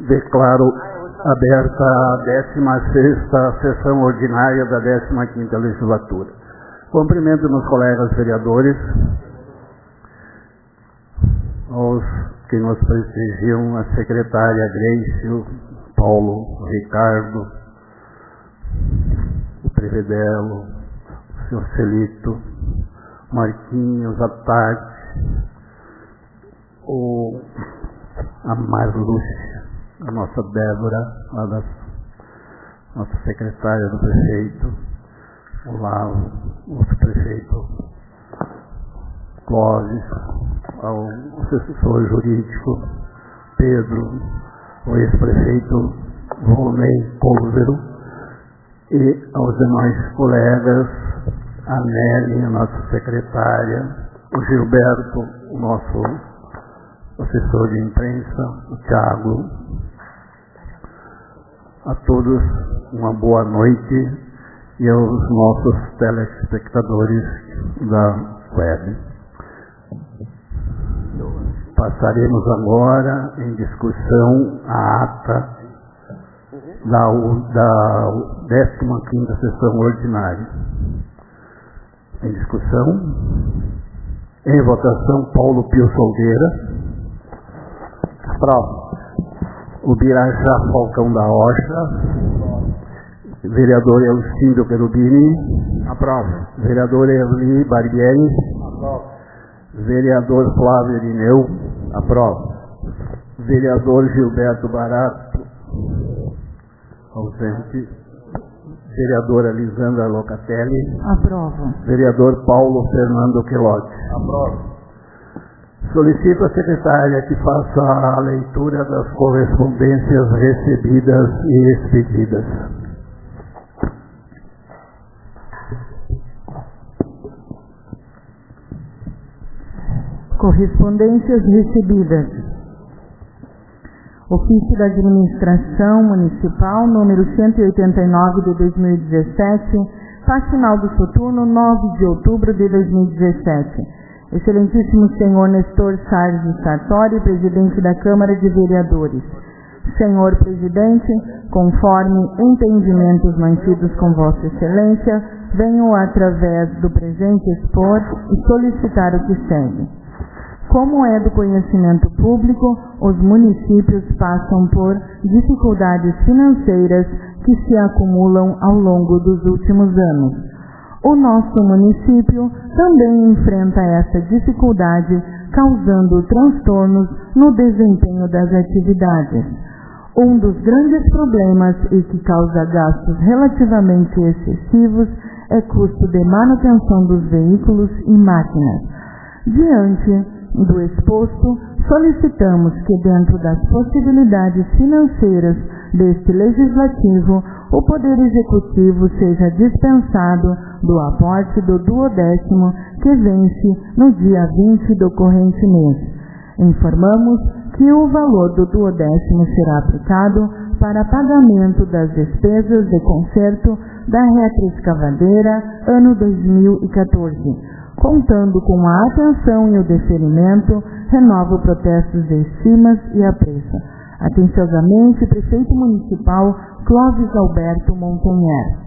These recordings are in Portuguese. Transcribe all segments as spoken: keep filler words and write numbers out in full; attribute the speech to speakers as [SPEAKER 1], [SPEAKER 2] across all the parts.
[SPEAKER 1] declaro aberta a décima sexta sessão ordinária da décima quinta legislatura. Cumprimento meus colegas vereadores, aos que nos prestigiam, a secretária Greicio, Paulo, Ricardo, o Prevedelo, o senhor Celito, Marquinhos, a Tati, o, a Marlúcia, a nossa Débora, a da, nossa secretária do prefeito, o Lavo, o outro prefeito Clóvis, ao assessor jurídico Pedro, o ex-prefeito Volney Pólvero e aos demais colegas, a Nelly, a nossa secretária, o Gilberto, o nosso assessor de imprensa, o Thiago, a todos uma boa noite e aos nossos telespectadores da web. Passaremos agora em discussão a ata da, da décima quinta sessão ordinária. Em discussão, em votação, Paulo Pio Soldeira. Prova. O Birajá Falcão da Rocha. Vereador Elcídio Perubini. Aprova. Vereador Eli Barbieri. Aprova. Vereador Flávio Irineu. Aprova. Vereador Gilberto Barato. Ausente. Vereadora Lisandra Locatelli.
[SPEAKER 2] Aprova.
[SPEAKER 1] Vereador Paulo Fernando Quelotti.
[SPEAKER 3] Aprova.
[SPEAKER 1] Solicito à secretária que faça a leitura das correspondências recebidas e expedidas.
[SPEAKER 2] Correspondências recebidas. Ofício da Administração Municipal, número cento e oitenta e nove de dois mil e dezessete, faxinal do soturno, nove de outubro de dois mil e dezessete. Excelentíssimo senhor Nestor Sardes Sartori, presidente da Câmara de Vereadores. Senhor presidente, conforme entendimentos mantidos com Vossa Excelência, venho através do presente expor e solicitar o que segue. Como é do conhecimento público, os municípios passam por dificuldades financeiras que se acumulam ao longo dos últimos anos. O nosso município também enfrenta essa dificuldade, causando transtornos no desempenho das atividades. Um dos grandes problemas e que causa gastos relativamente excessivos é custo de manutenção dos veículos e máquinas. Diante do exposto, solicitamos que, dentro das possibilidades financeiras deste Legislativo, o Poder Executivo seja dispensado do aporte do duodécimo que vence no dia vinte do corrente mês. Informamos que o valor do duodécimo será aplicado para pagamento das despesas de conserto da retroescavadeira ano dois mil e quatorze. Contando com a atenção e o deferimento, renovo protestos de estimas e apreço. Atenciosamente, Prefeito Municipal Clóvis Alberto Montanher.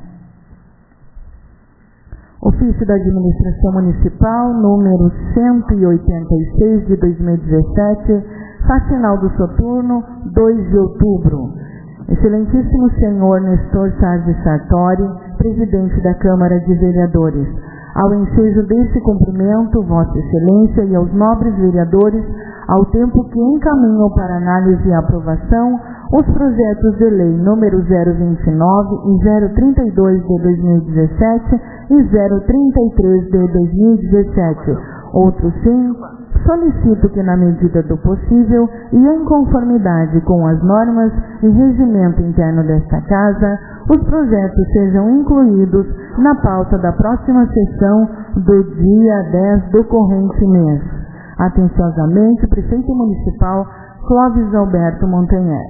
[SPEAKER 2] Ofício da Administração Municipal, número cento e oitenta e seis de dois mil e dezessete, faxinal do soturno, dois de outubro. Excelentíssimo senhor Nestor Sardes Sartori, presidente da Câmara de Vereadores. Ao ensejo deste cumprimento, Vossa Excelência e aos nobres vereadores, ao tempo que encaminham para análise e aprovação os projetos de lei número zero vinte e nove e zero trinta e dois de dois mil e dezessete e zero trinta e três de dois mil e dezessete. Outro sim, solicito que, na medida do possível e em conformidade com as normas e regimento interno desta Casa, os projetos sejam incluídos na pauta da próxima sessão do dia dez do corrente mês. Atenciosamente, Prefeito Municipal Clóvis Alberto Montanher.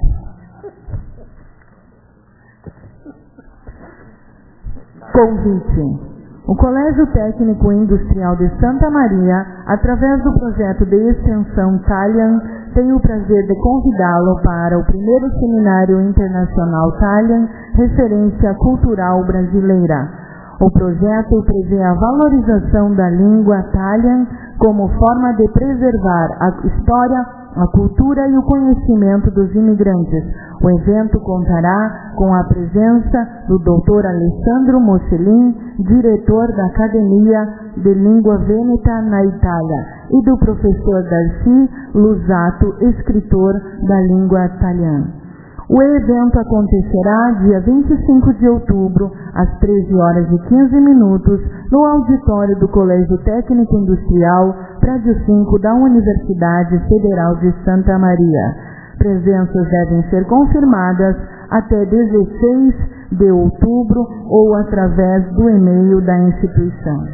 [SPEAKER 2] Convite. O Colégio Técnico Industrial de Santa Maria, através do projeto de extensão Talian, tenho o prazer de convidá-lo para o primeiro Seminário Internacional Talian, Referência Cultural Brasileira. O projeto prevê a valorização da língua Talian como forma de preservar a história, a cultura e o conhecimento dos imigrantes. O evento contará com a presença do doutor Alessandro Mocelin, diretor da Academia de Língua Veneta na Itália, e do professor Darcy Lusato, escritor da língua italiana. O evento acontecerá dia vinte e cinco de outubro, às treze horas e quinze minutos, no auditório do Colégio Técnico Industrial, prédio cinco da Universidade Federal de Santa Maria. Presenças devem ser confirmadas até dezesseis de outubro ou através do e-mail da instituição.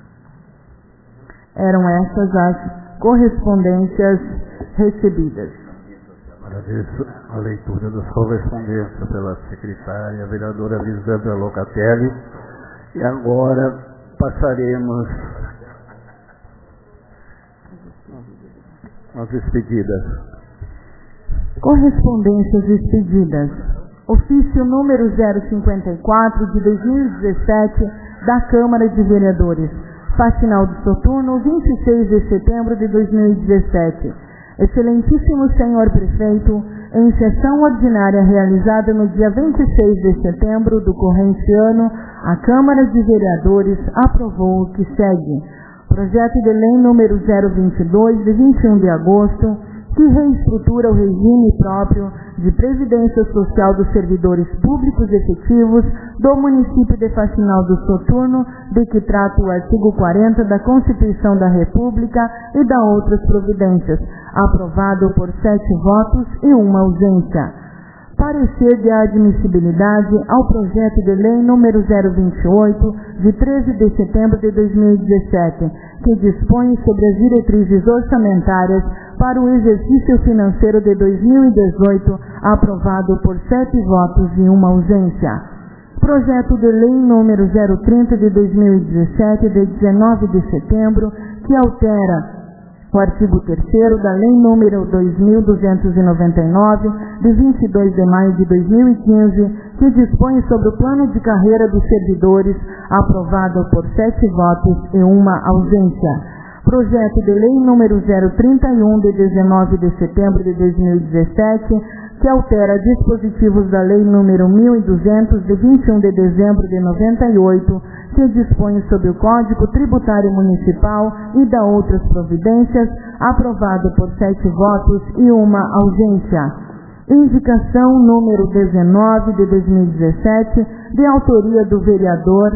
[SPEAKER 2] Eram essas as correspondências recebidas.
[SPEAKER 1] Agradeço a leitura das correspondências pela secretária, a vereadora Lisandra Locatelli. E agora passaremos às despedidas.
[SPEAKER 2] Correspondências expedidas. Ofício número zero cinquenta e quatro de dois mil e dezessete da Câmara de Vereadores. Faxinal do Soturno, vinte e seis de setembro de dois mil e dezessete. Excelentíssimo Senhor Prefeito, em sessão ordinária realizada no dia vinte e seis de setembro do corrente ano, a Câmara de Vereadores aprovou o que segue. Projeto de Lei número zero vinte e dois, de vinte e um de agosto, que reestrutura o regime próprio de previdência social dos servidores públicos efetivos do município de Faxinal do Soturno, de que trata o artigo quarenta da Constituição da República e da outras providências, aprovado por sete votos e uma ausência. Parecer de admissibilidade ao projeto de lei número zero vinte e oito, de treze de setembro de dois mil e dezessete, que dispõe sobre as diretrizes orçamentárias para o exercício financeiro de dois mil e dezoito, aprovado por sete votos e uma ausência. Projeto de lei número zero trinta de dois mil e dezessete, de dezenove de setembro, que altera o artigo terceiro da Lei número dois mil duzentos e noventa e nove, de vinte e dois de maio de dois mil e quinze, que dispõe sobre o plano de carreira dos servidores, aprovado por sete votos e uma ausência. Projeto de Lei número zero trinta e um, de dezenove de setembro de dois mil e dezessete, que altera dispositivos da Lei número mil e duzentos, de vinte e um de dezembro de noventa e oito, que dispõe sobre o Código Tributário Municipal e da outras providências, aprovado por sete votos e uma ausência. Indicação número dezenove de dois mil e dezessete, de autoria do vereador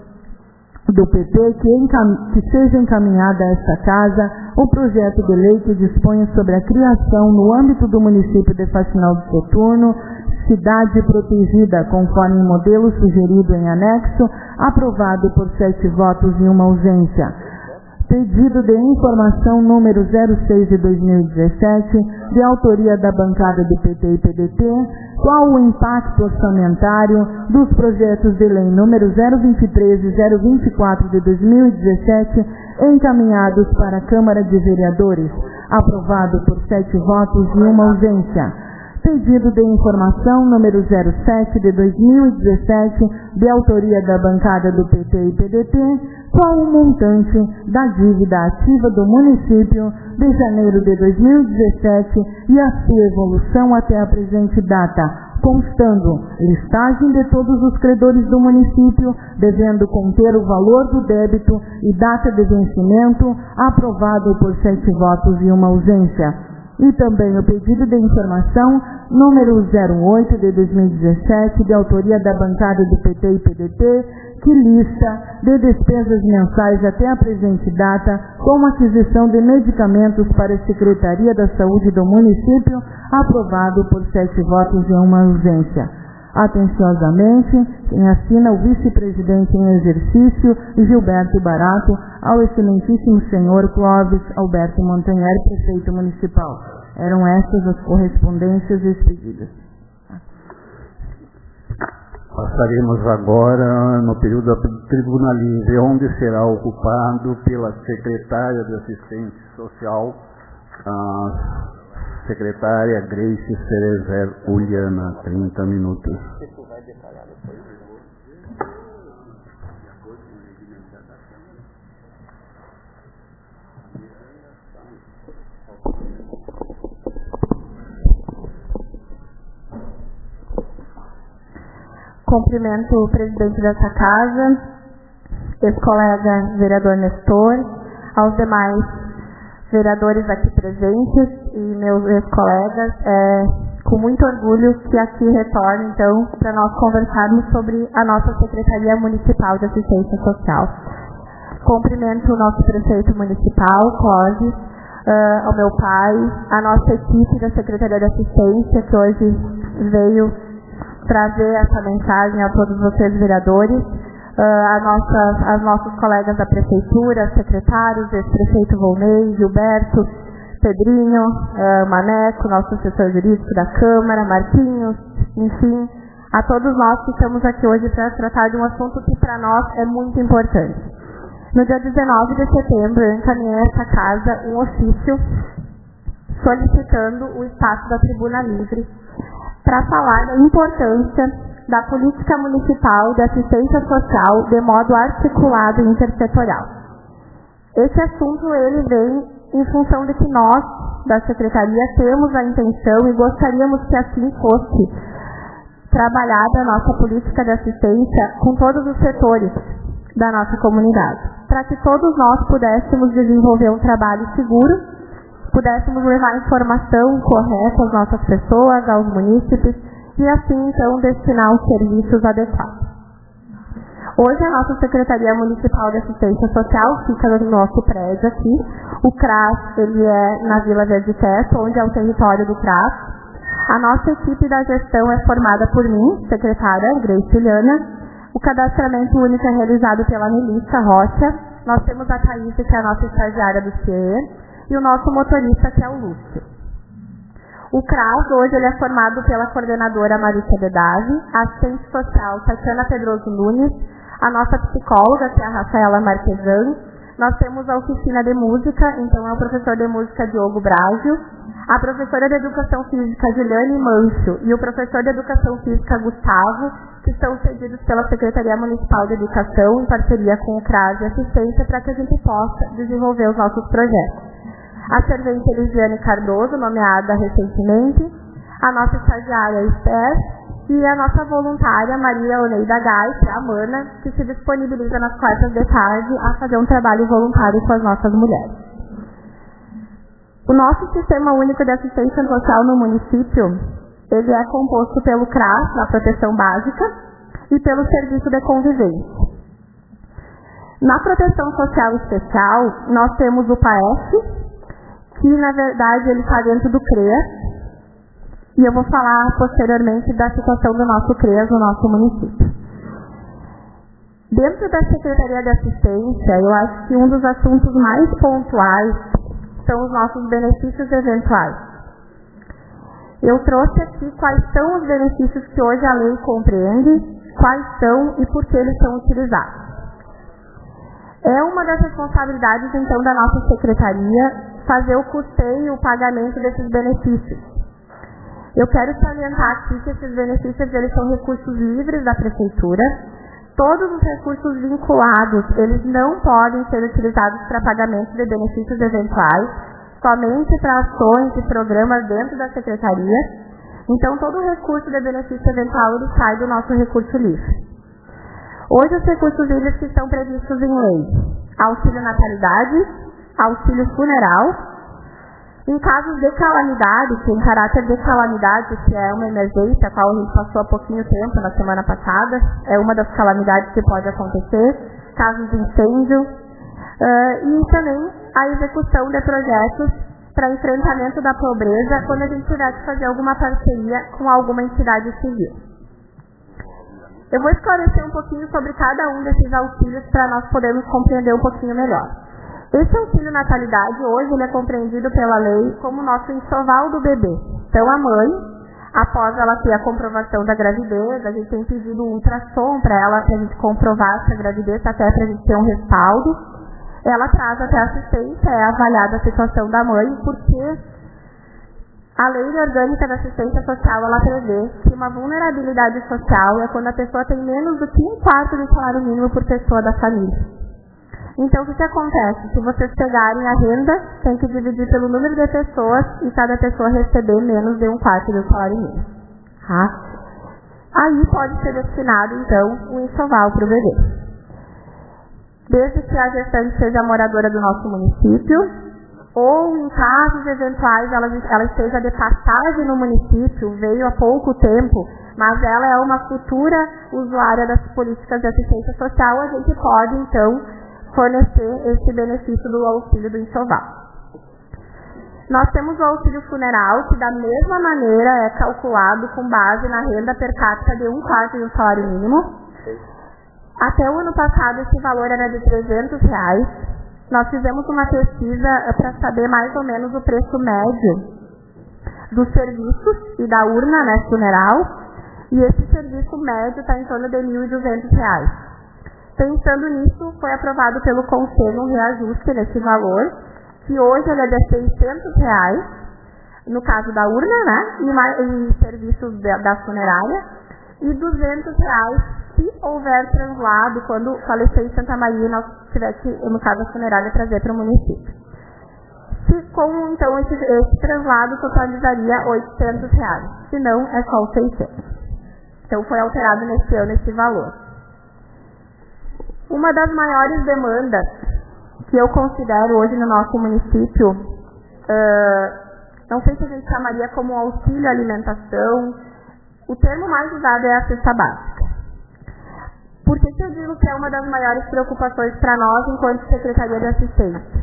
[SPEAKER 2] do P T, que, encam... que seja encaminhada a esta Casa o projeto de lei que dispõe sobre a criação no âmbito do município de Faxinal do Soturno, cidade protegida conforme modelo sugerido em anexo, aprovado por sete votos e uma ausência. Pedido de informação número zero seis de dois mil e dezessete, de autoria da bancada do P T e P D T, qual o impacto orçamentário dos projetos de lei número zero vinte e três e zero vinte e quatro de dois mil e dezessete, encaminhados para a Câmara de Vereadores, aprovado por sete votos e uma ausência. Pedido de informação número zero sete de dois mil e dezessete, de autoria da bancada do P T e P D T, qual o montante da dívida ativa do município de janeiro de dois mil e dezessete e a sua evolução até a presente data, constando listagem de todos os credores do município, devendo conter o valor do débito e data de vencimento, aprovado por sete votos e uma ausência. E também o pedido de informação número zero oito de dois mil e dezessete, de autoria da bancada do P T e P D T, que lista de despesas mensais até a presente data, como aquisição de medicamentos para a Secretaria da Saúde do município, aprovado por sete votos e uma ausência. Atenciosamente, quem assina o vice-presidente em exercício, Gilberto Barato, ao excelentíssimo senhor Clóvis Alberto Montanher, prefeito municipal. Eram estas as correspondências expedidas.
[SPEAKER 1] Passaremos agora no período da tribuna livre, onde será ocupado pela secretária de Assistência Social, a Secretária Grace Cerezer Uliana, trinta minutos.
[SPEAKER 2] Cumprimento o presidente dessa casa, ex-colega vereador Nestor, aos demais vereadores aqui presentes e meus ex-colegas. É com muito orgulho que aqui retorno, então, para nós conversarmos sobre a nossa Secretaria Municipal de Assistência Social. Cumprimento o nosso prefeito municipal, Clóvis, uh, ao meu pai, a nossa equipe da Secretaria de Assistência, que hoje veio trazer essa mensagem a todos vocês, vereadores, uh, a nossa, as nossos colegas da Prefeitura, secretários, ex-prefeito Volney, Gilberto, Pedrinho, uh, Maneco, nosso assessor jurídico da Câmara, Marquinhos, enfim, a todos nós que estamos aqui hoje para tratar de um assunto que para nós é muito importante. No dia dezenove de setembro, eu encaminhei a essa casa um ofício solicitando o espaço da Tribuna Livre para falar da importância da política municipal de assistência social de modo articulado e intersetorial. Esse assunto ele vem em função de que nós, da Secretaria, temos a intenção e gostaríamos que assim fosse trabalhada a nossa política de assistência com todos os setores da nossa comunidade, para que todos nós pudéssemos desenvolver um trabalho seguro, pudéssemos levar informação correta às nossas pessoas, aos munícipes, e assim, então, destinar os serviços adequados. Hoje, a nossa Secretaria Municipal de Assistência Social fica no nosso prédio aqui. O C R A S, ele é na Vila Verde Teto, onde é o território do C R A S. A nossa equipe da gestão é formada por mim, secretária Grace Uliana. O cadastramento único é realizado pela Melissa Rocha. Nós temos a Thaís, que é a nossa estagiária do C I E, e o nosso motorista, que é o Lúcio. O C R A S, hoje, ele é formado pela coordenadora Marisa Dedave, a assistente social Tatiana Pedroso Nunes, a nossa psicóloga, que é a Rafaela Marquesan. Nós temos a oficina de música, então é o professor de música Diogo Brásio, a professora de educação física Juliane Mancho e o professor de educação física Gustavo, que são cedidos pela Secretaria Municipal de Educação em parceria com o C R A S e assistência para que a gente possa desenvolver os nossos projetos. A servente Elisiane Cardoso, nomeada recentemente, a nossa estagiária Esther e a nossa voluntária Maria Oneida Gai, que é a Mana, que se disponibiliza nas quartas de tarde a fazer um trabalho voluntário com as nossas mulheres. O nosso Sistema Único de Assistência Social no município, ele é composto pelo C R A S, na proteção básica, e pelo Serviço de Convivência. Na proteção social especial, nós temos o P A F, que na verdade ele está dentro do C R E A S, e eu vou falar posteriormente da situação do nosso C R E A S no nosso município. Dentro da Secretaria de Assistência, eu acho que um dos assuntos mais pontuais são os nossos benefícios eventuais. Eu trouxe aqui quais são os benefícios que hoje a lei compreende, quais são e por que eles são utilizados. É uma das responsabilidades, então, da nossa Secretaria fazer o custeio e o pagamento desses benefícios. Eu quero salientar aqui que esses benefícios eles são recursos livres da Prefeitura. Todos os recursos vinculados, eles não podem ser utilizados para pagamento de benefícios eventuais, somente para ações e programas dentro da Secretaria. Então, todo o recurso de benefício eventual ele sai do nosso recurso livre. Hoje, os recursos livres que estão previstos em lei: auxílio natalidade, auxílio funeral. Em casos de calamidade, que em caráter de calamidade, que é uma emergência, a qual a gente passou há pouquinho tempo, na semana passada, é uma das calamidades que pode acontecer, casos de incêndio, uh, e também a execução de projetos para enfrentamento da pobreza, quando a gente tiver que fazer alguma parceria com alguma entidade civil. Eu vou esclarecer um pouquinho sobre cada um desses auxílios para nós podermos compreender um pouquinho melhor. Esse auxílio natalidade, hoje, ele é compreendido pela lei como nosso enxoval do bebê. Então, a mãe, após ela ter a comprovação da gravidez, a gente tem pedido um ultrassom para ela, para a gente comprovar essa gravidez, até para a gente ter um respaldo. Ela traz até a assistência, é avaliada a situação da mãe, porque
[SPEAKER 3] A Lei Orgânica da Assistência Social, ela prevê que uma vulnerabilidade social é quando a pessoa tem menos do que um quarto do salário mínimo por pessoa da família. Então, o que, que acontece? Se vocês pegarem a renda, tem que dividir pelo número de pessoas e cada pessoa receber menos de um quarto do salário mínimo. Tá? Aí pode ser destinado, então, o enxoval para o bebê. Desde que a gestante seja moradora do nosso município, ou em casos eventuais ela, ela esteja de passagem no município, veio há pouco tempo, mas ela é uma futura usuária das políticas de assistência social, a gente pode, então, fornecer esse benefício do auxílio do enxoval. Nós temos o auxílio funeral, que da mesma maneira é calculado com base na renda per capita de um quarto do salário mínimo. Até o ano passado esse valor era de trezentos reais. Nós fizemos uma pesquisa para saber mais ou menos o preço médio dos serviços e da urna, né, funeral, e esse serviço médio está em torno de mil e duzentos reais. Pensando nisso, foi aprovado pelo Conselho um reajuste nesse valor, que hoje ele é de seiscentos reais, no caso da urna, né, e, mais, e serviços da, da funerária, e duzentos reais se houver translado, quando falecer em Santa Maria, nós tiver que, no caso a funerária, trazer para o município. Se com, então, esse, esse translado totalizaria oitocentos reais, se não, é só os seiscentos. Então, foi alterado nesse ano esse valor. Uma das maiores demandas que eu considero hoje no nosso município, uh, não sei se a gente chamaria como auxílio alimentação, o termo mais usado é a cesta básica. Por que, que eu digo que é uma das maiores preocupações para nós enquanto Secretaria de Assistência?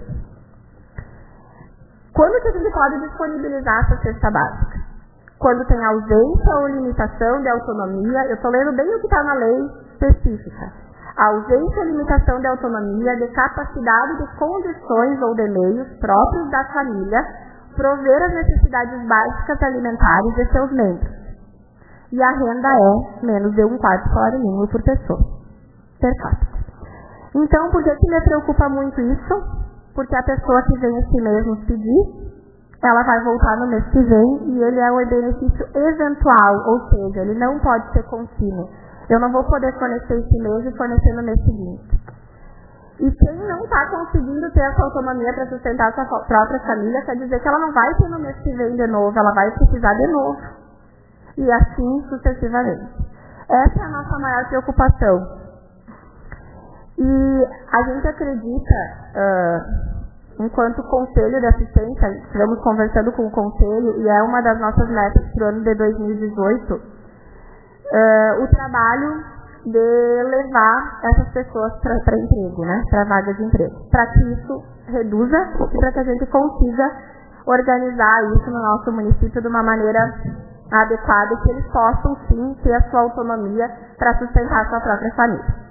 [SPEAKER 3] Quando que a gente pode disponibilizar essa cesta básica? Quando tem ausência ou limitação de autonomia, eu estou lendo bem o que está na lei específica. A ausência ou limitação de autonomia, de capacidade de condições ou de meios próprios da família, prover as necessidades básicas alimentares de seus membros. E a renda é menos de um quarto salário mínimo por pessoa, per capita. Então, por que, que me preocupa muito isso? Porque a pessoa que vem esse mês nos pedir, ela vai voltar no mês que vem e ele é um benefício eventual, ou seja, ele não pode ser contínuo. Eu não vou poder fornecer esse mês e fornecer no mês seguinte. E quem não está conseguindo ter essa autonomia para sustentar a sua própria família, quer dizer que ela não vai ter no mês que vem de novo, ela vai precisar de novo. E assim sucessivamente. Essa é a nossa maior preocupação. E a gente acredita, uh, enquanto Conselho de Assistência, estivemos conversando com o Conselho, e é uma das nossas metas para o ano de dois mil e dezoito, uh, o trabalho de levar essas pessoas para emprego, né, para vagas de emprego, para que isso reduza e para que a gente consiga organizar isso no nosso município de uma maneira adequada, que eles possam sim ter a sua autonomia para sustentar a sua própria família.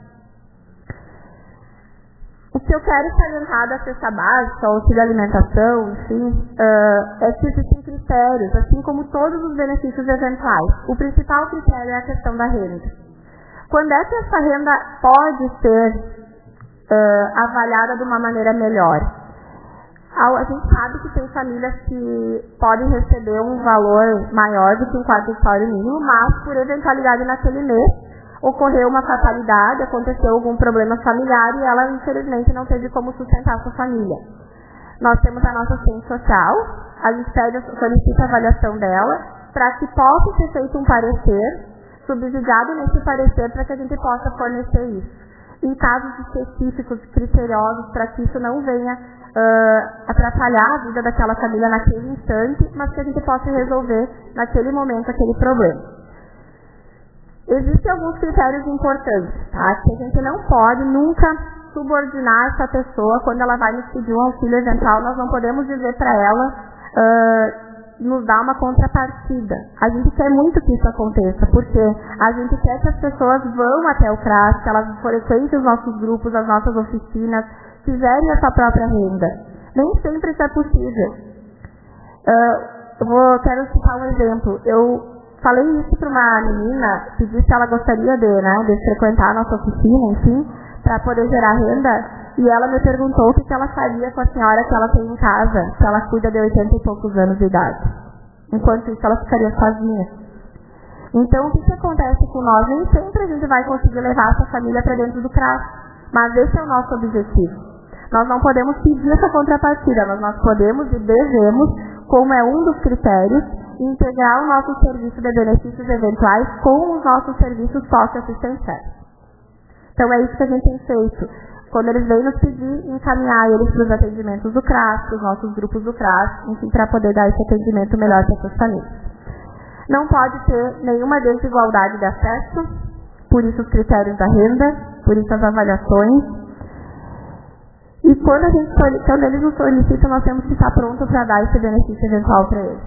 [SPEAKER 3] O que eu quero salientar da cesta básica, auxílio alimentação, enfim, uh, é que existem critérios, assim como todos os benefícios eventuais. O principal critério é a questão da renda. Quando é que essa renda pode ser uh, avaliada de uma maneira melhor? A gente sabe que tem famílias que podem receber um valor maior do que um quarto de salário mínimo, mas por eventualidade naquele mês ocorreu uma fatalidade, aconteceu algum problema familiar e ela infelizmente não teve como sustentar a sua família. Nós temos a nossa assistente social, a gente pede, solicita a avaliação dela para que possa ser feito um parecer, subsidiado nesse parecer para que a gente possa fornecer isso. Em casos específicos, criteriosos, para que isso não venha uh, atrapalhar a vida daquela família naquele instante, mas que a gente possa resolver naquele momento aquele problema. Existem alguns critérios importantes, tá? Que a gente não pode nunca subordinar essa pessoa quando ela vai nos pedir um auxílio eventual. Nós não podemos dizer para ela uh, nos dar uma contrapartida. A gente quer muito que isso aconteça, porque a gente quer que as pessoas vão até o C R A S, que elas frequentem os nossos grupos, as nossas oficinas, que gerem a sua própria renda. Nem sempre isso é possível. Uh, eu vou, quero citar um exemplo. Eu falei isso para uma menina, pedi se ela gostaria de, né, de frequentar a nossa oficina, enfim, para poder gerar renda, e ela me perguntou o que ela faria com a senhora que ela tem em casa, que ela cuida de oitenta e poucos anos de idade. Enquanto isso, ela ficaria sozinha. Então, o que, que acontece com nós? Nem sempre a gente vai conseguir levar essa família para dentro do C R A S, mas esse é o nosso objetivo. Nós não podemos pedir essa contrapartida, mas nós podemos e devemos, como é um dos critérios, integrar o nosso serviço de benefícios eventuais com os nossos serviços socioassistenciais. Então, é isso que a gente tem feito. Quando eles vêm nos pedir, encaminhar eles para os atendimentos do C R A S, para os nossos grupos do C R A S, enfim, para poder dar esse atendimento melhor para essas famílias. Não pode ter nenhuma desigualdade de acesso, por isso os critérios da renda, por isso as avaliações. E quando, a gente, quando eles nos solicitam, nós temos que estar prontos para dar esse benefício eventual para eles.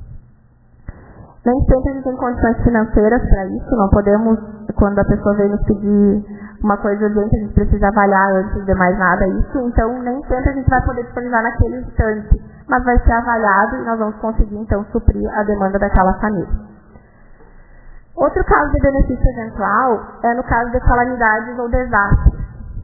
[SPEAKER 3] Nem sempre a gente tem condições financeiras para isso, não podemos, quando a pessoa vem nos pedir uma coisa urgente, a gente precisa avaliar antes de mais nada isso, então nem sempre a gente vai poder disponibilizar naquele instante, mas vai ser avaliado e nós vamos conseguir então suprir a demanda daquela família. Outro caso de benefício eventual é no caso de calamidades ou desastres.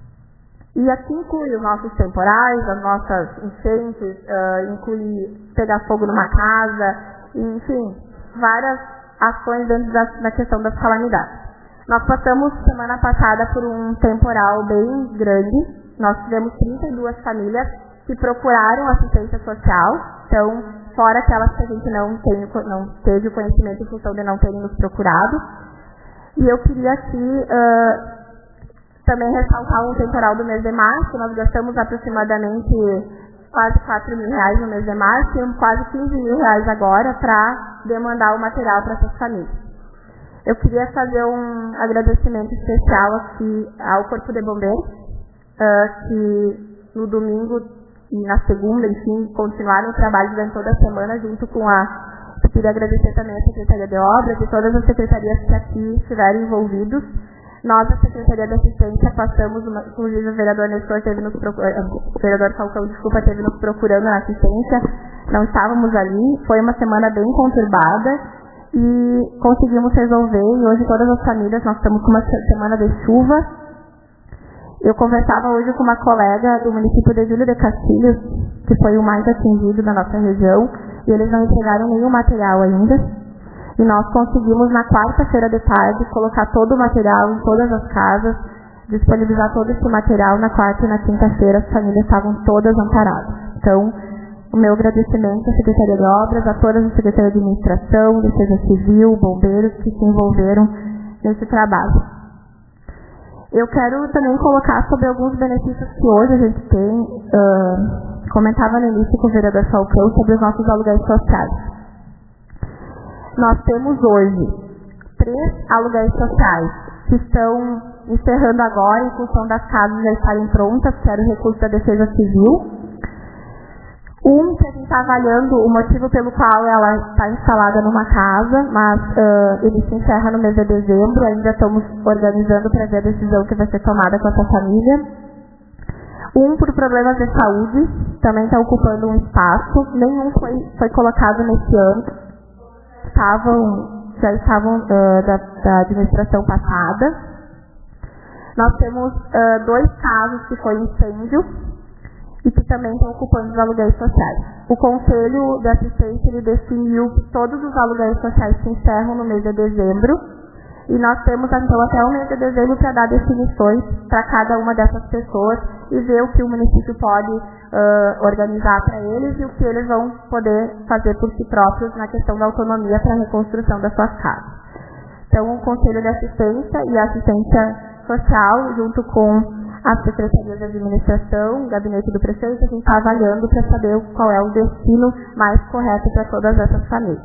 [SPEAKER 3] E aqui inclui os nossos temporais, as nossas enchentes, uh, inclui pegar fogo numa casa, enfim, várias ações dentro da, da questão das calamidades. Nós passamos semana passada por um temporal bem grande. Nós tivemos trinta e duas famílias que procuraram assistência social. Então, fora aquelas que a gente não, tem, não teve o conhecimento em função de não terem nos procurado. E eu queria aqui uh, também ressaltar um temporal do mês de março. Nós gastamos aproximadamente quase quatro mil reais no mês de março e quase quinze mil reais agora para demandar o material para essas famílias. Eu queria fazer um agradecimento especial aqui ao Corpo de Bombeiros, uh, que no domingo e na segunda, enfim, continuaram o trabalho durante toda a semana, junto com a... Eu queria agradecer também a Secretaria de Obras e todas as secretarias que aqui estiveram envolvidos. Nós, a Secretaria de Assistência, passamos, uma, inclusive o vereador Nestor teve nos procurando, o vereador Falcão, desculpa, teve nos procurando na assistência, não estávamos ali, foi uma semana bem conturbada, e conseguimos resolver, e hoje todas as famílias, nós estamos com uma semana de chuva. Eu conversava hoje com uma colega do município de Júlio de Castilhos, que foi o mais atingido da nossa região, e eles não entregaram nenhum material ainda. E nós conseguimos, na quarta-feira de tarde, colocar todo o material em todas as casas, disponibilizar todo esse material na quarta e na quinta-feira, as famílias estavam todas amparadas. Então, o meu agradecimento à Secretaria de Obras, a todas as Secretarias de Administração, Defesa Civil, bombeiros que se envolveram nesse trabalho. Eu quero também colocar sobre alguns benefícios que hoje a gente tem, uh, comentava no início com o vereador Falcão, sobre os nossos aluguéis sociais. Nós temos hoje três aluguéis sociais que estão encerrando agora em função das casas já estarem prontas, que era o recurso da Defesa Civil. Um que a gente está avaliando o motivo pelo qual ela está instalada numa casa, mas uh, ele se encerra no mês de dezembro, ainda estamos organizando para ver a decisão que vai ser tomada com essa família. Um por problemas de saúde, também está ocupando um espaço, nenhum foi, foi colocado nesse ano, estavam, já estavam uh, da, da administração passada. Nós temos uh, dois casos que foi incêndio, e que também estão ocupando os aluguéis sociais. O Conselho de Assistência ele definiu que todos os aluguéis sociais se encerram no mês de dezembro, e nós temos então até o mês de dezembro para dar definições para cada uma dessas pessoas e ver o que o município pode uh, organizar para eles e o que eles vão poder fazer por si próprios na questão da autonomia para a reconstrução das suas casas. Então, o Conselho de Assistência e a Assistência Social, junto com a Secretaria de Administração, o Gabinete do Prefeito, a gente está avaliando para saber qual é o destino mais correto para todas essas famílias.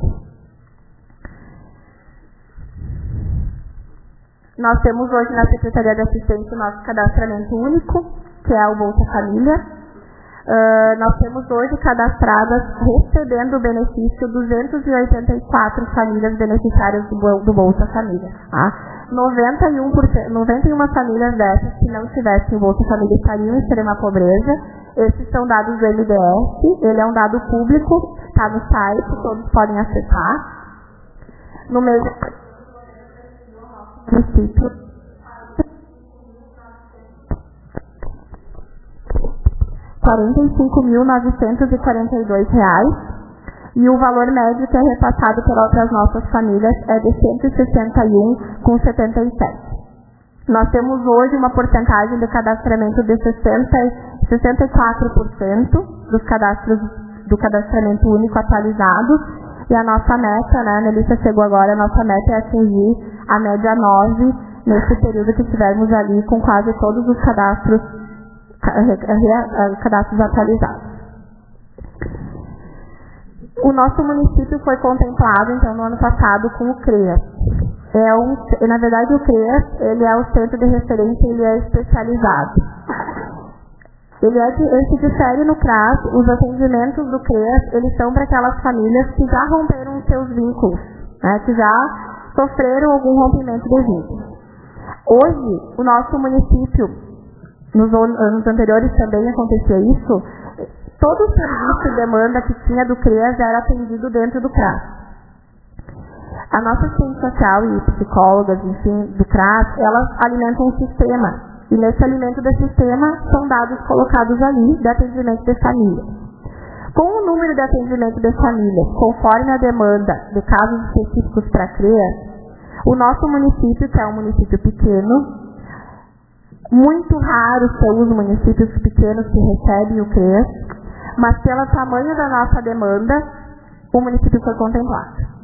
[SPEAKER 3] Nós temos hoje na Secretaria de Assistência o nosso cadastramento único, que é o Bolsa Família. Uh, nós temos hoje cadastradas, recebendo o benefício, duzentas e oitenta e quatro famílias beneficiárias do, do Bolsa Família. Tá? noventa e um por cento, noventa e uma famílias dessas que não tivessem o Bolsa Família estariam em extrema pobreza. Esses são dados do M D S, ele é um dado público, está no site, todos podem acessar. No mês do município, quarenta e cinco mil novecentos e quarenta e dois reais. e o valor médio que é repassado pelas nossas famílias é de cento e sessenta e um vírgula setenta e sete. Nós temos hoje uma porcentagem de cadastramento de sessenta e quatro por cento dos cadastros do cadastramento único atualizado, e a nossa meta, né, a Melissa chegou agora, a nossa meta é atingir a média nove nesse período que estivermos ali com quase todos os cadastros, cadastros atualizados. O nosso município foi contemplado, então, no ano passado com o CREAS. É um, na verdade, o CREAS, ele é o Centro de Referência, ele é especializado. Ele, é de, ele se difere no CRAS, os atendimentos do CREAS, eles são para aquelas famílias que já romperam os seus vínculos, né, que já sofreram algum rompimento de vínculos. Hoje, o nosso município, nos anos anteriores também acontecia isso, todo o serviço e demanda que tinha do CREAS era atendido dentro do CRAS. A nossa assistente social e psicólogas, enfim, do CRAS, elas alimentam um sistema. E nesse alimento do sistema são dados colocados ali de atendimento de família. Com o número de atendimento de família, conforme a demanda de casos específicos para CREAS, o nosso município, que é um município pequeno, muito raros são os municípios pequenos que recebem o CREAS, mas pelo tamanho da nossa demanda, o município foi contemplado.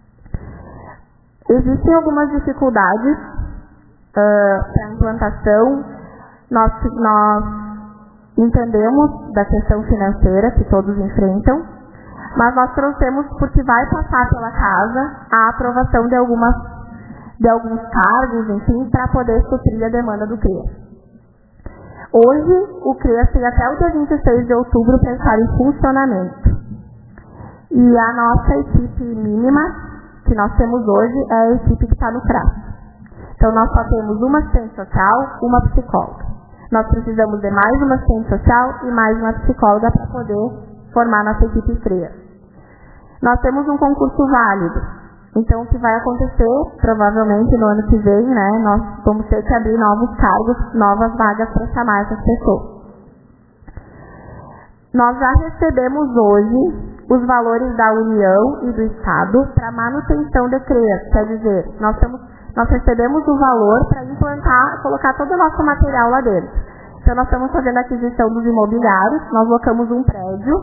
[SPEAKER 3] Existem algumas dificuldades uh, para a implantação. Nós, nós entendemos da questão financeira que todos enfrentam, mas nós trouxemos, porque vai passar pela casa, a aprovação de, algumas, de alguns cargos, enfim, para poder suprir a demanda do CREAS. Hoje, o CREAS tem até o dia vinte e seis de outubro para estar em funcionamento. E a nossa equipe mínima que nós temos hoje é a equipe que está no CRAS. Então, nós só temos uma assistente social, uma psicóloga. Nós precisamos de mais uma assistente social e mais uma psicóloga para poder formar nossa equipe CREAS. Nós temos um concurso válido. Então, o que vai acontecer, provavelmente no ano que vem, né, nós vamos ter que abrir novos cargos, novas vagas para chamar essas pessoas. Nós já recebemos hoje os valores da União e do Estado para manutenção de CREAS. Quer dizer, nós, estamos, nós recebemos o valor para implantar, colocar todo o nosso material lá dentro. Então, nós estamos fazendo a aquisição dos imobiliários, nós locamos um prédio,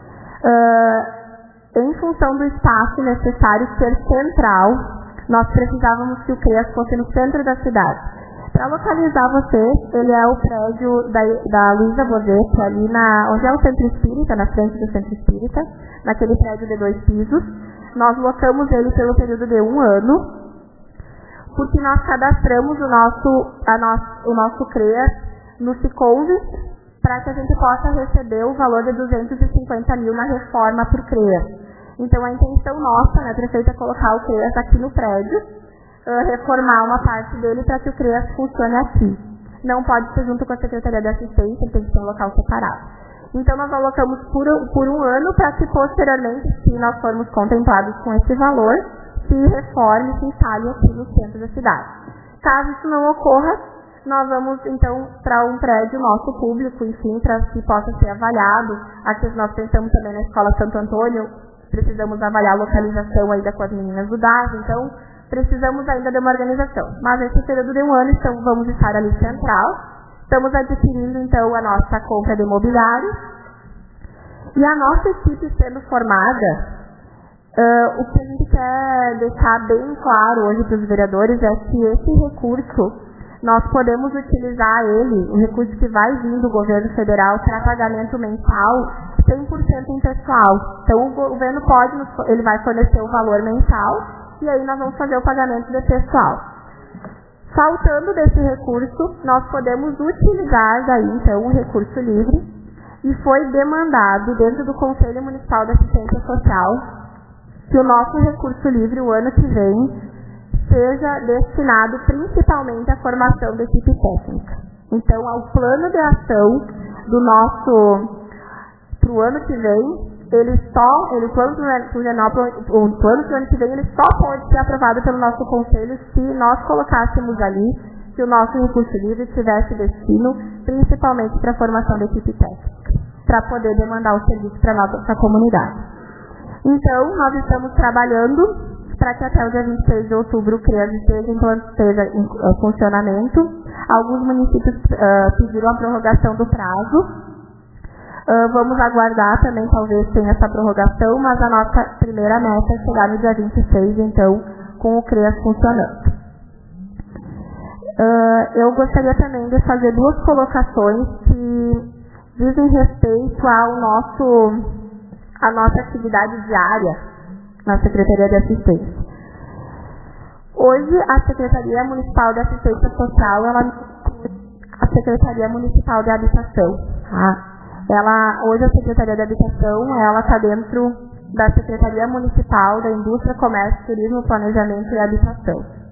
[SPEAKER 3] uh, em função do espaço necessário ser central, nós precisávamos que o CREAS fosse no centro da cidade. Para localizar você, ele é o prédio da, da Luísa Bozetti, ali na, onde é o Centro Espírita, na frente do Centro Espírita, naquele prédio de dois pisos. Nós locamos ele pelo período de um ano, porque nós cadastramos o nosso, a nosso, o nosso CREAS no Siconv, para que a gente possa receber o valor de duzentos e cinquenta mil na reforma por CREAS. Então, a intenção nossa, né, prefeita, é colocar o CREAS aqui no prédio, uh, reformar uma parte dele para que o CREAS funcione aqui. Não pode ser junto com a Secretaria de Assistência, tem que ser um local separado. Então, nós alocamos por, por um ano para que, posteriormente, se nós formos contemplados com esse valor, se reforme, se instale aqui no centro da cidade. Caso isso não ocorra, nós vamos, então, para um prédio nosso público, enfim, para que possa ser avaliado. Aqui nós pensamos também na Escola Santo Antônio, precisamos avaliar a localização ainda com as meninas do D A S, então precisamos ainda de uma organização. Mas esse período de um ano, então, vamos estar ali central. Estamos adquirindo, então, a nossa compra de imobiliário. E a nossa equipe sendo formada, uh, o que a gente quer deixar bem claro hoje para os vereadores é que esse recurso, nós podemos utilizar ele, o recurso que vai vir do governo federal para pagamento mensal, cem por cento em pessoal. Então, o governo pode, ele vai fornecer o valor mensal, e aí nós vamos fazer o pagamento de pessoal. Faltando desse recurso, nós podemos utilizar daí, então, um recurso livre, e foi demandado dentro do Conselho Municipal de Assistência Social que o nosso recurso livre, o ano que vem, seja destinado principalmente à formação da equipe técnica. Então, ao plano de ação do nosso, para o ano que vem, ele só, ele, o plano para o plano do ano que vem, ele só pode ser aprovado pelo nosso conselho se nós colocássemos ali que o nosso recurso livre tivesse destino principalmente para a formação da equipe técnica, para poder demandar o serviço para a nossa comunidade. Então, nós estamos trabalhando para que até o dia vinte e seis de outubro o CREAS esteja, esteja em uh, funcionamento. Alguns municípios uh, pediram a prorrogação do prazo. Uh, vamos aguardar também, talvez tenha essa prorrogação, mas a nossa primeira meta é chegar no dia vinte e seis, então, com o CREAS funcionando. Uh, eu gostaria também de fazer duas colocações que dizem respeito ao nosso, à nossa atividade diária na Secretaria de Assistência. Hoje, a Secretaria Municipal de Assistência Social, ela a Secretaria Municipal de Habitação. Tá? Ela, hoje, a Secretaria de Habitação, ela está dentro da Secretaria Municipal da Indústria, Comércio, Turismo, Planejamento e Habitação.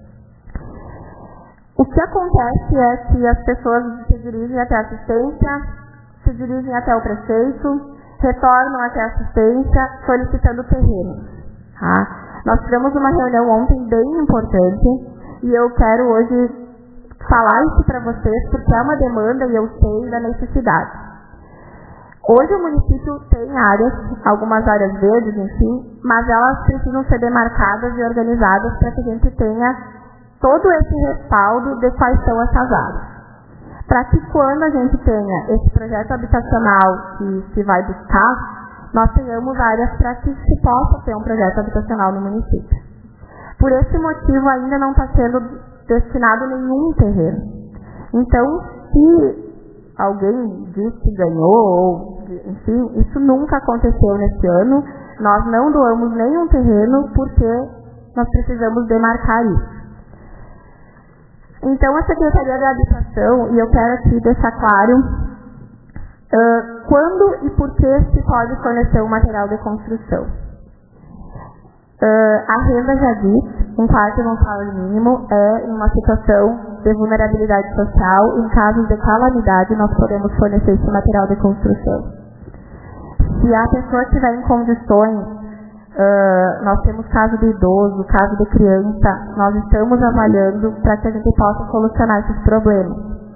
[SPEAKER 3] O que acontece é que as pessoas se dirigem até a assistência, se dirigem até o prefeito, retornam até a assistência solicitando terrenos. Tá? Nós tivemos uma reunião ontem bem importante e eu quero hoje falar isso para vocês porque é uma demanda e eu sei da necessidade. Hoje o município tem áreas, algumas áreas verdes, enfim, mas elas precisam ser demarcadas e organizadas para que a gente tenha todo esse respaldo de quais são essas áreas. Para que quando a gente tenha esse projeto habitacional que se vai buscar, nós tenhamos áreas para que se possa ter um projeto habitacional no município. Por esse motivo ainda não está sendo destinado nenhum terreno. Então, se alguém diz que ganhou, ou, enfim, isso nunca aconteceu nesse ano, nós não doamos nenhum terreno porque nós precisamos demarcar isso. Então, a Secretaria da Habitação, e eu quero aqui deixar claro, uh, quando e por que se pode fornecer um material de construção. Uh, a renda já diz, um quarto de um salário mínimo é uma situação de vulnerabilidade social. Em casos de calamidade, nós podemos fornecer esse material de construção. Se a pessoa estiver em condições, Uh, nós temos caso de idoso, caso de criança, nós estamos avaliando para que a gente possa solucionar esses problemas.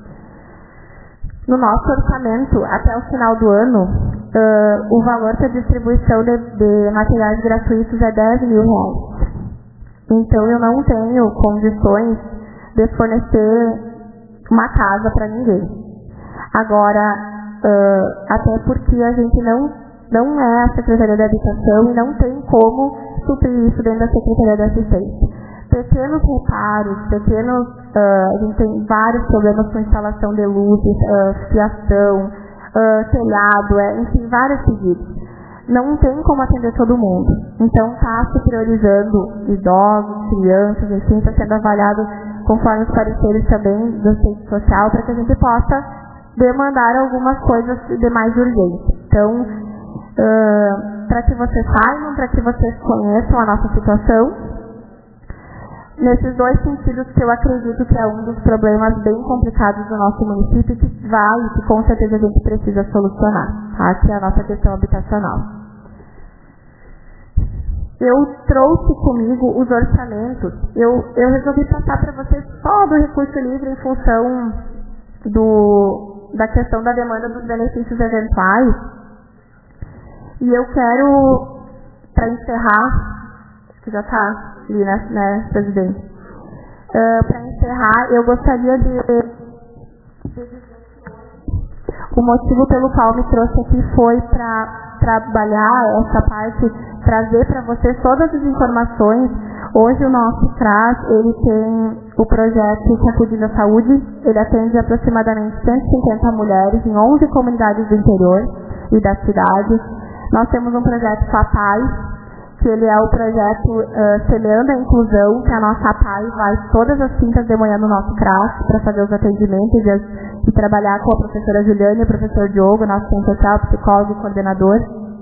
[SPEAKER 3] No nosso orçamento, até o final do ano, uh, o valor para distribuição de, de materiais gratuitos é dez mil reais. Então eu não tenho condições de fornecer uma casa para ninguém. Agora, uh, até porque a gente não Não é a Secretaria de Habitação e não tem como suprir isso dentro da Secretaria de Assistência. Pequenos reparos, pequenos... Uh, a gente tem vários problemas com instalação de luzes, uh, fiação, uh, telhado, é, enfim, vários pedidos. Não tem como atender todo mundo. Então, está se priorizando idosos, crianças, enfim, está sendo avaliado conforme os pareceres também do Centro Social para que a gente possa demandar algumas coisas de mais urgência. Então, Uh, para que vocês saibam, para que vocês conheçam a nossa situação, nesses dois sentidos que eu acredito que é um dos problemas bem complicados do nosso município que vai e que com certeza a gente precisa solucionar, tá? Que é a nossa questão habitacional. Eu trouxe comigo os orçamentos, eu, eu resolvi passar para vocês só do recurso livre em função do, da questão da demanda dos benefícios eventuais. E eu quero, para encerrar, acho que já está ali, né, né presidente? Uh, para encerrar, eu gostaria de, de dizer que o motivo pelo qual me trouxe aqui foi para trabalhar essa parte, trazer para vocês todas as informações. Hoje o nosso CRAS, ele tem o projeto Sacudindo a Saúde, ele atende aproximadamente cento e cinquenta mulheres em onze comunidades do interior e da cidade. Nós temos um projeto com a P A I, que ele é o projeto uh, Semeando a Inclusão, que a nossa P A I vai todas as quintas de manhã no nosso CRAS para fazer os atendimentos e, as, e trabalhar com a professora Juliane e o professor Diogo, nosso centro social, psicólogo e coordenador.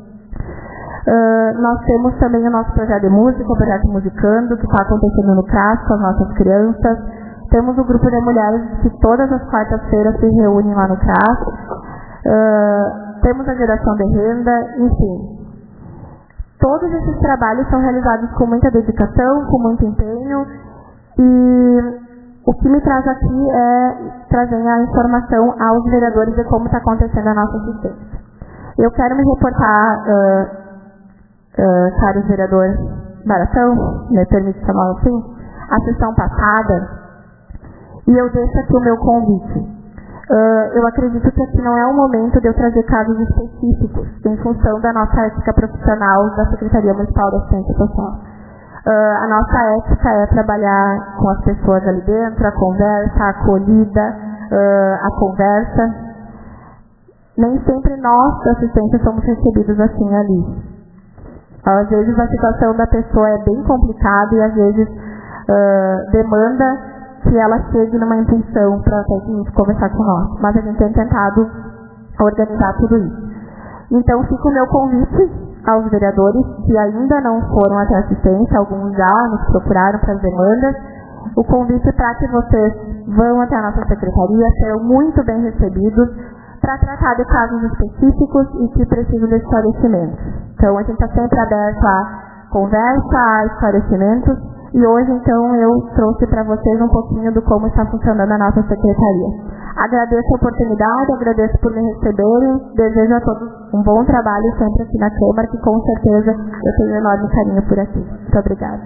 [SPEAKER 3] Uh, nós temos também o nosso projeto de música, o projeto Musicando, que está acontecendo no CRAS com as nossas crianças. Temos o grupo de mulheres que todas as quartas-feiras se reúnem lá no CRAS. Uh, Temos a geração de renda, enfim. Todos esses trabalhos são realizados com muita dedicação, com muito empenho. E o que me traz aqui é trazer a informação aos vereadores de como está acontecendo a nossa assistência. Eu quero me reportar uh, uh, caro vereador Baratão, me permite chamar assim, a sessão passada, e eu deixo aqui o meu convite. Uh, eu acredito que aqui não é o momento de eu trazer casos específicos em função da nossa ética profissional da Secretaria Municipal da Assistência Social. Uh, a nossa ética é trabalhar com as pessoas ali dentro, a conversa, a acolhida, uh, a conversa. Nem sempre nós da assistência somos recebidos assim ali. Às vezes a situação da pessoa é bem complicada e às vezes uh, demanda que ela chegue numa impulsão para conversar com nós. Mas a gente tem tentado organizar tudo isso. Então fica o meu convite aos vereadores que ainda não foram até a assistência, alguns já nos procuraram para as demandas. O convite para que vocês vão até a nossa secretaria, serão muito bem recebidos para tratar de casos específicos e que precisam de esclarecimentos. Então, a gente está sempre aberto a conversa, a esclarecimentos, e hoje, então, eu trouxe para vocês um pouquinho do como está funcionando a nossa secretaria. Agradeço a oportunidade, agradeço por me receberem, desejo a todos um bom trabalho sempre aqui na Câmara, que com certeza eu tenho um enorme carinho por aqui. Muito obrigada.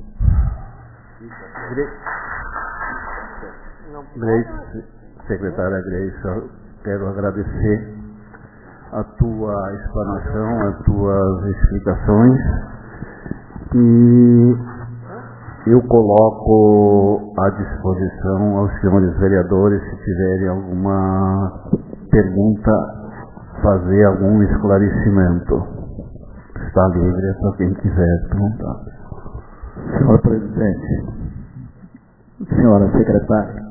[SPEAKER 1] Grace, secretária Grace, quero agradecer a tua explanação, as tuas explicações, e eu coloco à disposição aos senhores vereadores, se tiverem alguma pergunta, fazer algum esclarecimento. Está livre para quem quiser perguntar.
[SPEAKER 4] Senhor presidente, senhora secretária,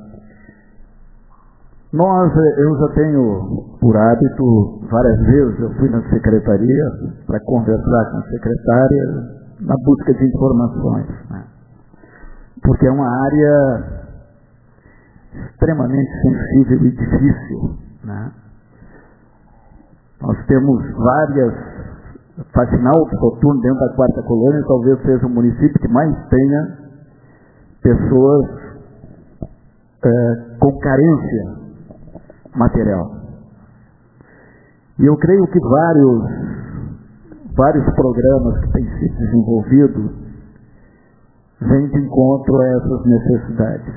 [SPEAKER 4] nós, eu já tenho por hábito, várias vezes eu fui na secretaria para conversar com a secretária na busca de informações, né? Porque é uma área extremamente sensível e difícil, né? Nós temos várias, para final do soturno dentro da quarta colônia, talvez seja o município que mais tenha pessoas é, com carência material. E eu creio que vários, vários programas que têm sido desenvolvidos vêm de encontro a essas necessidades.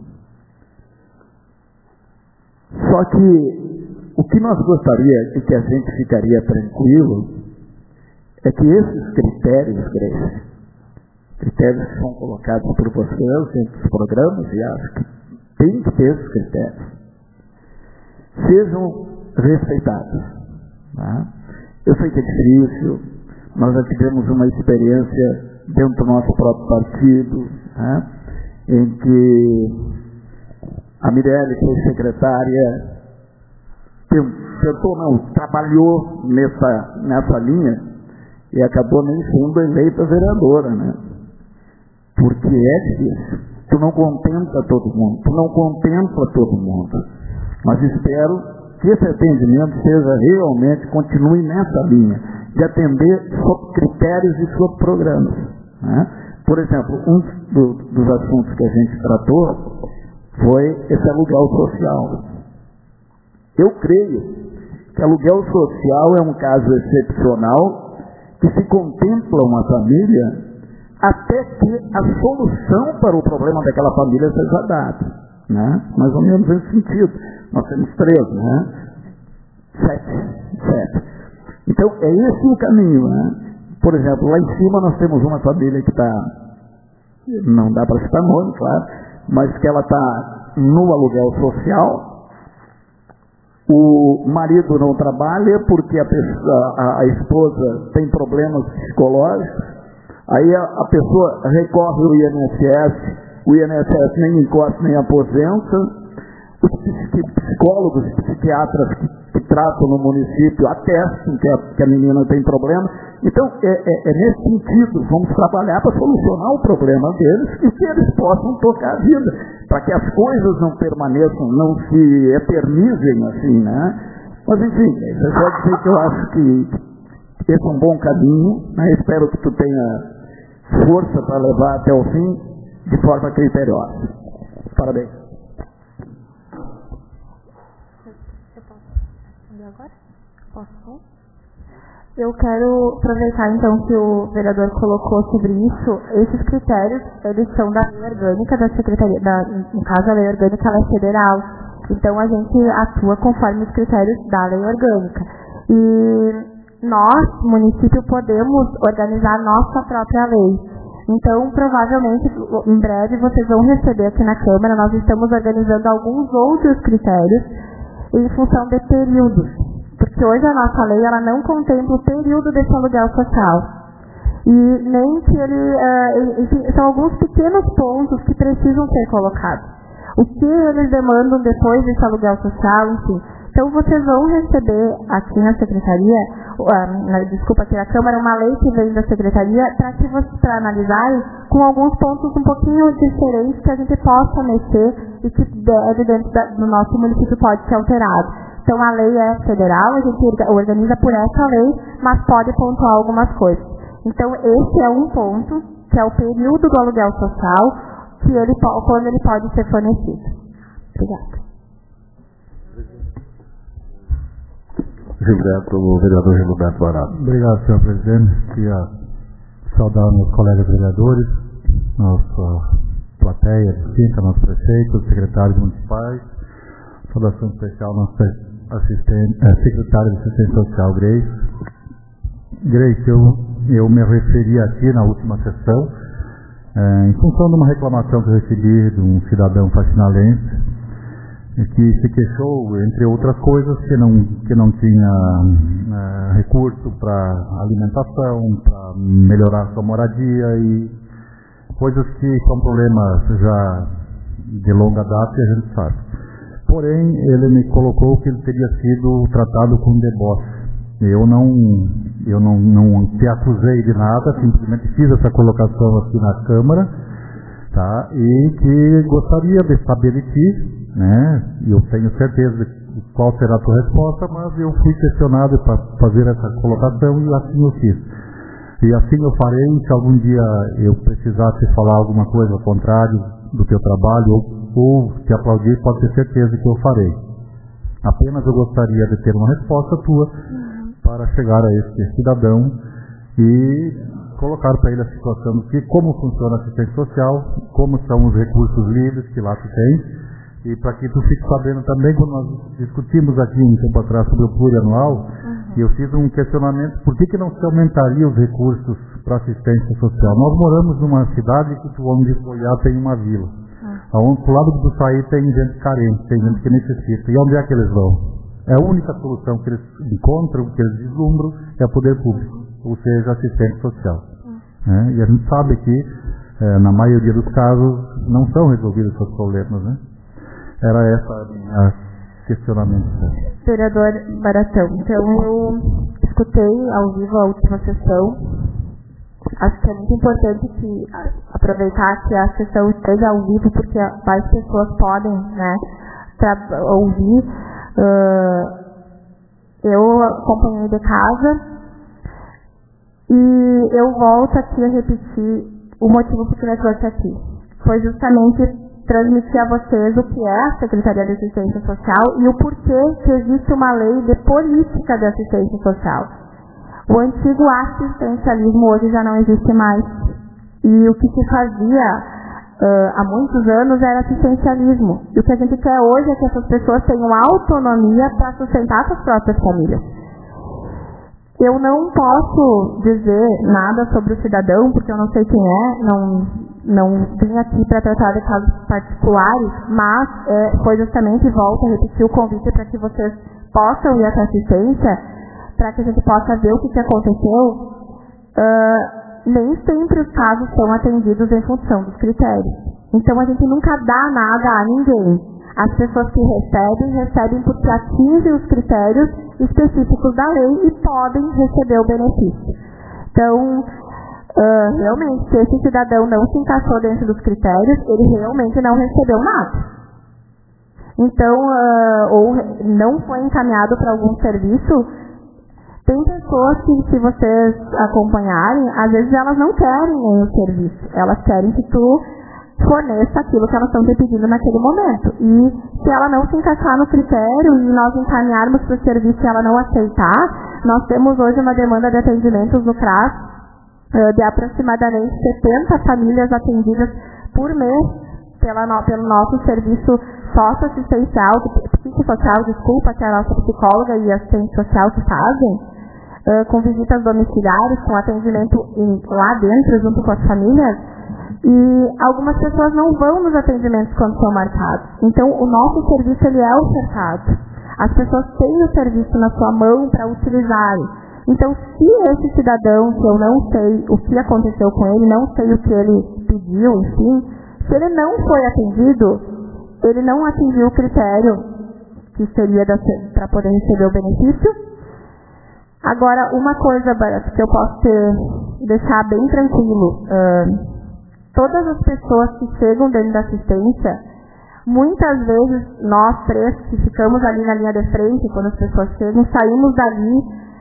[SPEAKER 4] Só que o que nós gostaríamos e que a gente ficaria tranquilo é que esses critérios, Grace, critérios que são colocados por vocês dentro dos programas, e acho que tem que ter esses critérios, sejam respeitados. Tá? Eu sei que é difícil, nós já tivemos uma experiência dentro do nosso próprio partido, tá? Em que a Mirelle, que foi secretária, tentou, não, trabalhou nessa, nessa linha e acabou nem sendo eleita vereadora, né? Porque é difícil. Tu não contempla todo mundo, tu não contempla todo mundo. Mas espero que esse atendimento seja realmente, continue nessa linha, de atender sob critérios e sob programas. Né? Por exemplo, um do, dos assuntos que a gente tratou foi esse aluguel social. Eu creio que aluguel social é um caso excepcional que se contempla uma família até que a solução para o problema daquela família seja dada. Né? Mais ou menos nesse sentido. Nós temos três, né? Sete. Sete. Então, é esse o caminho, né? Por exemplo, lá em cima nós temos uma família que está, não dá para citar nome, claro, mas que ela está no aluguel social. O marido não trabalha porque a, pessoa, a, a esposa tem problemas psicológicos. Aí a, a pessoa recorre ao I N S S, o I N S S nem encosta nem aposenta. Os psicólogos, psiquiatras que, que tratam no município atestam que a, que a menina tem problema. Então, é, é, é nesse sentido, vamos trabalhar para solucionar o problema deles e que eles possam tocar a vida, para que as coisas não permaneçam, não se eternizem assim, né? Mas, enfim, eu só dizer que eu acho que esse é um bom caminho, né? Espero que tu tenha força para levar até o fim de forma criteriosa. Parabéns.
[SPEAKER 3] Agora? Posso? Eu quero aproveitar então que o vereador colocou sobre isso. Esses critérios, eles são da lei orgânica da Secretaria, da, no caso a lei orgânica ela é federal. Então a gente atua conforme os critérios da lei orgânica. E nós, município, podemos organizar a nossa própria lei. Então, provavelmente, em breve vocês vão receber aqui na Câmara, nós estamos organizando alguns outros critérios em função de períodos. Porque hoje a nossa lei ela não contempla o período desse aluguel social. E nem que ele... Uh, enfim, são alguns pequenos pontos que precisam ser colocados. O que eles demandam depois desse aluguel social, enfim. Então, vocês vão receber aqui na Secretaria, uh, na, desculpa, aqui na Câmara, uma lei que vem da Secretaria para que vocês para analisarem com alguns pontos um pouquinho diferentes que a gente possa mexer e que de, dentro da, do nosso município pode ser alterado. Então, a lei é federal, a gente organiza por essa lei, mas pode pontuar algumas coisas. Então, esse é um ponto, que é o período do aluguel social, que ele, quando ele pode ser fornecido. Obrigada.
[SPEAKER 5] Gilberto, o vereador Gilberto Barato.
[SPEAKER 1] Obrigado, senhor presidente. Queria saudar meus colegas vereadores, nossa plateia, distinta, nossos prefeitos, secretários municipais. Saudação especial ao nosso assistente, eh, secretário de Assistência Social, Grace. Grace, eu, eu me referi aqui na última sessão, eh, em função de uma reclamação que eu recebi de um cidadão faxinalense, que se queixou, entre outras coisas, que não, que não tinha uh, recurso para alimentação, para melhorar sua moradia e coisas que são problemas já de longa data e a gente sabe. Porém, ele me colocou que ele teria sido tratado com deboche. Eu não, eu não, não te acusei de nada, simplesmente fiz essa colocação aqui na Câmara, tá? E que gostaria de saber de ti, né? Eu tenho certeza de qual será a tua resposta, mas eu fui questionado para fazer essa colocação e assim eu fiz. E assim eu farei. Se algum dia eu precisasse falar alguma coisa ao contrário do teu trabalho ou, ou te aplaudir, pode ter certeza que eu farei. Apenas eu gostaria de ter uma resposta tua para chegar a esse cidadão e colocar para ele a situação de como funciona a assistência social, como são os recursos livres que lá tu tens. E para que tu fique sabendo também, quando nós discutimos aqui um tempo atrás sobre o plurianual, uhum. eu fiz um questionamento, por que, que não se aumentaria os recursos para assistência social? Nós moramos numa cidade que tu onde olhar tem uma vila. Uhum. Onde, do lado do sair tem gente carente, tem gente que necessita. E onde é que eles vão? É a única solução que eles encontram, que eles vislumbram, é o poder público, ou seja, assistência social. Uhum. É, e a gente sabe que, é, na maioria dos casos, não são resolvidos esses problemas, né? Era essa a minha questionamento.
[SPEAKER 3] Vereador Baratão, então eu escutei ao vivo a última sessão. Acho que é muito importante que aproveitar que a sessão esteja ao vivo, porque mais pessoas podem, né, pra, ouvir. Uh, eu acompanhei de casa e eu volto aqui a repetir o motivo por que eu trouxe aqui. Foi justamente transmitir a vocês o que é a Secretaria de Assistência Social e o porquê que existe uma lei de política de assistência social. O antigo assistencialismo hoje já não existe mais. E o que se fazia uh, há muitos anos era assistencialismo. E o que a gente quer hoje é que essas pessoas tenham autonomia para sustentar suas próprias famílias. Eu não posso dizer nada sobre o cidadão, porque eu não sei quem é, não... não vim aqui para tratar de casos particulares, mas é, foi justamente, volto a repetir o convite para que vocês possam ir até a assistência, para que a gente possa ver o que, que aconteceu. Uh, nem sempre os casos são atendidos em função dos critérios. Então a gente nunca dá nada a ninguém. As pessoas que recebem, recebem porque atingem os critérios específicos da lei e podem receber o benefício. Então, Uh, realmente, se esse cidadão não se encaixou dentro dos critérios, ele realmente não recebeu nada. Então, uh, ou não foi encaminhado para algum serviço. Tem pessoas que, se vocês acompanharem, às vezes elas não querem nenhum serviço. Elas querem que tu forneça aquilo que elas estão te pedindo naquele momento. E se ela não se encaixar no critério e nós encaminharmos para o serviço e ela não aceitar, Nós temos hoje uma demanda de atendimentos no C R A S uh, de aproximadamente setenta famílias atendidas por mês pela no, pelo nosso serviço socioassistencial, psicossocial, desculpa, que é a nossa psicóloga e assistente social que fazem, uh, com visitas domiciliares, com atendimento em, lá dentro, junto com as famílias. E algumas pessoas não vão nos atendimentos quando são marcados. Então, o nosso serviço ele é ofertado. As pessoas têm o serviço na sua mão para utilizarem. Então, se esse cidadão, que eu não sei o que aconteceu com ele, não sei o que ele pediu, enfim, se ele não foi atendido, ele não atingiu o critério que seria para poder receber o benefício. Agora, uma coisa, Barato, que eu posso ter, deixar bem tranquilo, uh, todas as pessoas que chegam dentro da assistência, muitas vezes nós três que ficamos ali na linha de frente, quando as pessoas chegam, saímos dali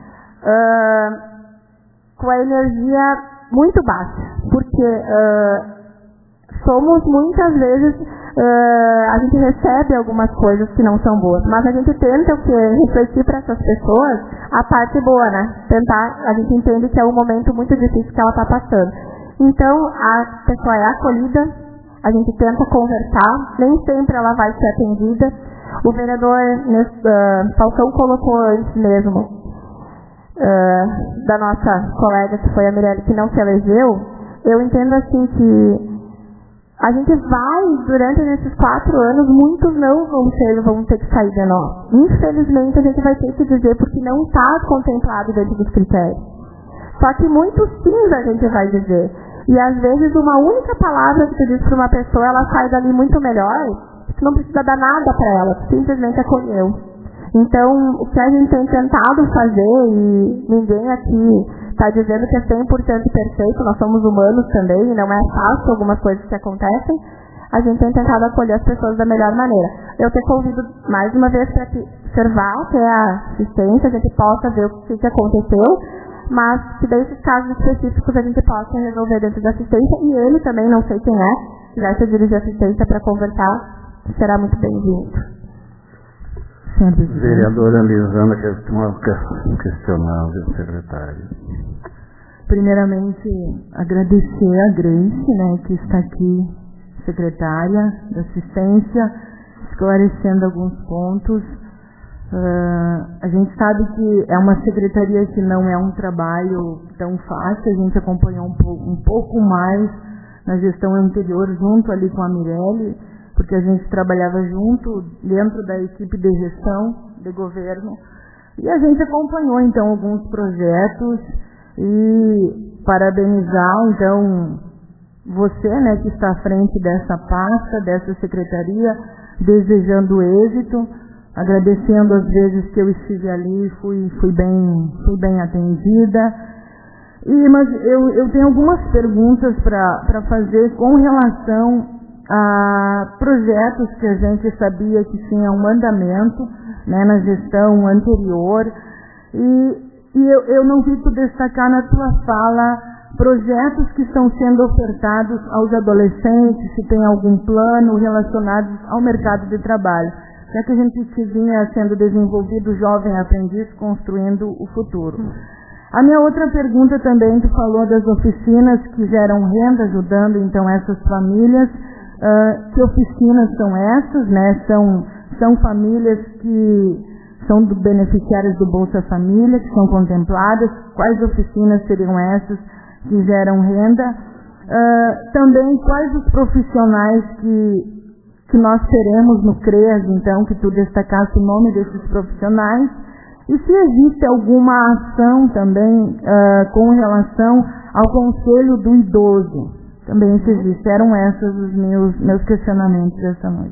[SPEAKER 3] uh, com a energia muito baixa, porque uh, somos muitas vezes, uh, a gente recebe algumas coisas que não são boas, mas a gente tenta o quê? Refletir para essas pessoas a parte boa, né? Tentar, a gente entende que é um momento muito difícil que ela está passando. Então, a pessoa é acolhida, a gente tenta conversar, nem sempre ela vai ser atendida. O vereador uh, Falcão colocou antes mesmo, uh, da nossa colega, que foi a Mirelle, que não se elegeu. Eu entendo assim que a gente vai, durante esses quatro anos, muitos não vão ter, vão ter que sair de nós. Infelizmente, a gente vai ter que dizer porque não está contemplado dentro dos critérios. Só que muitos sim a gente vai dizer. E às vezes uma única palavra que tu diz para uma pessoa, ela sai dali muito melhor, tu não precisa dar nada para ela, tu simplesmente acolheu. Então, o que a gente tem tentado fazer, e ninguém aqui está dizendo que é cem por cento perfeito, nós somos humanos também, e não é fácil algumas coisas que acontecem, a gente tem tentado acolher as pessoas da melhor maneira. Eu te convido mais uma vez para te observar até a assistência, a gente possa ver o que, que aconteceu, mas que desses casos específicos a gente possa resolver dentro da assistência, e ele também, não sei quem é, se quiser se dirigir à assistência para conversar, será muito bem-vindo.
[SPEAKER 5] Vereadora Lisandra, quer questionar o secretário.
[SPEAKER 2] Primeiramente, agradecer a Grace, né, que está aqui, secretária da assistência, esclarecendo alguns pontos. Uh, a gente sabe que é uma secretaria que não é um trabalho tão fácil, a gente acompanhou um, po um pouco mais na gestão anterior, junto ali com a Mirelle, porque a gente trabalhava junto dentro da equipe de gestão de governo, e a gente acompanhou então alguns projetos, e parabenizar então você, né, que está à frente dessa pasta, dessa secretaria, desejando êxito, agradecendo as vezes que eu estive ali, fui, fui, bem, fui bem atendida. E, mas eu, eu tenho algumas perguntas para fazer com relação a projetos que a gente sabia que tinham um andamento, né, na gestão anterior. E, e eu, eu não vi tu destacar na tua fala projetos que estão sendo ofertados aos adolescentes, se tem algum plano relacionado ao mercado de trabalho. Já que a gente vinha sendo desenvolvido jovem aprendiz, construindo o futuro. A minha outra pergunta também, tu falou das oficinas que geram renda, ajudando então essas famílias. Uh, que oficinas são essas, né? São, são famílias que são do beneficiários do Bolsa Família, que são contempladas. Quais oficinas seriam essas que geram renda? Uh, também quais os profissionais que que nós teremos no CREAS, então, que tu destacasse o nome desses profissionais, e se existe alguma ação também uh, com relação ao Conselho do Idoso. Também se existe. Eram esses os meus, meus questionamentos dessa noite.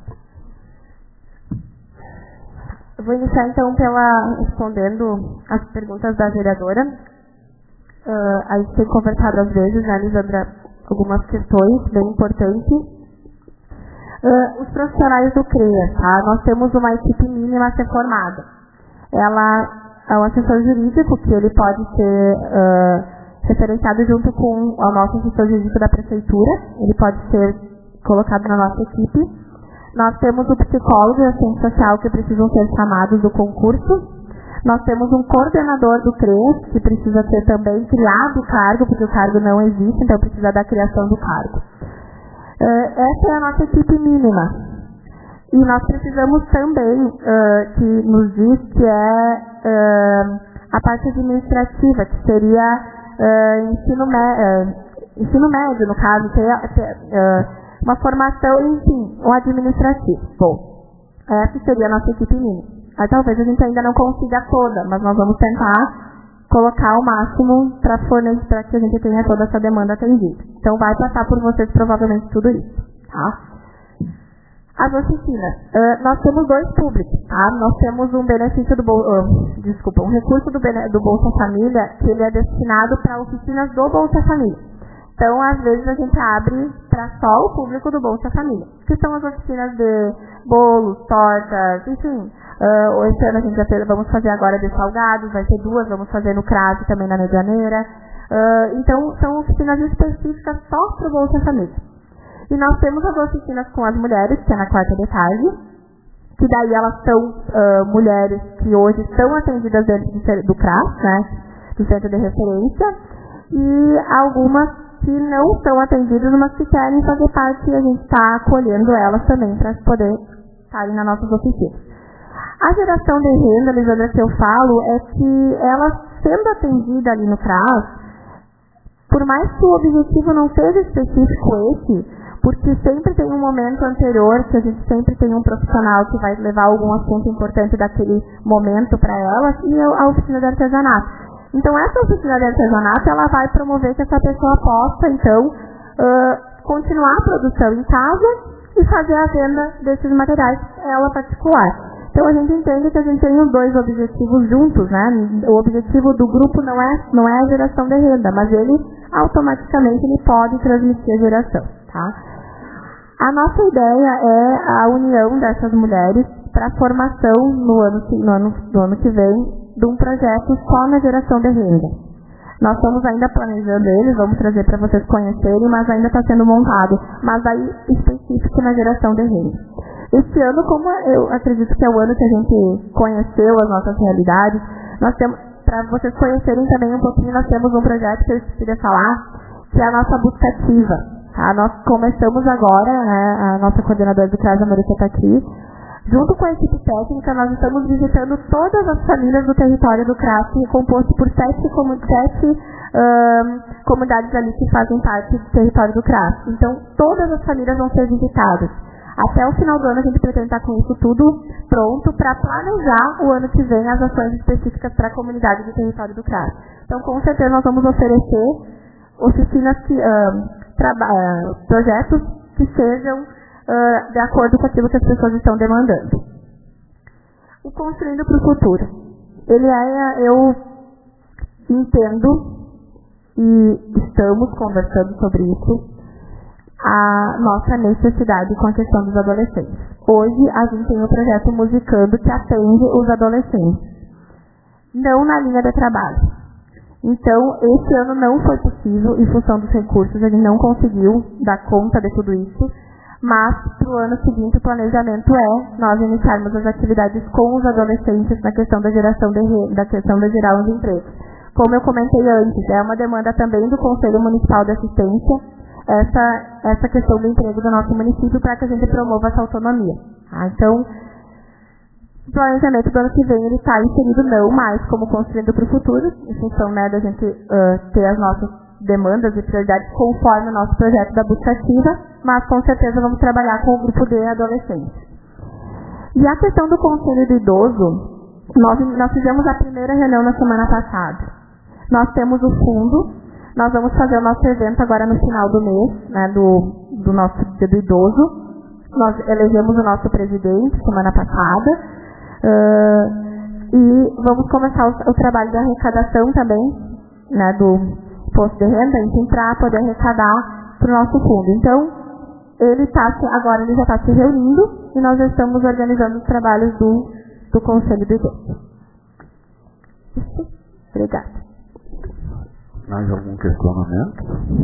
[SPEAKER 3] Eu vou iniciar, então, pela respondendo as perguntas da vereadora. Uh, a gente tem conversado às vezes, né, Lisandra, algumas questões bem importantes. Uh, os profissionais do CREAS, tá? Nós temos uma equipe mínima a ser formada. Ela é um assessor jurídico, que ele pode ser uh, referenciado junto com o nosso assessor jurídico da prefeitura, ele pode ser colocado na nossa equipe. Nós temos o psicólogo e o assistente social que precisam ser chamados do concurso. Nós temos um coordenador do C R E S, que precisa ser também criado o cargo, porque o cargo não existe, então precisa da criação do cargo. Uh, essa é a nossa equipe mínima. E nós precisamos também, uh, que nos diz que é uh, a parte administrativa, que seria uh, ensino, uh, ensino médio, no caso, ter, ter, uh, uma formação, enfim, o administrativo. Bom, essa seria a nossa equipe mínima. Aí talvez a gente ainda não consiga toda, mas nós vamos tentar colocar o máximo para fornecer, para que a gente tenha toda essa demanda atendida. Então vai passar por vocês provavelmente tudo isso, tá? As oficinas. Uh, nós temos dois públicos, tá? Nós temos um benefício do Bolsa, uh, desculpa, um recurso do, do Bolsa Família, que ele é destinado para oficinas do Bolsa Família. Então, às vezes, a gente abre para só o público do Bolsa Família, que são as oficinas de bolos, tortas, enfim. Uh, esse ano a gente já fez, vamos fazer agora de salgados, vai ter duas, vamos fazer no Crase também na Medianeira. Uh, então, são oficinas específicas só para o Bolsa Família. E nós temos as oficinas com as mulheres, que é na quarta de tarde, que daí elas são uh, mulheres que hoje estão atendidas dentro do, do CRAS, né, do Centro de Referência, e algumas que não são atendidas, mas que querem fazer parte, e a gente está acolhendo elas também para poder estarem nas nossas oficinas. A geração de renda, Lisandra, que eu falo, é que ela, sendo atendida ali no CRAS, por mais que o objetivo não seja específico esse, porque sempre tem um momento anterior, que a gente sempre tem um profissional que vai levar algum assunto importante daquele momento para ela, e a oficina de artesanato. Então, essa oficina de artesanato, ela vai promover que essa pessoa possa, então, uh, continuar a produção em casa e fazer a venda desses materiais, ela particular. Então, a gente entende que a gente tem os dois objetivos juntos, né? O objetivo do grupo não é, não é a geração de renda, mas ele, automaticamente, ele pode transmitir a geração, tá? A nossa ideia é a união dessas mulheres para a formação no ano, no, ano, no ano que vem de um projeto só na geração de renda. Nós estamos ainda planejando ele, vamos trazer para vocês conhecerem, mas ainda está sendo montado, mas aí específico na geração de renda. Esse ano, como eu acredito que é o ano que a gente conheceu as nossas realidades, nós temos, para vocês conhecerem também um pouquinho, nós temos um projeto que eu queria falar, que é a nossa busca ativa. Tá? Nós começamos agora, né, a nossa coordenadora do CRAS, a Marisa, está aqui. Junto com a equipe técnica, nós estamos visitando todas as famílias do território do CRAS, que é composto por sete, comu sete um, comunidades ali que fazem parte do território do CRAS. Então, todas as famílias vão ser visitadas. Até o final do ano, a gente pretende estar com isso tudo pronto para planejar o ano que vem as ações específicas para a comunidade do território do CRAS. Então, com certeza, nós vamos oferecer oficinas, que, um, uh, projetos que sejam uh, de acordo com aquilo que as pessoas estão demandando. O Construindo para o Futuro. Ele é, eu entendo, e estamos conversando sobre isso, a nossa necessidade com a questão dos adolescentes. Hoje, a gente tem o projeto Musicando, que atende os adolescentes, não na linha de trabalho. Então, esse ano não foi possível, em função dos recursos, a gente não conseguiu dar conta de tudo isso, mas para o ano seguinte o planejamento é nós iniciarmos as atividades com os adolescentes na questão da geração de renda, da questão da gerar de empregos. Como eu comentei antes, é uma demanda também do Conselho Municipal de Assistência, essa, essa questão do emprego do nosso município, para que a gente promova essa autonomia. Tá? Então, o planejamento do ano que vem ele está inserido não mais como Construindo para o Futuro, em função, né, da gente uh, ter as nossas demandas e prioridades conforme o nosso projeto da busca ativa, mas com certeza vamos trabalhar com o grupo de adolescentes. E a questão do Conselho do Idoso, nós, nós fizemos a primeira reunião na semana passada. Nós temos o fundo. Nós vamos fazer o nosso evento agora no final do mês, né, do, do nosso Dia do Idoso. Nós elegemos o nosso presidente semana passada. Uh, e vamos começar o, o trabalho de arrecadação também, né, do imposto de renda, enfim, para poder arrecadar para o nosso fundo. Então, ele tá, agora ele já está se reunindo e nós já estamos organizando os trabalhos do, do Conselho do Idoso. Isso. Obrigada.
[SPEAKER 5] Mais algum questionamento?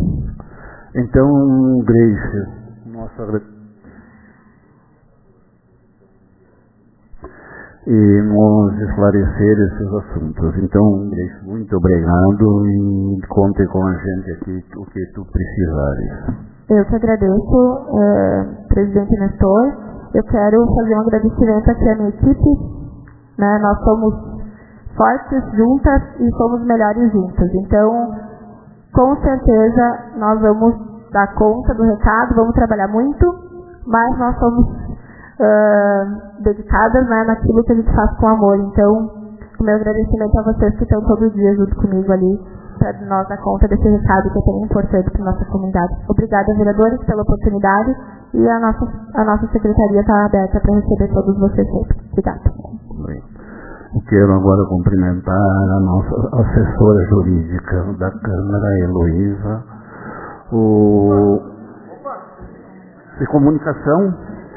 [SPEAKER 5] Então, Grace, nossa... e nos esclarecer esses assuntos. Então, Grace, muito obrigado e conte com a gente aqui o que tu precisares.
[SPEAKER 3] Eu que agradeço, eh, presidente Nestor. Eu quero fazer um agradecimento aqui à minha equipe. Né? Nós somos fortes juntas e somos melhores juntas. Então, com certeza, nós vamos dar conta do recado, vamos trabalhar muito, mas nós somos uh, dedicadas, né, naquilo que a gente faz com amor. Então, o meu agradecimento a vocês que estão todo dia junto comigo ali, para nós dar conta desse recado que é tão importante para a nossa comunidade. Obrigada, vereadores, pela oportunidade, e a nossa, a nossa secretaria está aberta para receber todos vocês sempre. Obrigada.
[SPEAKER 5] Eu quero agora cumprimentar a nossa assessora jurídica da Câmara, Heloísa, o de comunicação,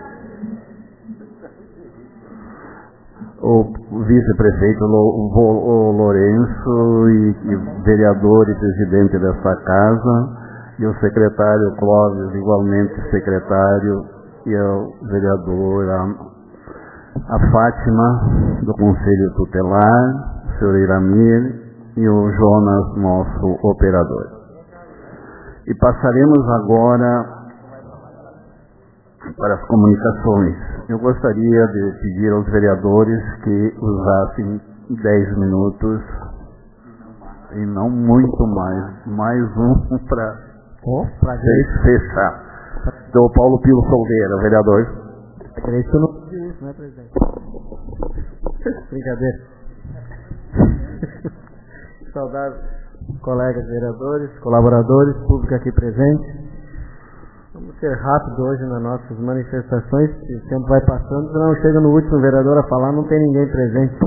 [SPEAKER 5] o vice-prefeito o Lourenço e, e vereador e presidente dessa casa, e o secretário Clóvis, igualmente secretário, e o vereador a, a Fátima, do Conselho Tutelar, o senhor Iramir e o Jonas, nosso operador. E passaremos agora para as comunicações. Eu gostaria de pedir aos vereadores que usassem dez minutos e não muito mais, mais um para
[SPEAKER 6] oh,
[SPEAKER 5] fechar. Então, Paulo Pio Soldeira, vereador.
[SPEAKER 6] Isso não diz isso, né, presidente? Brincadeira. Saudar colegas vereadores, colaboradores, público aqui presente. Vamos ser rápido hoje nas nossas manifestações, que o tempo vai passando, senão chega no último vereador a falar, não tem ninguém presente.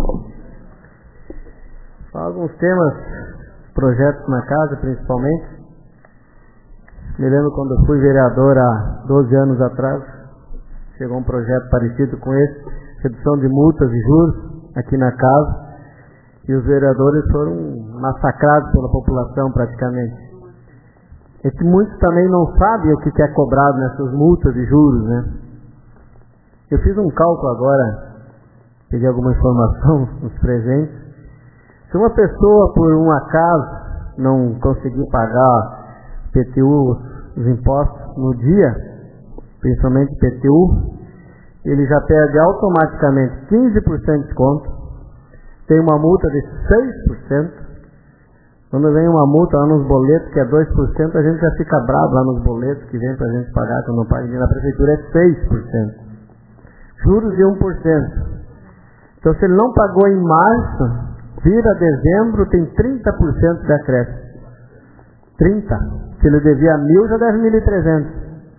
[SPEAKER 6] Só alguns temas, projetos na casa, principalmente. Me lembro quando eu fui vereador há doze anos atrás, chegou um projeto parecido com esse, redução de multas e juros aqui na casa, e os vereadores foram massacrados pela população praticamente. É que muitos também não sabem o que é cobrado nessas multas e juros, né? Eu fiz um cálculo agora, peguei alguma informação nos presentes. Se uma pessoa, por um acaso, não conseguir pagar P T U, os impostos no dia, principalmente P T U, ele já perde automaticamente quinze por cento de desconto, tem uma multa de seis por cento. Quando vem uma multa lá nos boletos, que é dois por cento, a gente já fica bravo lá nos boletos que vem pra gente pagar, quando não paga dinheiro na prefeitura, é seis por cento. Juros de um por cento. Então, se ele não pagou em março, vira dezembro, tem trinta por cento de acréscimo. trinta por cento. Se ele devia mil, já deve mil e trezentos.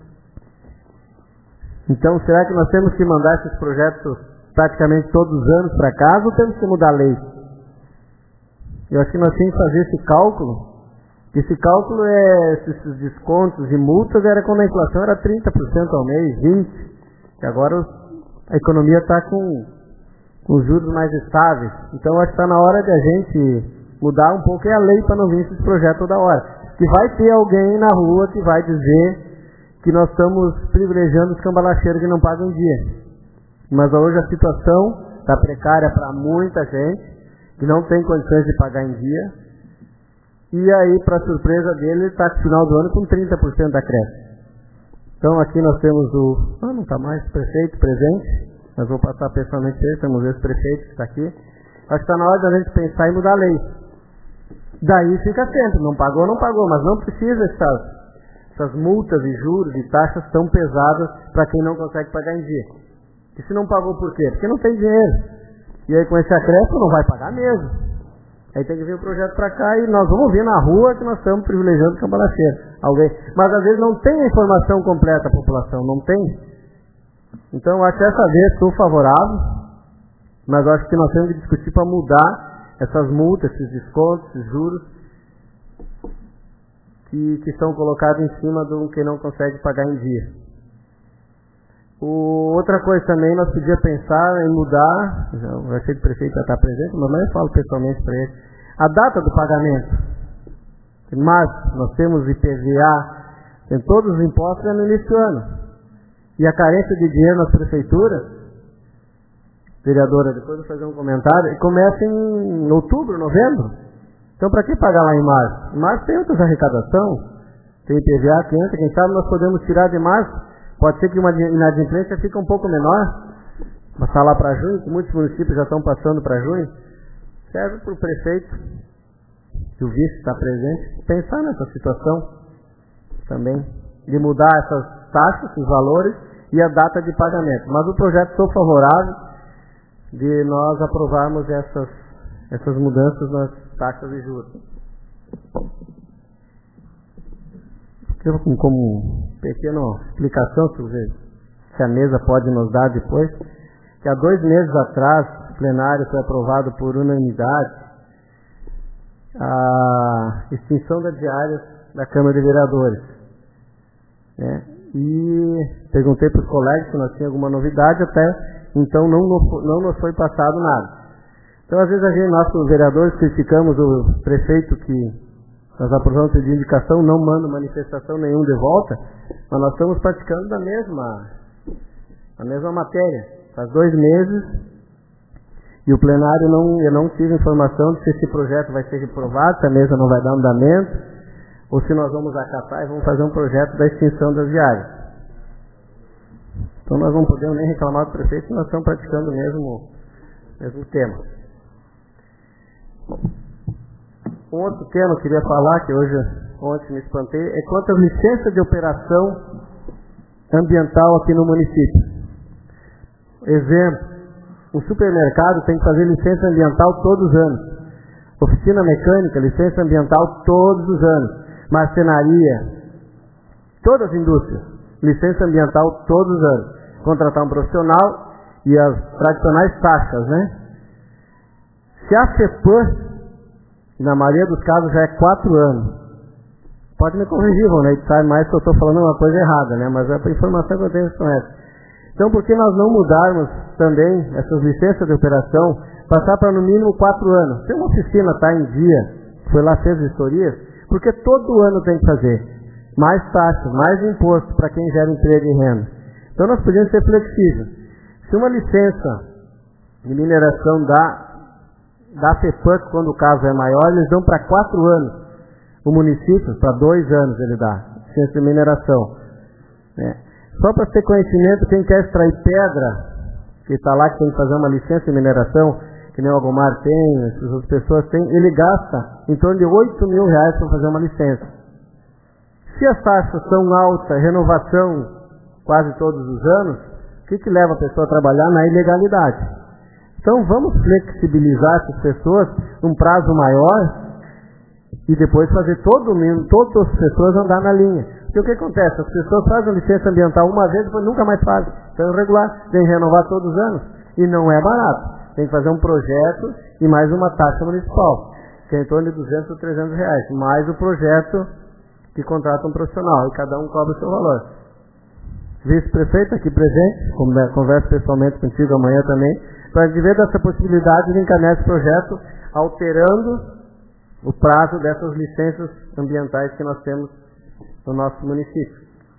[SPEAKER 6] Então, será que nós temos que mandar esses projetos praticamente todos os anos para casa ou temos que mudar a lei? Eu acho que nós temos que fazer esse cálculo. Esse cálculo é, esses descontos e multas, era quando a inflação era trinta por cento ao mês, vinte por cento. E agora a economia está com, com os juros mais estáveis. Então, eu acho que está na hora de a gente mudar um pouco a lei para não vir esses projetos toda hora. Que vai ter alguém na rua que vai dizer que nós estamos privilegiando os cambalacheiros que não pagam em dia. Mas hoje a situação está precária para muita gente que não tem condições de pagar em dia. E aí, para surpresa dele, ele está no final do ano com trinta por cento da creche. Então aqui nós temos o... Ah, não está mais prefeito presente. Mas vou passar pessoalmente para ele, temos esse prefeito que está aqui. Acho que está na hora da gente pensar em mudar a lei. Daí fica sempre, não pagou, não pagou, mas não precisa essas, essas multas e juros e taxas tão pesadas para quem não consegue pagar em dia. E se não pagou por quê? Porque não tem dinheiro. E aí com esse acréscimo não vai pagar mesmo. Aí tem que vir o projeto para cá e nós vamos ver na rua que nós estamos privilegiando o cambalacheiro. Alguém. Mas às vezes não tem a informação completa a população, não tem. Então acho que dessa vez estou favorável, mas acho que nós temos que discutir para mudar essas multas, esses descontos, esses juros que, que são colocados em cima do quem não consegue pagar em dia. O, outra coisa também, nós podíamos pensar em mudar, já, o achei que o prefeito já está presente, mas eu falo pessoalmente para ele, a data do pagamento. Em março, nós temos I P V A, tem todos os impostos é no início do ano. E a carência de dinheiro nas prefeituras vereadora, depois eu vou fazer um comentário, e começa em outubro, novembro. Então, para que pagar lá em março? Em março tem outras arrecadação, tem I P V A que entra, quem sabe nós podemos tirar de março. Pode ser que uma inadimplência fique um pouco menor, passar lá para junho, que muitos municípios já estão passando para junho. Serve para o prefeito, que o vice está presente, pensar nessa situação também, de mudar essas taxas, esses valores e a data de pagamento. Mas o projeto, sou favorável de nós aprovarmos essas, essas mudanças nas taxas de juros. Eu, como pequena explicação, se a mesa pode nos dar depois, que há dois meses atrás, o plenário foi aprovado por unanimidade a extinção das diárias da Câmara de Vereadores. Né? E perguntei para os colegas se nós tínhamos alguma novidade, até então não, não nos foi passado nada. Então, às vezes, a gente, nossos vereadores, criticamos o prefeito que nós aprovamos de indicação, não manda manifestação nenhuma de volta, mas nós estamos praticando da mesma, a mesma matéria. Faz dois meses e o plenário não, eu não tive informação de se esse projeto vai ser reprovado, se a mesa não vai dar andamento, ou se nós vamos acatar e vamos fazer um projeto da extinção das diárias. Então nós não podemos nem reclamar do prefeito, nós estamos praticando o mesmo, mesmo tema. Um outro tema que eu queria falar, que hoje, ontem me espantei, é quanto às licenças de operação ambiental aqui no município. Exemplo, um supermercado tem que fazer licença ambiental todos os anos. Oficina mecânica, licença ambiental todos os anos. Marcenaria, todas as indústrias, licença ambiental todos os anos. Contratar um profissional e as tradicionais taxas, né? Se a FEPAM, na maioria dos casos já é quatro anos. Pode me corrigir, Ronei, sabe mais que eu estou falando uma coisa errada, né? Mas é a informação que eu tenho com essa. Então, por que nós não mudarmos também essas licenças de operação, passar para no mínimo quatro anos? Se uma oficina está em dia, foi lá, fez vistorias, porque todo ano tem que fazer mais taxas, mais imposto para quem gera emprego e renda. Então, nós podemos ser flexíveis. Se uma licença de mineração dá da FEPAM, quando o caso é maior, eles dão para quatro anos. O município, para dois anos ele dá, licença de mineração. Né? Só para ter conhecimento, quem quer extrair pedra, que está lá, que tem que fazer uma licença de mineração, que nem o Agomar tem, essas outras pessoas têm, ele gasta em torno de oito mil reais para fazer uma licença. Se as taxas são altas, renovação quase todos os anos, o que, que leva a pessoa a trabalhar na ilegalidade? Então vamos flexibilizar essas pessoas um prazo maior e depois fazer todo mundo, todas as pessoas andar na linha. Porque o que acontece? As pessoas fazem licença ambiental uma vez e depois nunca mais fazem. Então é regular, tem que renovar todos os anos. E não é barato. Tem que fazer um projeto e mais uma taxa municipal, que é em torno de duzentos ou trezentos reais. Mais o projeto que contrata um profissional. E cada um cobra o seu valor. Vice-prefeito aqui presente, converso pessoalmente contigo amanhã também, para ver dessa possibilidade de encaminhar esse projeto, alterando o prazo dessas licenças ambientais que nós temos no nosso município.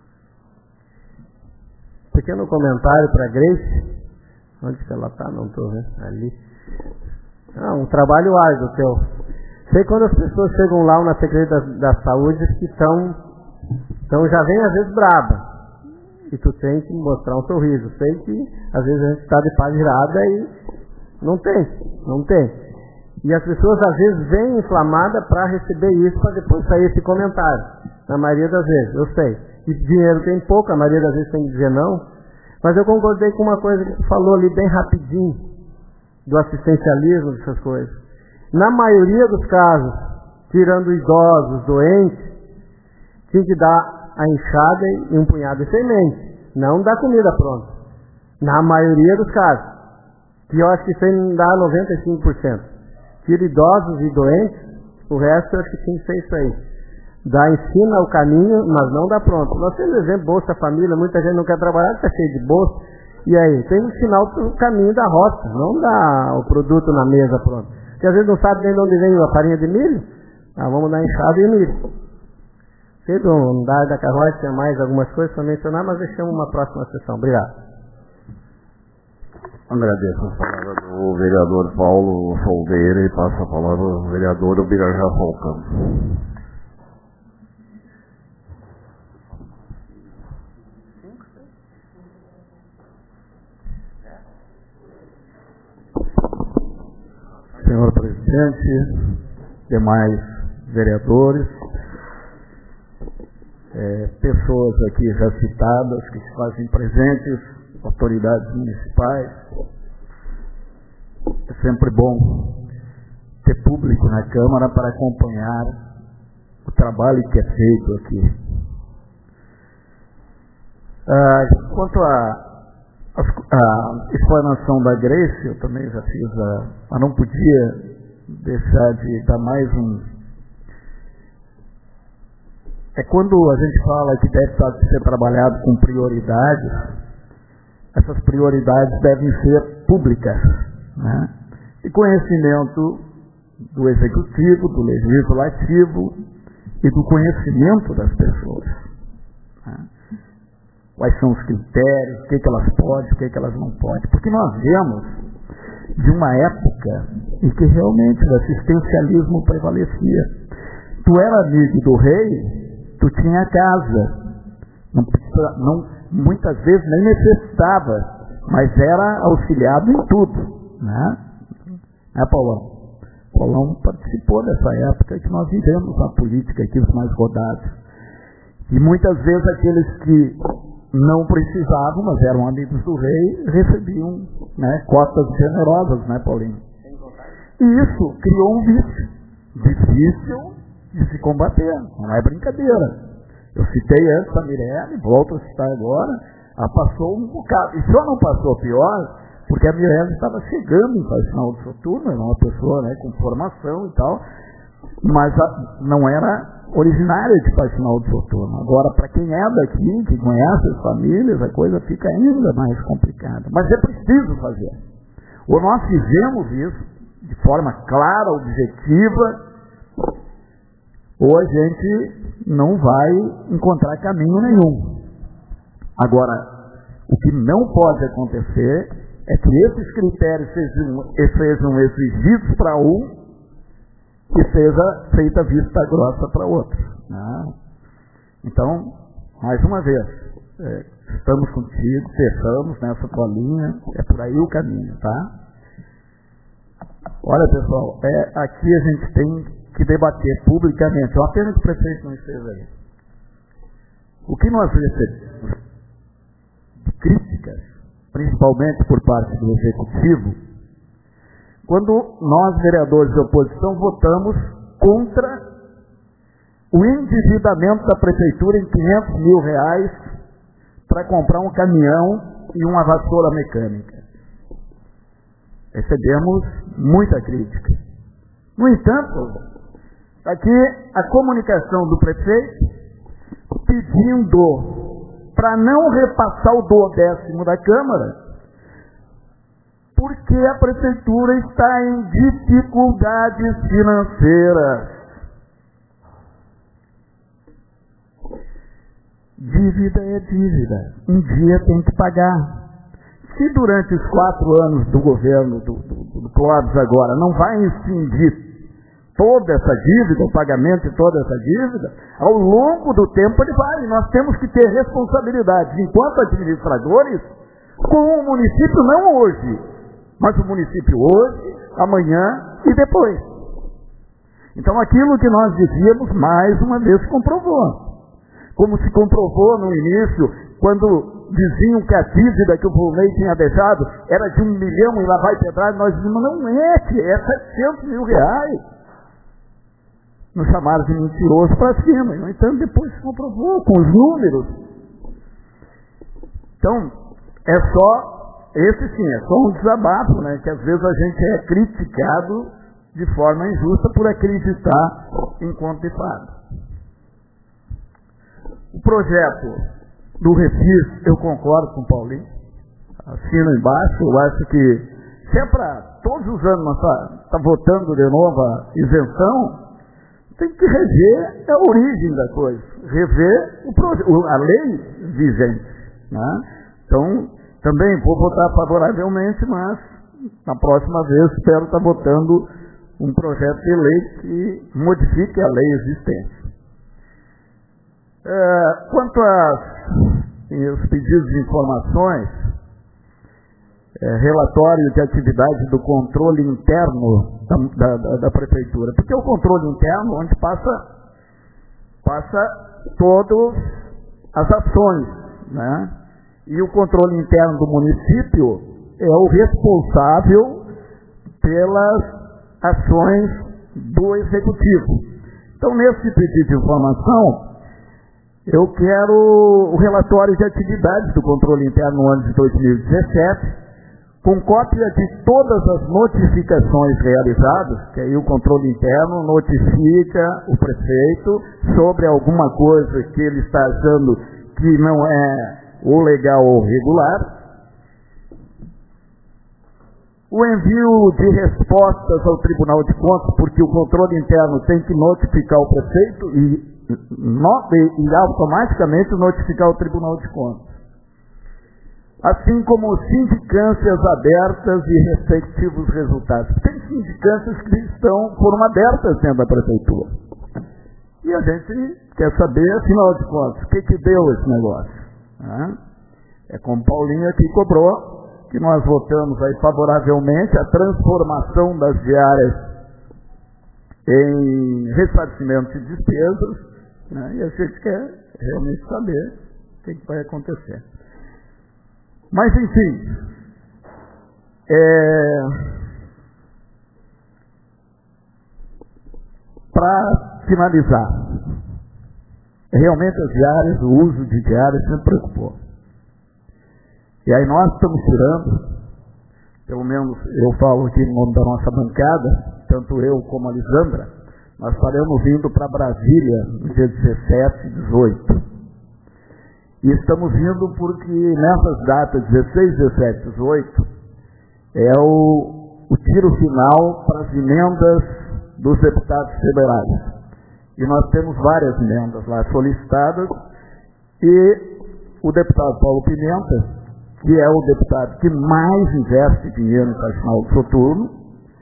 [SPEAKER 6] Pequeno comentário para a Grace. Onde que ela está? Não estou vendo. Ali. Ah, um trabalho árduo teu. Sei quando as pessoas chegam lá na Secretaria da, da Saúde que estão, então já vem às vezes braba. E tu tem que mostrar um sorriso. Sei que às vezes a gente está de pá virada e não tem, não tem. E as pessoas às vezes vêm inflamadas para receber isso, para depois sair esse comentário. Na maioria das vezes, eu sei. E dinheiro tem pouco, a maioria das vezes tem que dizer não. Mas eu concordei com uma coisa que tu falou ali bem rapidinho, do assistencialismo, dessas coisas. Na maioria dos casos, tirando idosos, doentes, tinha que dar a enxada e um punhado de semente. Não dá comida pronta. Na maioria dos casos. Que eu acho que isso aí não dá noventa e cinco por cento. Tira idosos e doentes, o resto eu acho que tem que ser isso aí. Dá, ensina o caminho, mas não dá pronto. Nós temos exemplo, Bolsa Família, muita gente não quer trabalhar, está cheio de bolsa. E aí, tem que ensinar o caminho da roça, não dá o produto na mesa pronto. Porque às vezes não sabe nem de onde vem a farinha de milho, ah, vamos dar enxada e milho. Sei do andar da carroça, tinha mais algumas coisas para mencionar, mas deixamos uma próxima sessão. Obrigado.
[SPEAKER 5] Agradeço a palavra do vereador Paulo Soldeira e passo a palavra ao vereador Ubirajá Falcão.
[SPEAKER 7] Senhor presidente, demais vereadores, é, pessoas aqui já citadas que se fazem presentes, autoridades municipais. É sempre bom ter público na Câmara para acompanhar o trabalho que é feito aqui. Ah, quanto a A, a explanação da Grace, eu também já fiz a... Mas não podia deixar de dar mais um... É quando a gente fala que deve ser trabalhado com prioridades, essas prioridades devem ser públicas, né? E conhecimento do Executivo, do Legislativo e do conhecimento das pessoas, né? Quais são os critérios, o que, que elas podem, o que, que elas não podem. Porque nós vemos de uma época em que realmente o assistencialismo prevalecia. Tu era amigo do rei, tu tinha casa. Não, não, muitas vezes nem necessitava, mas era auxiliado em tudo. Né, né Paulão? Paulão participou dessa época que nós vivemos na política aqui, os mais rodados. E muitas vezes aqueles que não precisavam, mas eram amigos do rei, recebiam, né, cotas generosas, né, Paulinho? E isso criou um vício, difícil de se combater, não é brincadeira. Eu citei antes a Mirelle, volto a citar agora, ela passou um bocado, e só não passou pior, porque a Mirelle estava chegando em final de soturno, era uma pessoa, né, com formação e tal, mas a, não era originária de Faxinal do Soturno. Agora, para quem é daqui, que conhece as famílias, a coisa fica ainda mais complicada. Mas é preciso fazer. Ou nós fizemos isso de forma clara, objetiva, ou a gente não vai encontrar caminho nenhum. Agora, o que não pode acontecer é que esses critérios sejam, sejam exigidos para um que seja feita vista grossa para outro. Né? Então, mais uma vez, é, estamos contigo, fechamos nessa tua linha, é por aí o caminho, tá? Olha, pessoal, é, aqui a gente tem que debater publicamente, é uma pena que o prefeito não esteja aí. O que nós recebemos de críticas, principalmente por parte do Executivo, quando nós, vereadores de oposição, votamos contra o endividamento da prefeitura em quinhentos mil reais para comprar um caminhão e uma vassoura mecânica. Recebemos muita crítica. No entanto, aqui a comunicação do prefeito pedindo para não repassar o duodécimo da Câmara, porque a prefeitura está em dificuldades financeiras. Dívida é dívida. Um dia tem que pagar. Se durante os quatro anos do governo do, do, do Clóvis agora não vai extinguir toda essa dívida, o pagamento de toda essa dívida, ao longo do tempo ele vai. Nós temos que ter responsabilidade enquanto administradores com o município, não hoje, mas o município hoje, amanhã e depois. Então aquilo que nós dizíamos, mais uma vez comprovou. Como se comprovou no início, quando diziam que a dívida que o Volney tinha deixado era de um milhão e lá vai pedrada, nós dizíamos, não é, que é setecentos mil reais. Nos chamaram de mentiroso para cima. No entanto, depois se comprovou com os números. Então, é só... Esse sim, é só um desabafo, né? Que às vezes a gente é criticado de forma injusta por acreditar em conto de fada. O projeto do Refis, eu concordo com o Paulinho, assino embaixo, eu acho que se é para todos os anos nós tá, tá votando de novo a isenção, tem que rever a origem da coisa, rever o proje- a lei vigente, né? Então, também vou votar favoravelmente, mas na próxima vez espero estar votando um projeto de lei que modifique a lei existente. É, quanto aos pedidos de informações, é, relatório de atividade do controle interno da, da, da prefeitura, porque é o controle interno onde passa, passa todas as ações, né? E o controle interno do município é o responsável pelas ações do executivo. Então, nesse pedido de informação, eu quero o relatório de atividades do controle interno no ano de dois mil e dezessete, com cópia de todas as notificações realizadas, que aí o controle interno notifica o prefeito sobre alguma coisa que ele está achando que não é o legal ou regular. O envio de respostas ao Tribunal de Contas, porque o controle interno tem que notificar o prefeito e e automaticamente notificar o Tribunal de Contas. Assim como sindicâncias abertas e respectivos resultados. Tem sindicâncias que estão, foram abertas dentro da prefeitura. E a gente quer saber, afinal de contas, o que que deu esse negócio. Né? É como Paulinho aqui cobrou, que nós votamos aí favoravelmente a transformação das diárias em ressarcimento de despesas, né? E a gente quer realmente saber o que, que vai acontecer. Mas, enfim, é... para finalizar, realmente as diárias, o uso de diárias sempre preocupou. E aí nós estamos tirando, pelo menos eu falo aqui no nome da nossa bancada, tanto eu como a Lisandra, nós estaremos vindo para Brasília no dia dezessete e dezoito. E estamos indo porque nessas datas, dezesseis, dezessete e dezoito, é o, o tiro final para as emendas dos deputados federais. E nós temos várias emendas lá solicitadas, e o deputado Paulo Pimenta, que é o deputado que mais investe dinheiro no Faxinal do Soturno,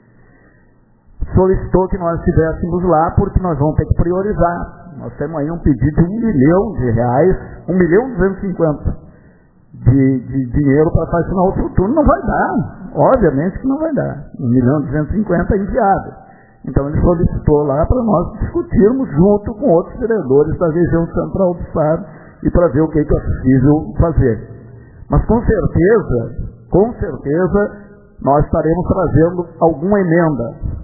[SPEAKER 7] solicitou que nós estivéssemos lá porque nós vamos ter que priorizar. Nós temos aí um pedido de um milhão de reais, um milhão e duzentos e cinquenta de, de dinheiro para Faxinal do Soturno. Não vai dar, obviamente que não vai dar. Um milhão e duzentos e cinquenta é inviável. Então ele solicitou lá para nós discutirmos junto com outros vereadores da região central do estado e para ver o que, que é possível fazer. Mas com certeza, com certeza, nós estaremos trazendo alguma emenda.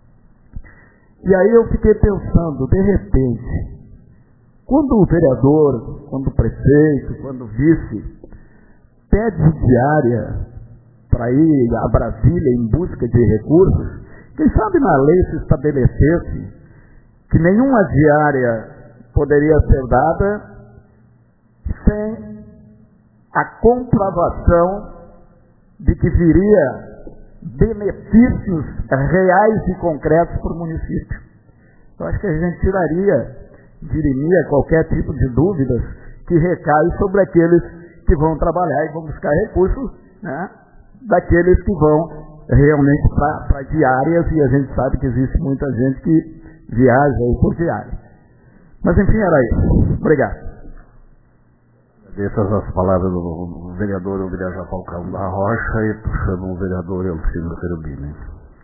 [SPEAKER 7] E aí eu fiquei pensando, de repente, quando o vereador, quando o prefeito, quando o vice pede diária para ir a Brasília em busca de recursos, quem sabe na lei se estabelecesse que nenhuma diária poderia ser dada sem a comprovação de que viria benefícios reais e concretos para o município. Eu acho que a gente tiraria, dirimia qualquer tipo de dúvidas que recai sobre aqueles que vão trabalhar e vão buscar recursos, né, daqueles que vão realmente para diárias, e a gente sabe que existe muita gente que viaja aí por diária. Mas enfim, era isso. Obrigado.
[SPEAKER 5] Essas as palavras do vereador Obriaja Falcão da Rocha e puxando o vereador Elcino Cherubini.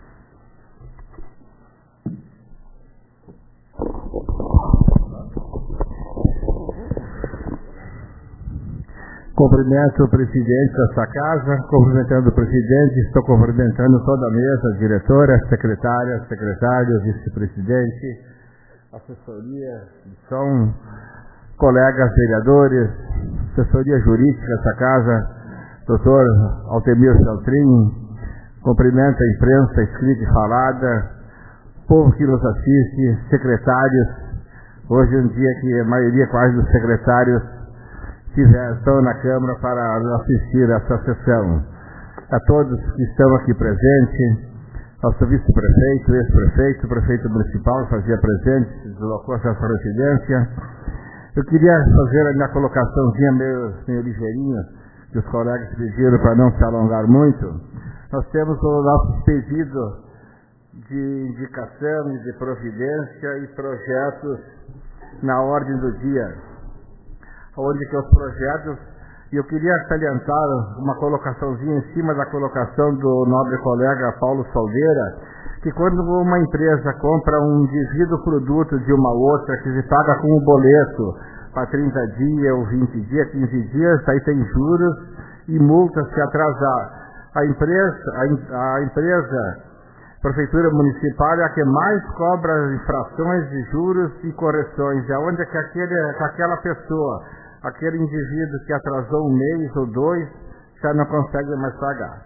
[SPEAKER 8] Cumprimento o presidente dessa casa, cumprimentando o presidente, estou cumprimentando toda a mesa, diretora, secretária, secretário, vice-presidente, assessoria, são colegas vereadores, assessoria jurídica dessa casa, doutor Altemir Feltrin, cumprimento a imprensa escrita e falada, povo que nos assiste, secretários, hoje é um dia que a maioria quase dos secretários estão na Câmara para assistir a essa sessão. A todos que estão aqui presentes, ao seu vice-prefeito, ex-prefeito, prefeito municipal que fazia presente, se deslocou a sua residência. Eu queria fazer a minha colocaçãozinha meio, meio ligeirinha, que os colegas pediram para não se alongar muito, nós temos o nosso pedido de indicação e de providência e projetos na ordem do dia, onde que os projetos, e eu queria salientar uma colocaçãozinha em cima da colocação do nobre colega Paulo Saldeira, que quando uma empresa compra um devido produto de uma outra, que se paga com um boleto para trinta dias, ou vinte dias, quinze dias, aí tem juros e multas se atrasar. A empresa, a, a empresa, Prefeitura Municipal é a que mais cobra infrações de juros e correções, é onde que, aquele, que aquela pessoa, aquele indivíduo que atrasou um mês ou dois, já não consegue mais pagar.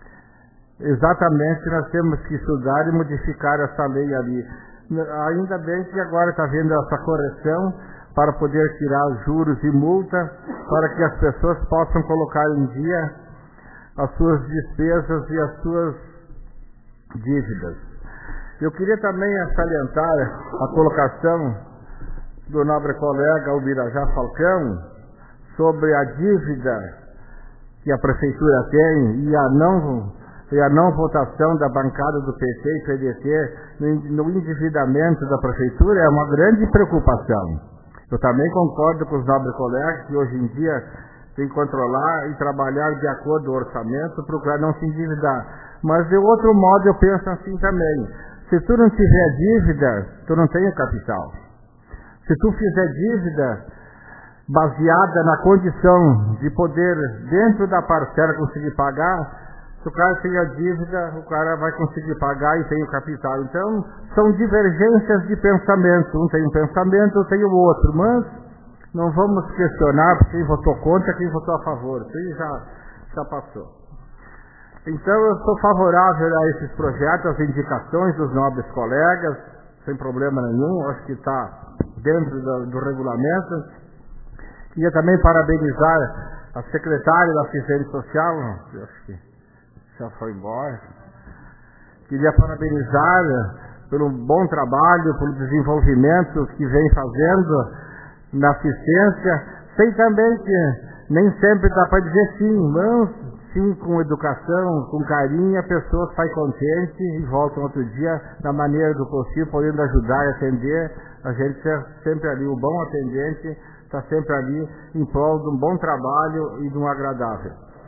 [SPEAKER 8] Exatamente, nós temos que estudar e modificar essa lei ali. Ainda bem que agora está havendo essa correção para poder tirar juros e multa, para que as pessoas possam colocar em dia as suas despesas e as suas dívidas. Eu queria também salientar a colocação do nobre colega Ubirajá Falcão sobre a dívida que a Prefeitura tem e a não, e a não votação da bancada do P T e P D T no endividamento da Prefeitura é uma grande preocupação. Eu também concordo com os nobres colegas que hoje em dia tem que controlar e trabalhar de acordo com o orçamento, procurar não se endividar. Mas de outro modo eu penso assim também, se tu não tiver dívida, tu não tem o capital. Se tu fizer dívida baseada na condição de poder, dentro da parcela, conseguir pagar, se o cara tem a dívida, o cara vai conseguir pagar e tem o capital. Então, são divergências de pensamento. Um tem um pensamento, outro tem o outro. Mas não vamos questionar quem votou contra, quem votou a favor. Isso já, já passou. Então, eu sou favorável a esses projetos, às indicações dos nobres colegas, sem problema nenhum. Acho que está dentro do, do regulamento. Queria também parabenizar a secretária da Assistência Social, eu acho que já foi embora. Queria parabenizar pelo bom trabalho, pelo desenvolvimento que vem fazendo na assistência. Sei também que nem sempre dá para dizer sim, mas sim, com educação, com carinho, a pessoa sai contente e volta outro dia da maneira do possível, podendo ajudar e atender. A gente ser sempre ali, o bom atendente está sempre ali em prol de um bom trabalho e de um agradável.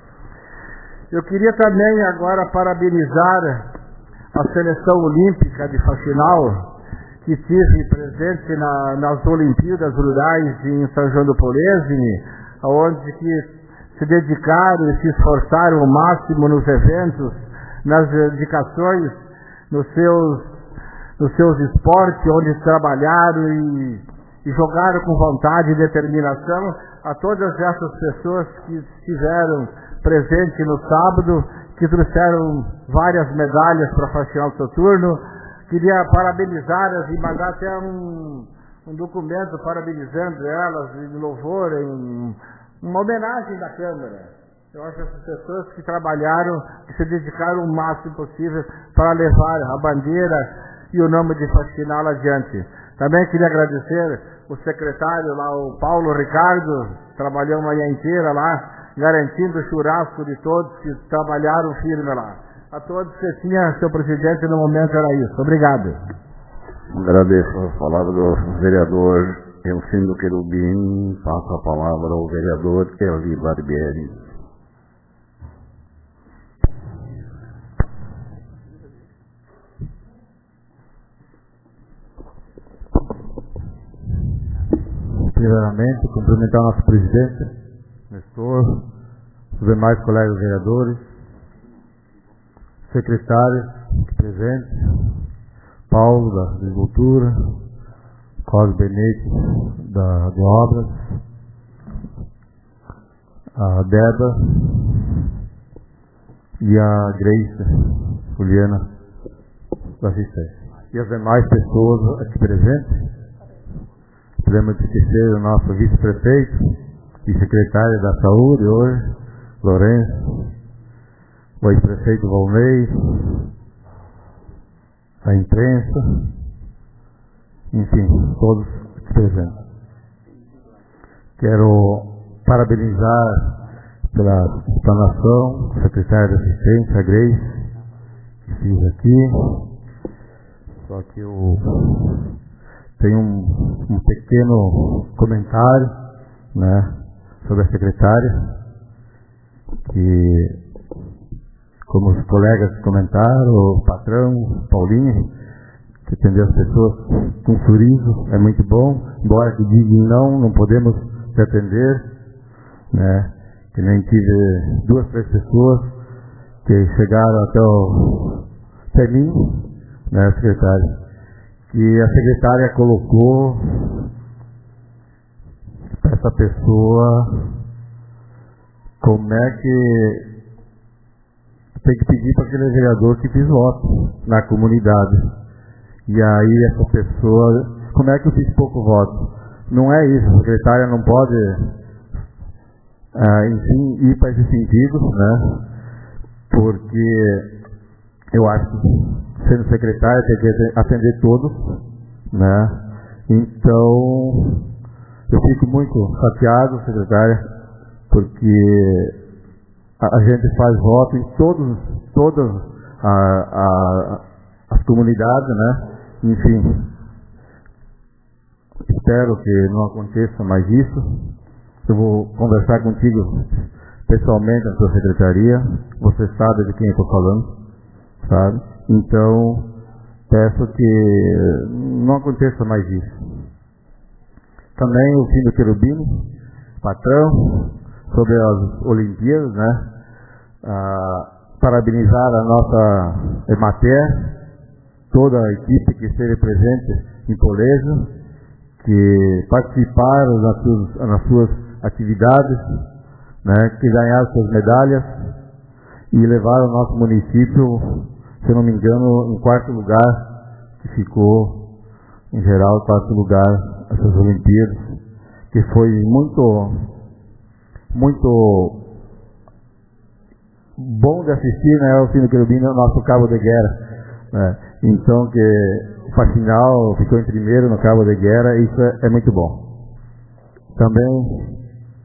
[SPEAKER 8] Eu queria também agora parabenizar a Seleção Olímpica de Faxinal, que estive presente na, nas Olimpíadas Rurais em São João do Polesine, onde que se dedicaram e se esforçaram ao máximo nos eventos, nas dedicações, nos seus, nos seus esportes, onde trabalharam e, e jogaram com vontade e determinação. A todas essas pessoas que estiveram presente no sábado, que trouxeram várias medalhas para a Faxinal Soturno. Queria parabenizá-las e mandar até um, um documento parabenizando elas, em louvor, em uma homenagem da Câmara. Eu acho que essas pessoas que trabalharam, que se dedicaram o máximo possível para levar a bandeira e o nome de Faxinal adiante. Também queria agradecer o secretário lá, o Paulo Ricardo, trabalhou a manhã inteira lá, garantindo o churrasco de todos que trabalharam firme lá. A todos que tinha, seu presidente, no momento era isso. Obrigado.
[SPEAKER 5] Agradeço a palavra do vereador Elcindo Querubim. Passo a palavra ao vereador Eli Barbieri.
[SPEAKER 1] Primeiramente, cumprimentar o nosso presidente, Nestor, os demais colegas vereadores, secretários presentes, Paulo, da Agricultura, Cosme Benete, da, de Obras, a Débora e a Grace, Juliana, da Assistência. E as demais pessoas aqui presentes. Podemos esquecer o nosso vice-prefeito e secretário da Saúde hoje, Lourenço, o ex-prefeito Volney, a imprensa, enfim, todos presentes. Quero parabenizar pela explanação, secretária de assistência, a Grace, que fiz aqui. Só que eu tenho um, um pequeno comentário, né, sobre a secretária, que, como os colegas comentaram, o patrão, Paulinho, que atendeu as pessoas com um sorriso, é muito bom, embora que digam não, não podemos te atender, né, que nem tive duas, três pessoas que chegaram até, o, até mim, né, secretária, que a secretária colocou para essa pessoa como é que tem que pedir para aquele vereador que fiz voto na comunidade. E aí essa pessoa, como é que eu fiz pouco voto? Não é isso, a secretária não pode, ah, enfim, ir para esse sentido, né? Porque eu acho que sendo secretária tem que atender todos, né? Então eu fico muito chateado, secretária, porque a, a gente faz voto em todos, todas a, a, as comunidades, né? Enfim, espero que não aconteça mais isso. Eu vou conversar contigo pessoalmente na sua secretaria. Você sabe de quem eu estou falando, sabe? Então, peço que não aconteça mais isso. Também o fim do Querubim, patrão, sobre as Olimpíadas, né? Ah, parabenizar a nossa Emater, toda a equipe que esteve presente em Poleza, que participaram nas suas, nas suas atividades, né, que ganharam suas medalhas e levaram o nosso município, se não me engano, em quarto lugar, que ficou, em geral, quarto lugar essas Olimpíadas, que foi muito, muito bom de assistir, né, o Fino Querubim, no nosso cabo de guerra, né. Então, que para final ficou em primeiro no cabo de guerra, isso é, é muito bom. Também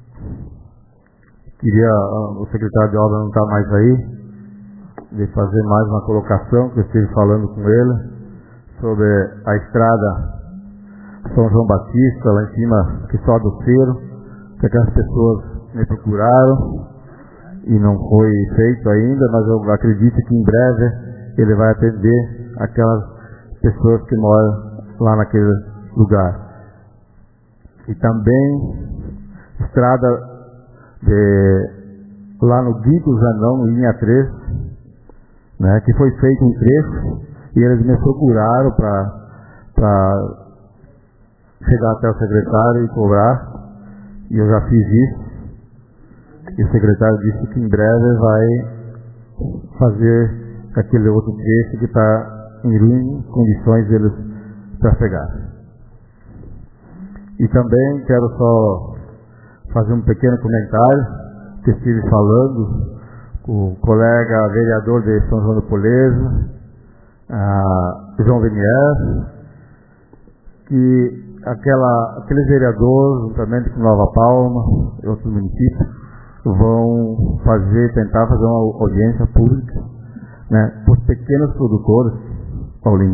[SPEAKER 1] queria, o secretário de obra não está mais aí, de fazer mais uma colocação, que eu estive falando com ele, sobre a estrada São João Batista, lá em cima, que só do Cero, que aquelas pessoas me procuraram e não foi feito ainda, mas eu acredito que em breve ele vai atender aquelas pessoas que moram lá naquele lugar. E também estrada de, lá no Guido Zanão, linha três, né, que foi feito um trecho e eles me procuraram para chegar até o secretário e cobrar, e eu já fiz isso, e o secretário disse que em breve vai fazer aquele outro trecho que está em ruins condições deles trafegar. E também quero só fazer um pequeno comentário que estive falando com o colega vereador de São João do Poleza, João Venier, que aquela, aquele vereador, juntamente com Nova Palma e outros municípios, vão fazer, tentar fazer uma audiência pública, né, para os pequenos produtores, Paulinho,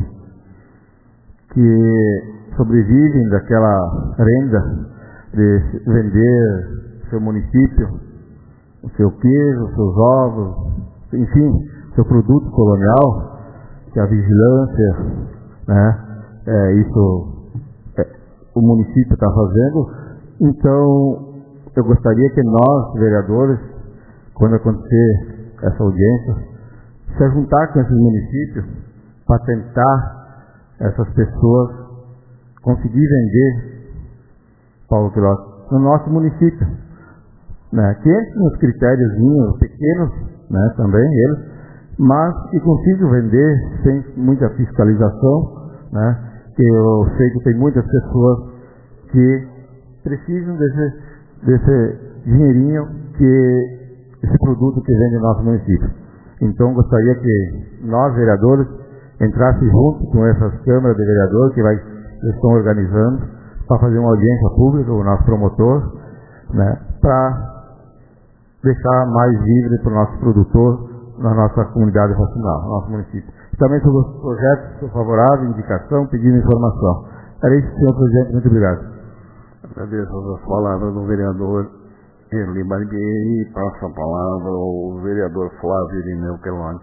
[SPEAKER 1] que sobrevivem daquela renda de vender seu município, o seu queijo, os seus ovos, enfim, seu produto colonial, que a vigilância, né, é, isso é, o município está fazendo. Então, eu gostaria que nós, vereadores, quando acontecer essa audiência, se juntar com esses municípios para tentar essas pessoas conseguir vender, Paulo Queiroz, no nosso município, né, que entre nos critérios pequenos, né, também eles, mas que consigam vender sem muita fiscalização, né, que eu sei que tem muitas pessoas que precisam desse, desse dinheirinho, que esse produto que vende no nosso município. Então gostaria que nós, vereadores, entrassem junto com essas câmaras de vereadores que vai, estão organizando para fazer uma audiência pública, o nosso promotor, né, para
[SPEAKER 8] deixar mais livre para o nosso produtor na nossa comunidade vacinal, no nosso município. Também sobre os projetos, sou favorável, indicação, pedindo informação. Era isso, senhor presidente, muito obrigado.
[SPEAKER 5] Agradeço as palavras do vereador Eli Barbieri e passo a palavra ao vereador Flávio Irineu Quelonte.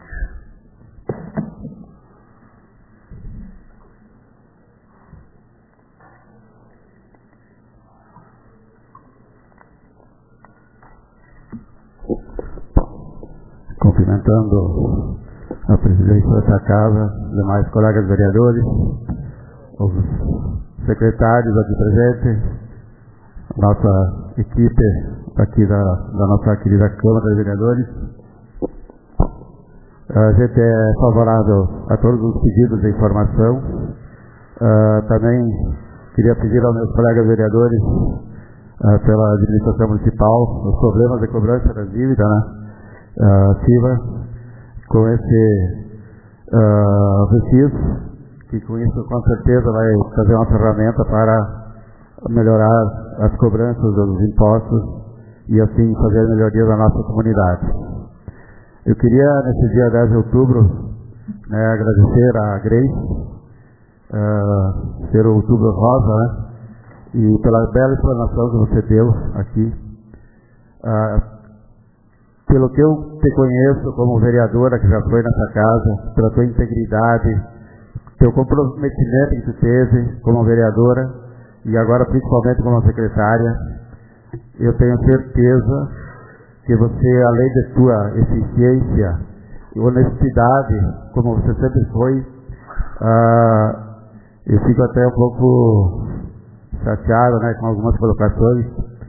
[SPEAKER 9] Cumprimentando a presidência dessa casa, demais colegas vereadores, os secretários aqui presentes, nossa equipe aqui da, da nossa querida Câmara de Vereadores. A gente é favorável a todos os pedidos de informação. Uh, também queria pedir aos meus colegas vereadores, uh, pela administração municipal, os problemas de cobrança das dívidas, né? Uh, ativa com esse uh, registro, que com isso com certeza vai fazer uma ferramenta para melhorar as cobranças dos impostos e assim fazer melhorias na nossa comunidade. Eu queria nesse dia dez de outubro, né, agradecer a Grace, uh, ser o Outubro Rosa, né, e pela bela explanação que você deu aqui. Uh, Pelo que eu te conheço como vereadora que já foi nessa casa, pela tua integridade, teu comprometimento que tu teve como vereadora e agora principalmente como secretária, eu tenho certeza que você, além de tua eficiência e honestidade, como você sempre foi, uh, eu fico até um pouco chateado, né, com algumas colocações,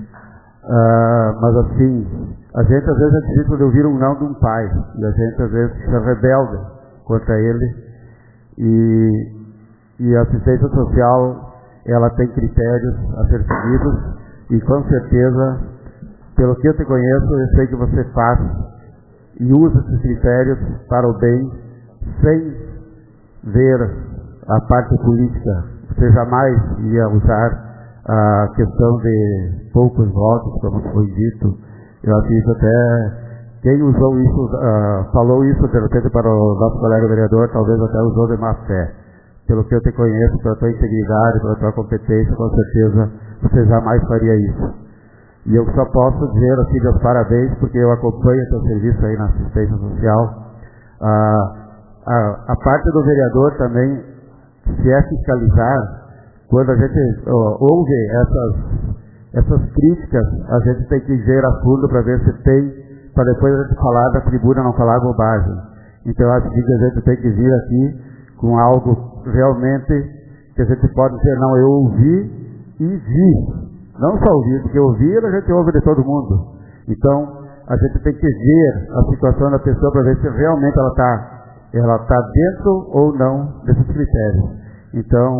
[SPEAKER 9] uh, mas assim, a gente às vezes é difícil de ouvir um não de um pai, e a gente às vezes se rebelde contra ele, e, e a assistência social, ela tem critérios a ser seguidos, e com certeza, pelo que eu te conheço, eu sei que você faz e usa esses critérios para o bem, sem ver a parte política. Você jamais ia usar a questão de poucos votos, como foi dito. Eu acho isso até, quem usou isso, uh, falou isso de repente para o nosso colega vereador, talvez até usou de má fé. Pelo que eu te conheço, pela tua integridade, pela tua competência, com certeza você jamais faria isso. E eu só posso dizer assim, meus parabéns, porque eu acompanho o teu serviço aí na assistência social. Uh, a, a parte do vereador também, se é fiscalizar, quando a gente uh, ouve essas... Essas críticas a gente tem que ver a fundo para ver se tem, para depois a gente falar da tribuna, não falar bobagem. Então eu acho que a gente tem que vir aqui com algo realmente que a gente pode dizer, não, eu ouvi e vi. Não só ouvir, porque ouvir a gente ouve de todo mundo. Então a gente tem que ver a situação da pessoa para ver se realmente ela está ela tá dentro ou não desses critérios. Então,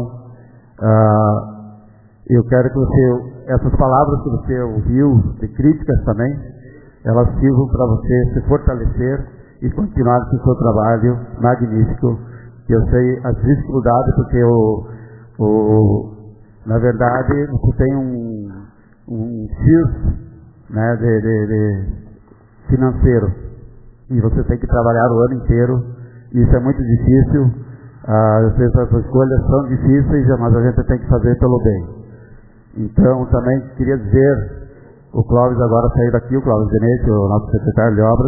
[SPEAKER 9] uh, eu quero que você... essas palavras que você ouviu, de críticas também, elas sirvam para você se fortalecer e continuar com o seu trabalho magnífico. Eu sei as dificuldades, porque o, o, na verdade você tem um, um X, né, de, de, de financeiro, e você tem que trabalhar o ano inteiro, e isso é muito difícil. Às vezes as escolhas são difíceis, mas a gente tem que fazer pelo bem. Então, também queria dizer, o Clóvis agora saiu daqui, o Clóvis Denete, o nosso secretário de obras,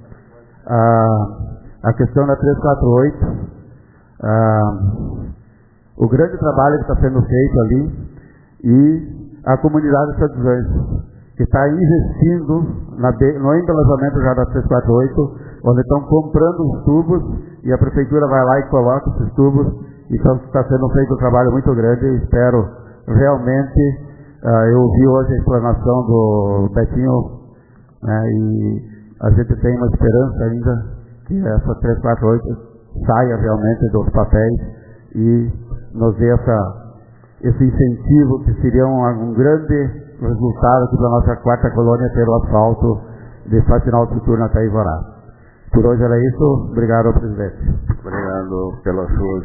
[SPEAKER 9] a, a questão da trezentos e quarenta e oito, a, o grande trabalho que está sendo feito ali, e a comunidade de Santos Anjos, que está investindo na, no embelezamento já da trezentos e quarenta e oito, onde estão comprando os tubos, e a prefeitura vai lá e coloca esses tubos, então está sendo feito um trabalho muito grande, e espero realmente, uh, eu ouvi hoje a explanação do Betinho, né, e a gente tem uma esperança ainda que essa trezentos e quarenta e oito saia realmente dos papéis e nos dê essa, esse incentivo que seria um, um grande resultado aqui para a nossa quarta colônia ter o asfalto de Faxinal Futurno até Ivorá. Por hoje era isso. Obrigado, presidente.
[SPEAKER 5] Obrigado pelas suas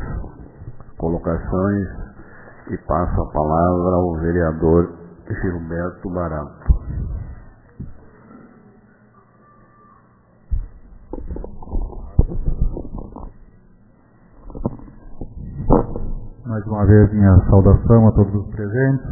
[SPEAKER 5] colocações. E passo a palavra ao vereador Gilberto Barato.
[SPEAKER 1] mais uma vez minha saudação a todos os presentes.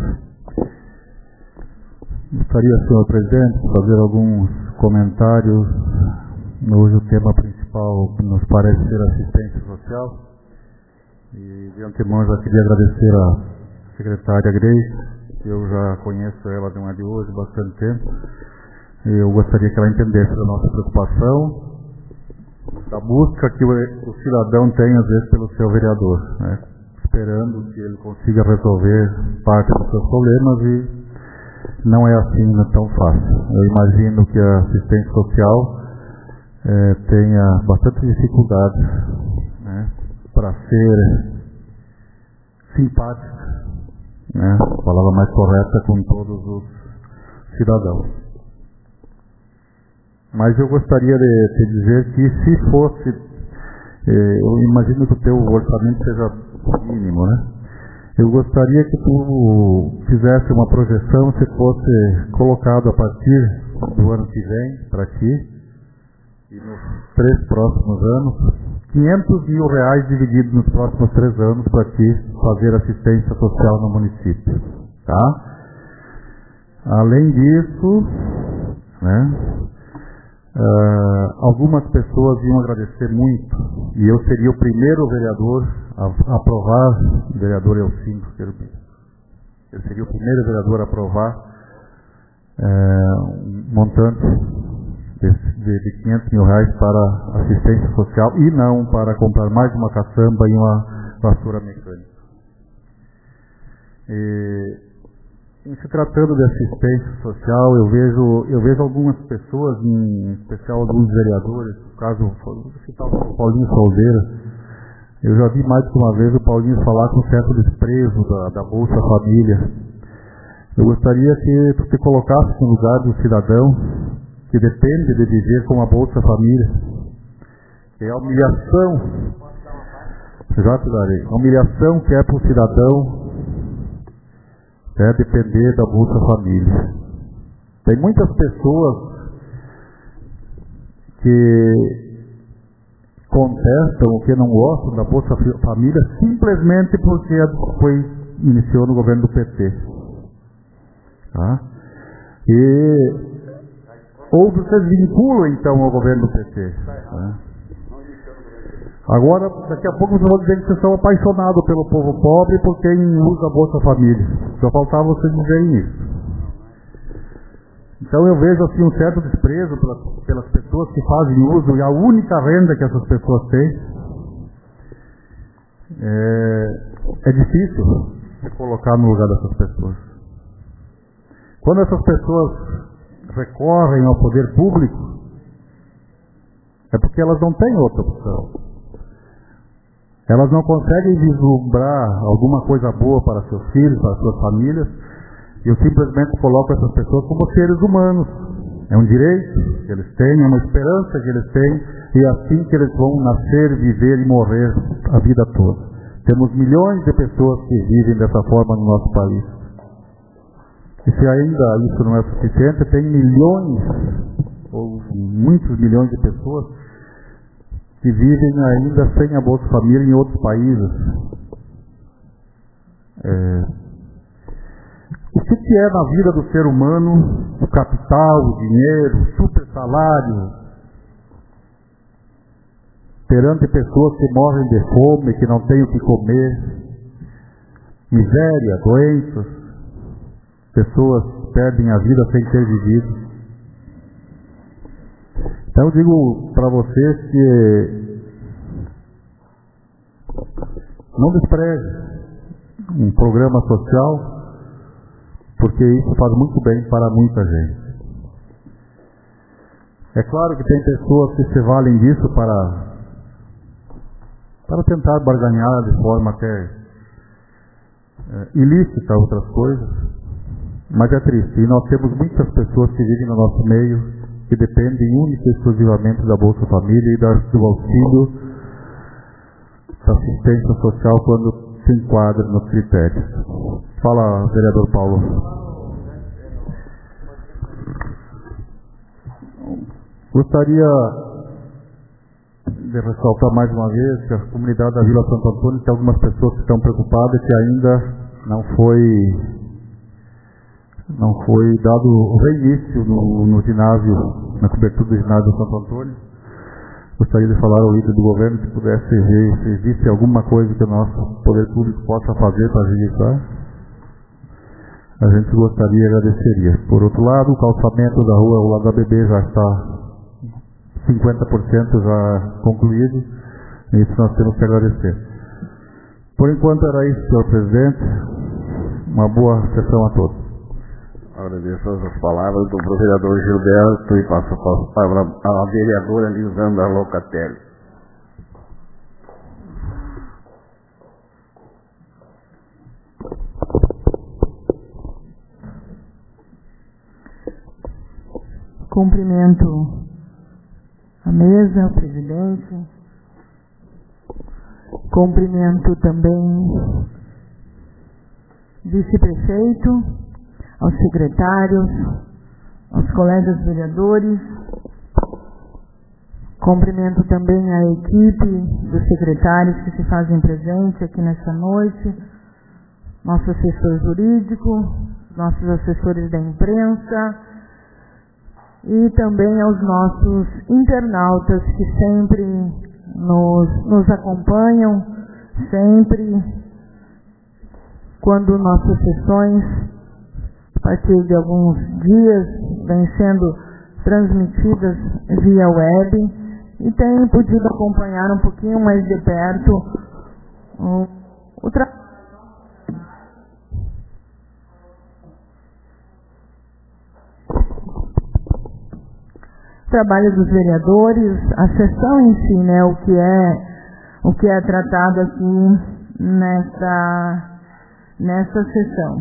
[SPEAKER 1] Gostaria, senhor presidente, de fazer alguns comentários. Hoje o tema principal nos parece ser assistência social. E de antemão já queria agradecer à secretária Grace, que eu já conheço ela de uma de hoje, bastante tempo. E eu gostaria que ela entendesse a nossa preocupação, da busca que o, o cidadão tem, às vezes, pelo seu vereador, né? Esperando que ele consiga resolver parte dos seus problemas, e não é assim, não é tão fácil. Eu imagino que a assistência social é, tenha bastante dificuldade, né, para ser simpática, né, a palavra mais correta, com todos os cidadãos. Mas eu gostaria de te dizer que, se fosse, eh, eu imagino que o teu orçamento seja mínimo, né? Eu gostaria que tu fizesse uma projeção, se fosse colocado a partir do ano que vem para ti, e nos três próximos anos, quinhentos mil reais divididos nos próximos três anos para ti fazer assistência social no município, tá? Além disso, né? Uh, algumas pessoas iam agradecer muito, e eu seria o primeiro vereador a, a aprovar, o vereador Elcindo, eu seria o primeiro vereador a aprovar uh, um montante de, de, de quinhentos mil reais para assistência social, e não para comprar mais uma caçamba e uma vassoura mecânica. E, em se tratando de assistência social, eu vejo, eu vejo algumas pessoas, em especial alguns vereadores, no caso, vou citar o Paulinho Soldeira. Eu já vi mais de uma vez o Paulinho falar com certo desprezo da, da Bolsa Família. Eu gostaria que tu te colocasse no lugar do cidadão que depende de viver com a Bolsa Família, que é a humilhação, já te darei, a humilhação que é para o cidadão é depender da Bolsa Família. Tem muitas pessoas que contestam ou que não gostam da Bolsa Família simplesmente porque foi, iniciou no governo do P T. Tá? E, ou vocês vinculam então ao governo do P T. Tá? Agora, daqui a pouco vocês vão dizer que vocês são apaixonados pelo povo pobre por quem usa a Bolsa Família. Só faltava vocês dizerem isso. Então eu vejo assim um certo desprezo pelas, pelas pessoas que fazem uso, e a única renda que essas pessoas têm. É, é difícil se colocar no lugar dessas pessoas. Quando essas pessoas recorrem ao poder público, é porque elas não têm outra opção. Elas não conseguem vislumbrar alguma coisa boa para seus filhos, para suas famílias, e eu simplesmente coloco essas pessoas como seres humanos. É um direito que eles têm, é uma esperança que eles têm, e é assim que eles vão nascer, viver e morrer a vida toda. Temos milhões de pessoas que vivem dessa forma no nosso país. E se ainda isso não é suficiente, tem milhões, ou muitos milhões de pessoas que vivem ainda sem a Bolsa Família em outros países. É, o que, que é na vida do ser humano o capital, o dinheiro, o super salário, perante pessoas que morrem de fome, que não têm o que comer, miséria, doenças, pessoas perdem a vida sem ter vivido. Então eu digo para vocês que não despreze um programa social, porque isso faz muito bem para muita gente. É claro que tem pessoas que se valem disso para, para tentar barganhar de forma até é, ilícita outras coisas, mas é triste. E nós temos muitas pessoas que vivem no nosso meio que dependem única e exclusivamente da Bolsa Família e do auxílio da assistência social quando se enquadra nos critérios. Fala, vereador Paulo. Gostaria de ressaltar mais uma vez que a comunidade da Vila Santo Antônio tem algumas pessoas que estão preocupadas que ainda não foi não foi dado o reinício no, no ginásio, na cobertura do ginásio Santo Antônio. Gostaria de falar ao líder do governo se pudesse ver se existe alguma coisa que o nosso poder público possa fazer para agilizar. A gente gostaria e agradeceria. Por outro lado, o calçamento da rua ao lado da B B já está cinquenta por cento já concluído, e isso nós temos que agradecer. Por enquanto era isso, senhor presidente. Uma boa sessão a todos.
[SPEAKER 5] Agradeço as palavras do vereador Gilberto e passo a palavra à vereadora Lisandra Locatelli.
[SPEAKER 2] Cumprimento a mesa, o presidente. Cumprimento também vice-prefeito, aos secretários, aos colegas vereadores. Cumprimento também a equipe dos secretários que se fazem presente aqui nessa noite, nosso assessor jurídico, nossos assessores da imprensa, e também aos nossos internautas que sempre nos, nos acompanham, sempre quando nossas sessões, a partir de alguns dias, vêm sendo transmitidas via web e têm podido acompanhar um pouquinho mais de perto o, o trabalho. trabalho dos vereadores, a sessão em si, né, o que é o que é tratado aqui nessa nessa sessão.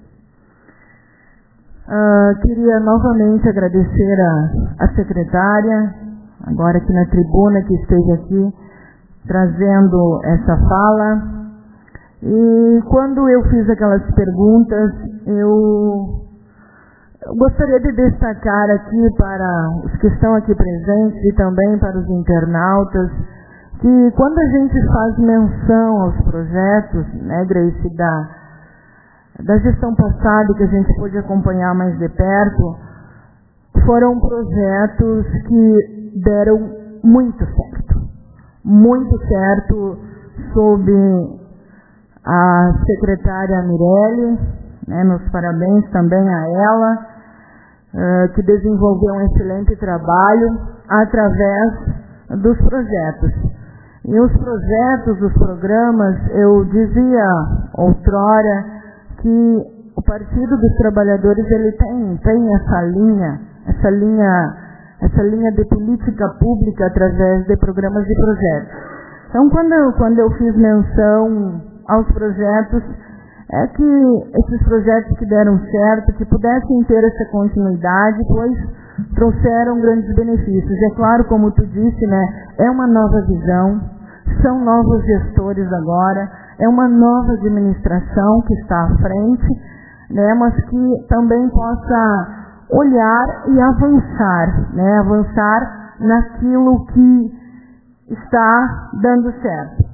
[SPEAKER 2] Uh, queria novamente agradecer a, a secretária, agora aqui na tribuna, que esteve aqui trazendo essa fala. E quando eu fiz aquelas perguntas, eu Eu gostaria de destacar aqui para os que estão aqui presentes e também para os internautas, que quando a gente faz menção aos projetos, né, Grace, da, da gestão passada, que a gente pôde acompanhar mais de perto, foram projetos que deram muito certo. Muito certo sob a secretária Mirelle, né, meus parabéns também a ela, Uh, que desenvolveu um excelente trabalho através dos projetos. E os projetos, os programas, eu dizia outrora que o Partido dos Trabalhadores ele tem, tem essa linha, essa linha, essa linha de política pública através de programas e projetos. Então, quando eu, quando eu fiz menção aos projetos, é que esses projetos que deram certo, que pudessem ter essa continuidade, pois trouxeram grandes benefícios. É claro, como tu disse, né, é uma nova visão, são novos gestores agora, é uma nova administração que está à frente, né, mas que também possa olhar e avançar, né, avançar naquilo que está dando certo.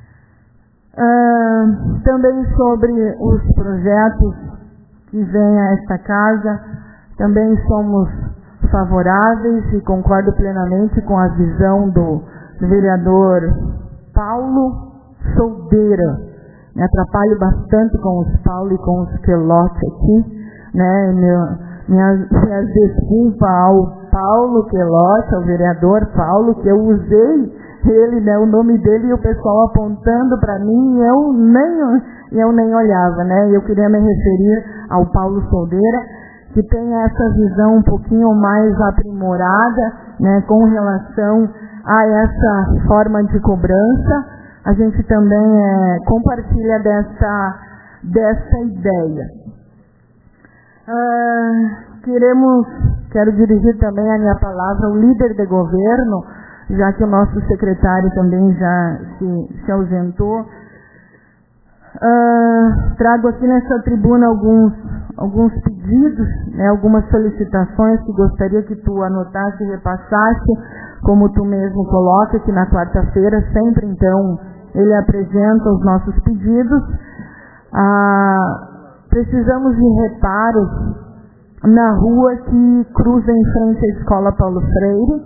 [SPEAKER 2] Uh, também sobre os projetos que vêm a esta casa, também somos favoráveis e concordo plenamente com a visão do, do vereador Paulo Soldeira. Me atrapalho bastante com os Paulo e com os Quelotti aqui, né? Meu, minhas, minhas desculpas ao Paulo Quelotti, ao vereador Paulo, que eu usei ele, né, o nome dele e o pessoal apontando para mim, e eu nem, eu nem olhava, né? Eu queria me referir ao Paulo Soldeira, que tem essa visão um pouquinho mais aprimorada, né, com relação a essa forma de cobrança. A gente também é, compartilha dessa, dessa ideia. Uh, queremos, quero dirigir também a minha palavra ao líder de governo, já que o nosso secretário também já se, se ausentou. Uh, trago aqui nessa tribuna alguns, alguns pedidos, né, algumas solicitações que gostaria que tu anotasse e repassasse como tu mesmo coloca, que na quarta-feira sempre então ele apresenta os nossos pedidos. Ah, precisamos de reparos na rua que cruza em frente à Escola Paulo Freire,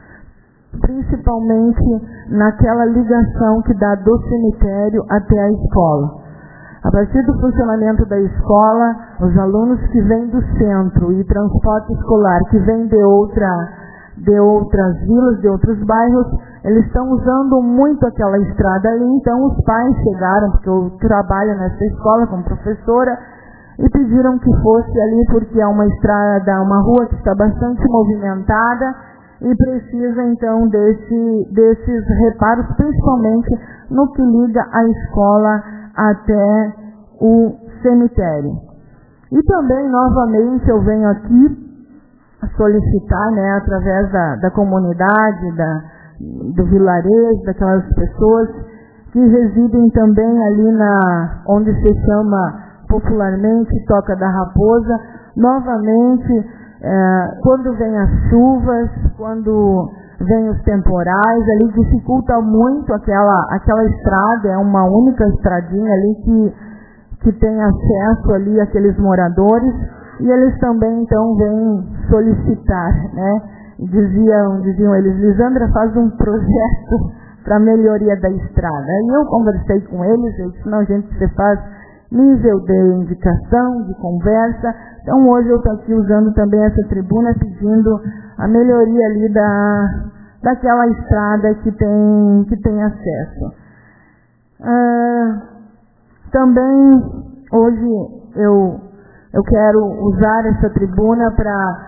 [SPEAKER 2] principalmente naquela ligação que dá do cemitério até a escola. A partir do funcionamento da escola, os alunos que vêm do centro e transporte escolar que vêm de, outra, de outras vilas, de outros bairros, eles estão usando muito aquela estrada ali. Então os pais chegaram, porque eu trabalho nessa escola como professora, e pediram que fosse ali porque é uma estrada, uma rua que está bastante movimentada e precisa então desse, desses reparos, principalmente no que liga a escola até o cemitério. E também, novamente, eu venho aqui solicitar, né, através da, da comunidade, da, do vilarejo, daquelas pessoas que residem também ali na, onde se chama popularmente Toca da Raposa, novamente, é, quando vem as chuvas, quando vem os temporais, ali dificulta muito aquela, aquela estrada, é uma única estradinha ali que, que tem acesso ali àqueles moradores, e eles também então vêm solicitar, né? Diziam, diziam eles, Lisandra, faz um projeto para melhoria da estrada. E eu conversei com eles, eu disse, não, gente, você faz nível de indicação, de conversa. Então hoje eu estou aqui usando também essa tribuna pedindo a melhoria ali da, daquela estrada que tem, que tem acesso. Ah, também hoje eu, eu quero usar essa tribuna para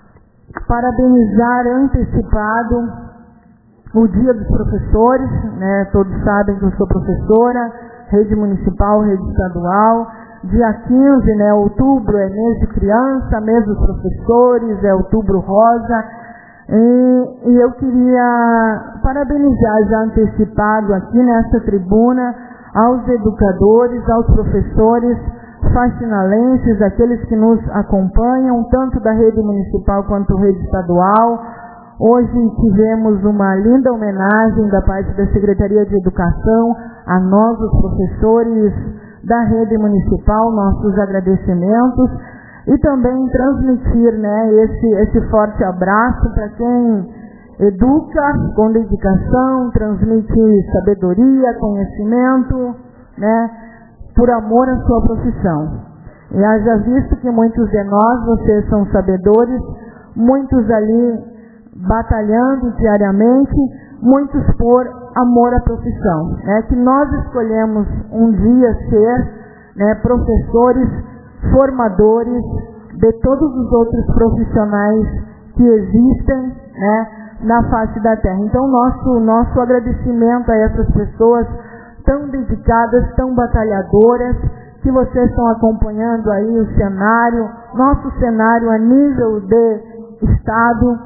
[SPEAKER 2] parabenizar antecipado o Dia dos Professores, né? Todos sabem que eu sou professora, rede municipal, rede estadual. Dia quinze, né, outubro é mês de criança, mês dos professores, é outubro rosa. E, e eu queria parabenizar já antecipado aqui nessa tribuna aos educadores, aos professores faxinalenses, aqueles que nos acompanham, tanto da rede municipal quanto rede estadual. Hoje tivemos uma linda homenagem da parte da Secretaria de Educação a nós, os professores da rede municipal, nossos agradecimentos, e também transmitir, né, esse, esse forte abraço para quem educa com dedicação, transmite sabedoria, conhecimento, né, por amor à sua profissão. E haja visto que muitos de nós, vocês são sabedores, muitos ali batalhando diariamente, muitos por amor à profissão, né? Que nós escolhemos um dia ser, né, professores, formadores de todos os outros profissionais que existem, né, na face da terra. Então nosso, nosso agradecimento a essas pessoas tão dedicadas, tão batalhadoras, que vocês estão acompanhando aí o cenário, nosso cenário a nível de Estado.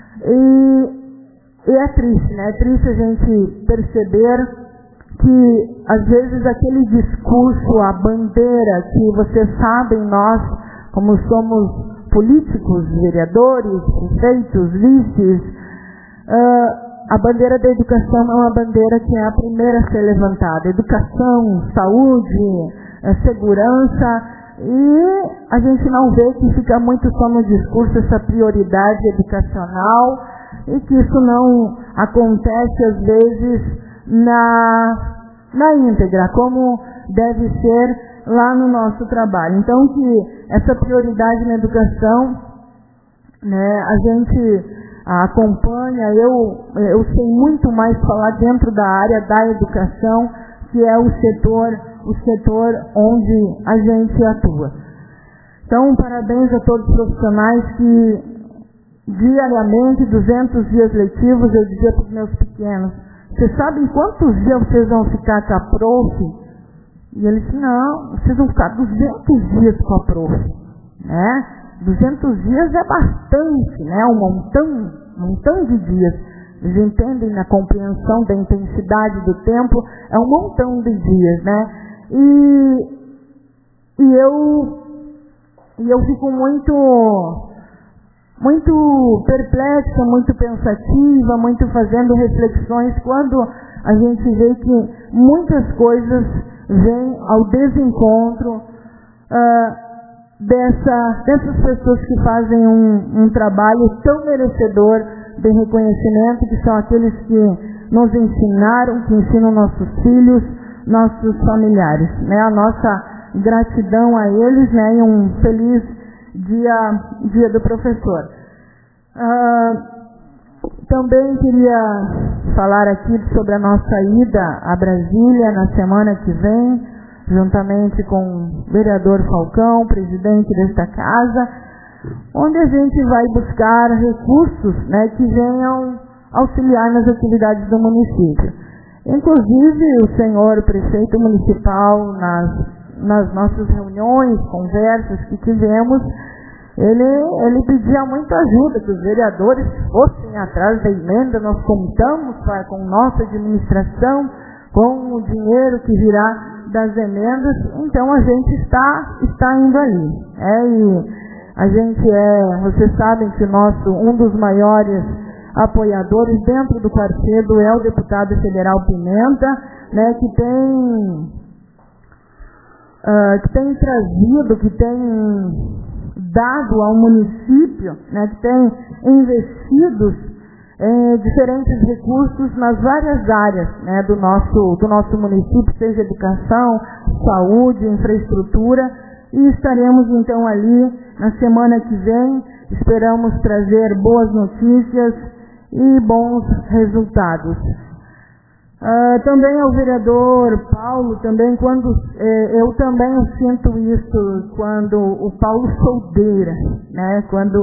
[SPEAKER 2] E, e é triste, né? É triste a gente perceber que, às vezes, aquele discurso, a bandeira que vocês sabem, nós, como somos políticos, vereadores, prefeitos, vices, uh, a bandeira da educação é uma bandeira que é a primeira a ser levantada. Educação, saúde, segurança, e a gente não vê que fica muito só no discurso essa prioridade educacional e que isso não acontece às vezes na, na íntegra, como deve ser lá no nosso trabalho. Então que essa prioridade na educação, né, a gente acompanha, eu, eu sei muito mais falar dentro da área da educação, que é o setor, o setor onde a gente atua. Então, parabéns a todos os profissionais que diariamente, duzentos dias letivos, eu dizia para os meus pequenos, vocês sabem quantos dias vocês vão ficar com a prof? E eles disseram, não, vocês vão ficar duzentos dias com a prof. Né? duzentos dias é bastante, né? Um montão, um montão de dias. Eles entendem na compreensão da intensidade do tempo, é um montão de dias, né? E, e, eu, e eu fico muito, muito perplexa, muito pensativa, muito fazendo reflexões quando a gente vê que muitas coisas vêm ao desencontro uh, dessa, dessas pessoas que fazem um, um trabalho tão merecedor de reconhecimento, que são aqueles que nos ensinaram, que ensinam nossos filhos, nossos familiares, né? A nossa gratidão a eles, né? E um feliz dia, dia do professor. Uh, também queria falar aqui sobre a nossa ida a Brasília na semana que vem, juntamente com o vereador Falcão, presidente desta casa, onde a gente vai buscar recursos, né, que venham auxiliar nas atividades do município. Inclusive, o senhor prefeito municipal, nas, nas nossas reuniões, conversas que tivemos, ele, ele pedia muita ajuda, que os vereadores fossem atrás da emenda. Nós contamos pra, com nossa administração, com o dinheiro que virá das emendas, então a gente está, está indo ali. É, e a gente é, vocês sabem que o nosso, um dos maiores apoiadores dentro do partido é o deputado federal Pimenta, né, que tem, uh, que tem trazido, que tem dado ao município, né, que tem investido em diferentes recursos nas várias áreas, né, do nosso, do nosso município, seja educação, saúde, infraestrutura, e estaremos então ali na semana que vem. Esperamos trazer boas notícias e bons resultados. Uh, também ao vereador Paulo, também quando eh, eu também sinto isso quando o Paulo Soldeira, né, quando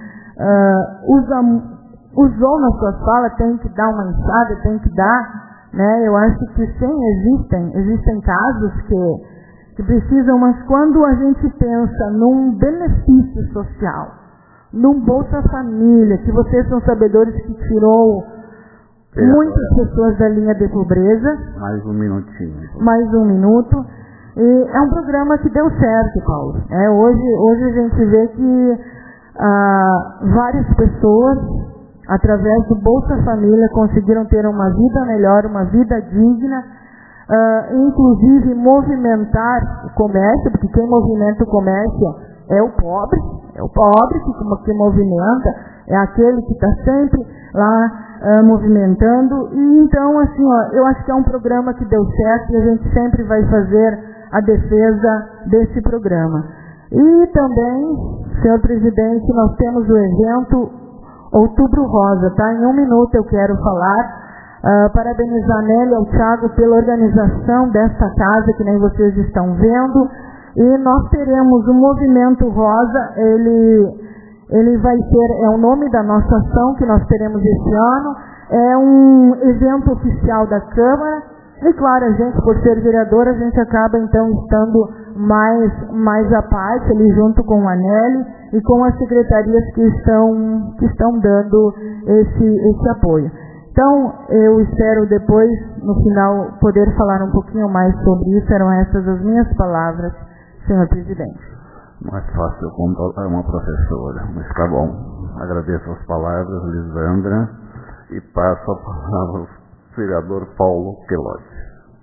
[SPEAKER 2] uh, usa, usou na sua fala, tem que dar uma enxada, tem que dar, né, eu acho que sim, existem, existem casos que, que precisam, mas quando a gente pensa num benefício social, num Bolsa Família, que vocês são sabedores que tirou muitas pessoas da linha de pobreza.
[SPEAKER 5] Mais um minutinho.
[SPEAKER 2] Mais um minuto. E é um programa que deu certo, Paulo. É, hoje, hoje a gente vê que ah, várias pessoas, através do Bolsa Família, conseguiram ter uma vida melhor, uma vida digna, ah, inclusive movimentar o comércio, porque quem movimenta o comércio é o pobre, é o pobre que, que movimenta, é aquele que está sempre lá Uh, movimentando. E então, assim, ó, eu acho que é um programa que deu certo e a gente sempre vai fazer a defesa desse programa. E também, senhor presidente, nós temos o evento Outubro Rosa, tá? Em um minuto eu quero falar, uh, parabenizar a Nélia e ao Thiago pela organização desta casa, que nem vocês estão vendo, e nós teremos o Movimento Rosa. ele... Ele vai ser, é o nome da nossa ação que nós teremos esse ano, é um evento oficial da Câmara, e claro, a gente, por ser vereador, a gente acaba então estando mais, mais à parte, ali junto com a Nelly e com as secretarias que estão, que estão dando esse, esse apoio. Então, eu espero depois, no final, poder falar um pouquinho mais sobre isso. Eram essas as minhas palavras, senhor presidente.
[SPEAKER 5] Mais fácil como uma professora, mas tá bom. Agradeço as palavras, Lisandra, e passo a palavra ao vereador Paulo Quelotti.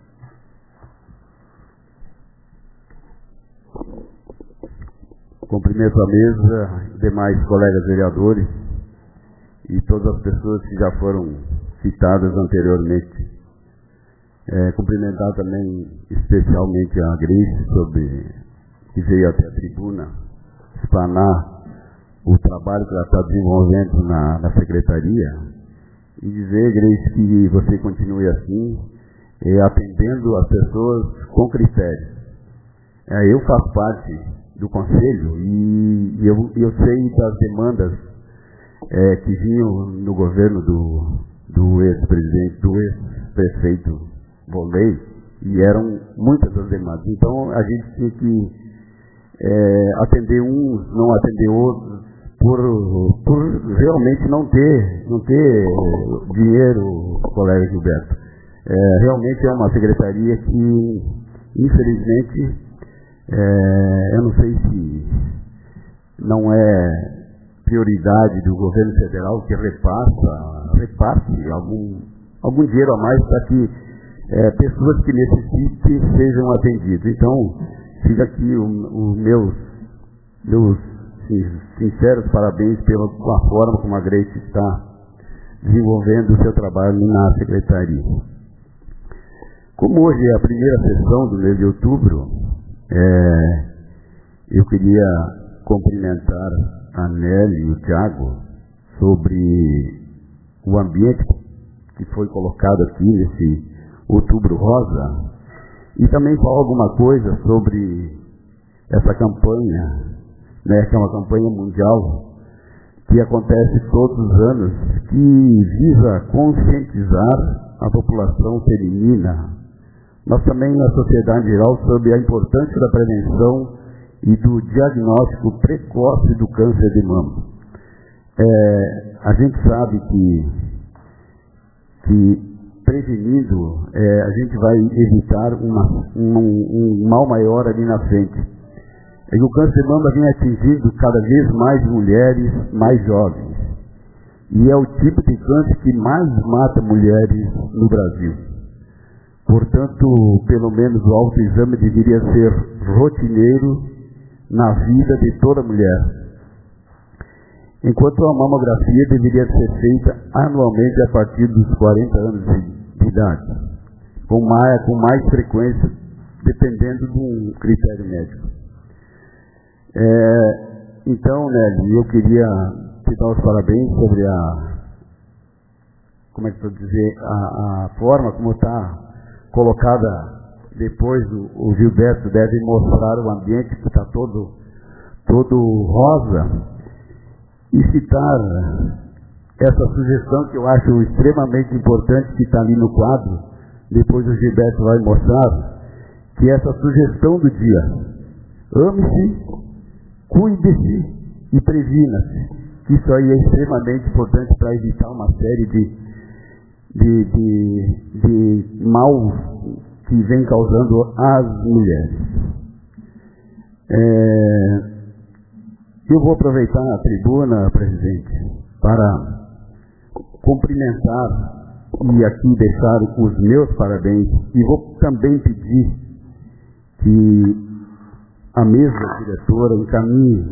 [SPEAKER 9] Cumprimento a mesa, demais colegas vereadores e todas as pessoas que já foram citadas anteriormente. É, cumprimentar também especialmente a Grace sobre que veio até a tribuna explanar o trabalho que ela está desenvolvendo na, na secretaria, e dizer, Grace, que você continue assim, é, atendendo as pessoas com critérios. É, eu faço parte do conselho e, e eu, eu sei das demandas é, que vinham no governo do, do ex-presidente, do ex-prefeito Volney, e eram muitas as demandas. Então a gente tinha que É, atender uns, não atender outros, por, por realmente não ter, não ter dinheiro, colega Gilberto. É, realmente é uma secretaria que, infelizmente, é, eu não sei se não é
[SPEAKER 10] prioridade do governo federal que repassa, reparte algum, algum dinheiro a mais para que é, pessoas que necessitem sejam atendidas. Então, fica aqui os meus, meus sinceros parabéns pela, pela forma como a Grace está desenvolvendo o seu trabalho na secretaria. Como hoje é a primeira sessão do mês de outubro, é, eu queria cumprimentar a Nelly e o Thiago sobre o ambiente que foi colocado aqui nesse Outubro Rosa e também falar alguma coisa sobre essa campanha, né, que é uma campanha mundial que acontece todos os anos, que visa conscientizar a população feminina, mas também a sociedade em geral, sobre a importância da prevenção e do diagnóstico precoce do câncer de mama. É, a gente sabe que, que prevenindo, é, a gente vai evitar uma, um, um mal maior ali na frente. É que o câncer de mama vem atingindo cada vez mais mulheres mais jovens. E é o tipo de câncer que mais mata mulheres no Brasil. Portanto, pelo menos o autoexame deveria ser rotineiro na vida de toda mulher. Enquanto a mamografia deveria ser feita anualmente a partir dos quarenta anos de idade, com mais, com mais frequência, dependendo de um critério médico. É, então, Nelly, eu queria te dar os parabéns sobre a, como é que eu vou dizer, a, a forma como está colocada. Depois o, o Gilberto deve mostrar o ambiente que está todo, todo rosa, e citar essa sugestão que eu acho extremamente importante, que está ali no quadro, depois o Gilberto vai mostrar, que é essa sugestão do dia: ame-se, cuide-se e previna-se. Isso aí é extremamente importante para evitar uma série de, de, de, de mal que vem causando às mulheres. É, eu vou aproveitar a tribuna, presidente, para cumprimentar e aqui deixar os meus parabéns, e vou também pedir que a mesa diretora encaminhe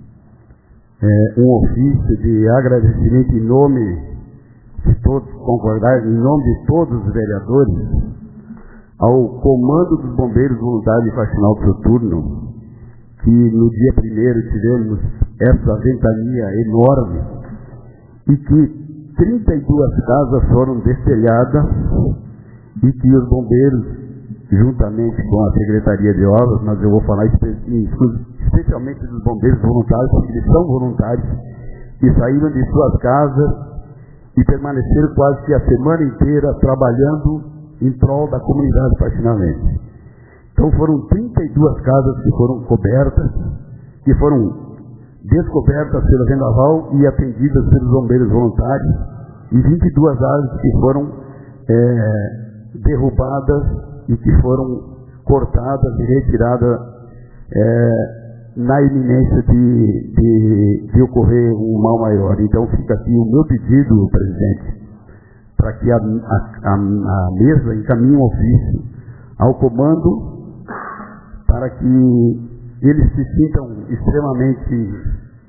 [SPEAKER 10] é, um ofício de agradecimento em nome de todos, concordar, em nome de todos os vereadores, ao Comando dos Bombeiros Voluntários de Faxinal do Soturno, que no dia primeiro tivemos essa ventania enorme e que trinta e duas casas foram destelhadas e que os bombeiros, juntamente com a Secretaria de Obras, mas eu vou falar espe especialmente dos bombeiros voluntários, porque eles são voluntários, que saíram de suas casas e permaneceram quase que a semana inteira trabalhando em prol da comunidade faxinamense. Então foram trinta e duas casas que foram cobertas, que foram descobertas pelo vendaval e atendidas pelos bombeiros voluntários, e vinte e duas árvores que foram é, derrubadas e que foram cortadas e retiradas é, na iminência de, de, de ocorrer um mal maior. Então fica aqui o meu pedido, presidente, para que a, a, a, a mesa encaminhe um ofício ao comando para que eles se sintam extremamente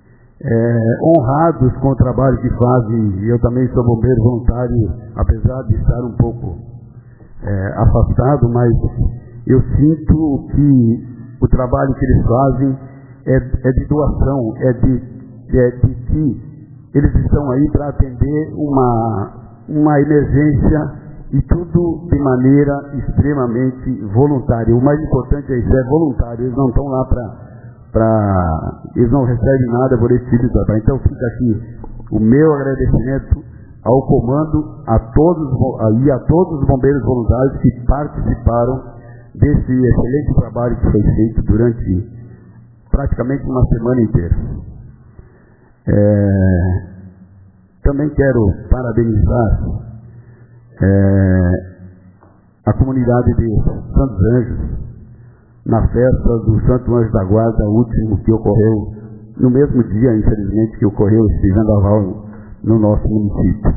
[SPEAKER 10] é, honrados com o trabalho que fazem. Eu também sou bombeiro voluntário, apesar de estar um pouco é, afastado, mas eu sinto que o trabalho que eles fazem é, é de doação, é de, é de que eles estão aí para atender uma, uma emergência, e tudo de maneira extremamente voluntária. O mais importante é isso, é voluntário. Eles não estão lá para... Eles não recebem nada por esse tipo de trabalho. Então fica aqui o meu agradecimento ao comando, a todos, e a todos os bombeiros voluntários que participaram desse excelente trabalho que foi feito durante praticamente uma semana inteira. É, também quero parabenizar É, a comunidade de Santos Anjos na festa do Santo Anjo da Guarda, último que ocorreu no mesmo dia, infelizmente, que ocorreu esse vendaval no nosso município.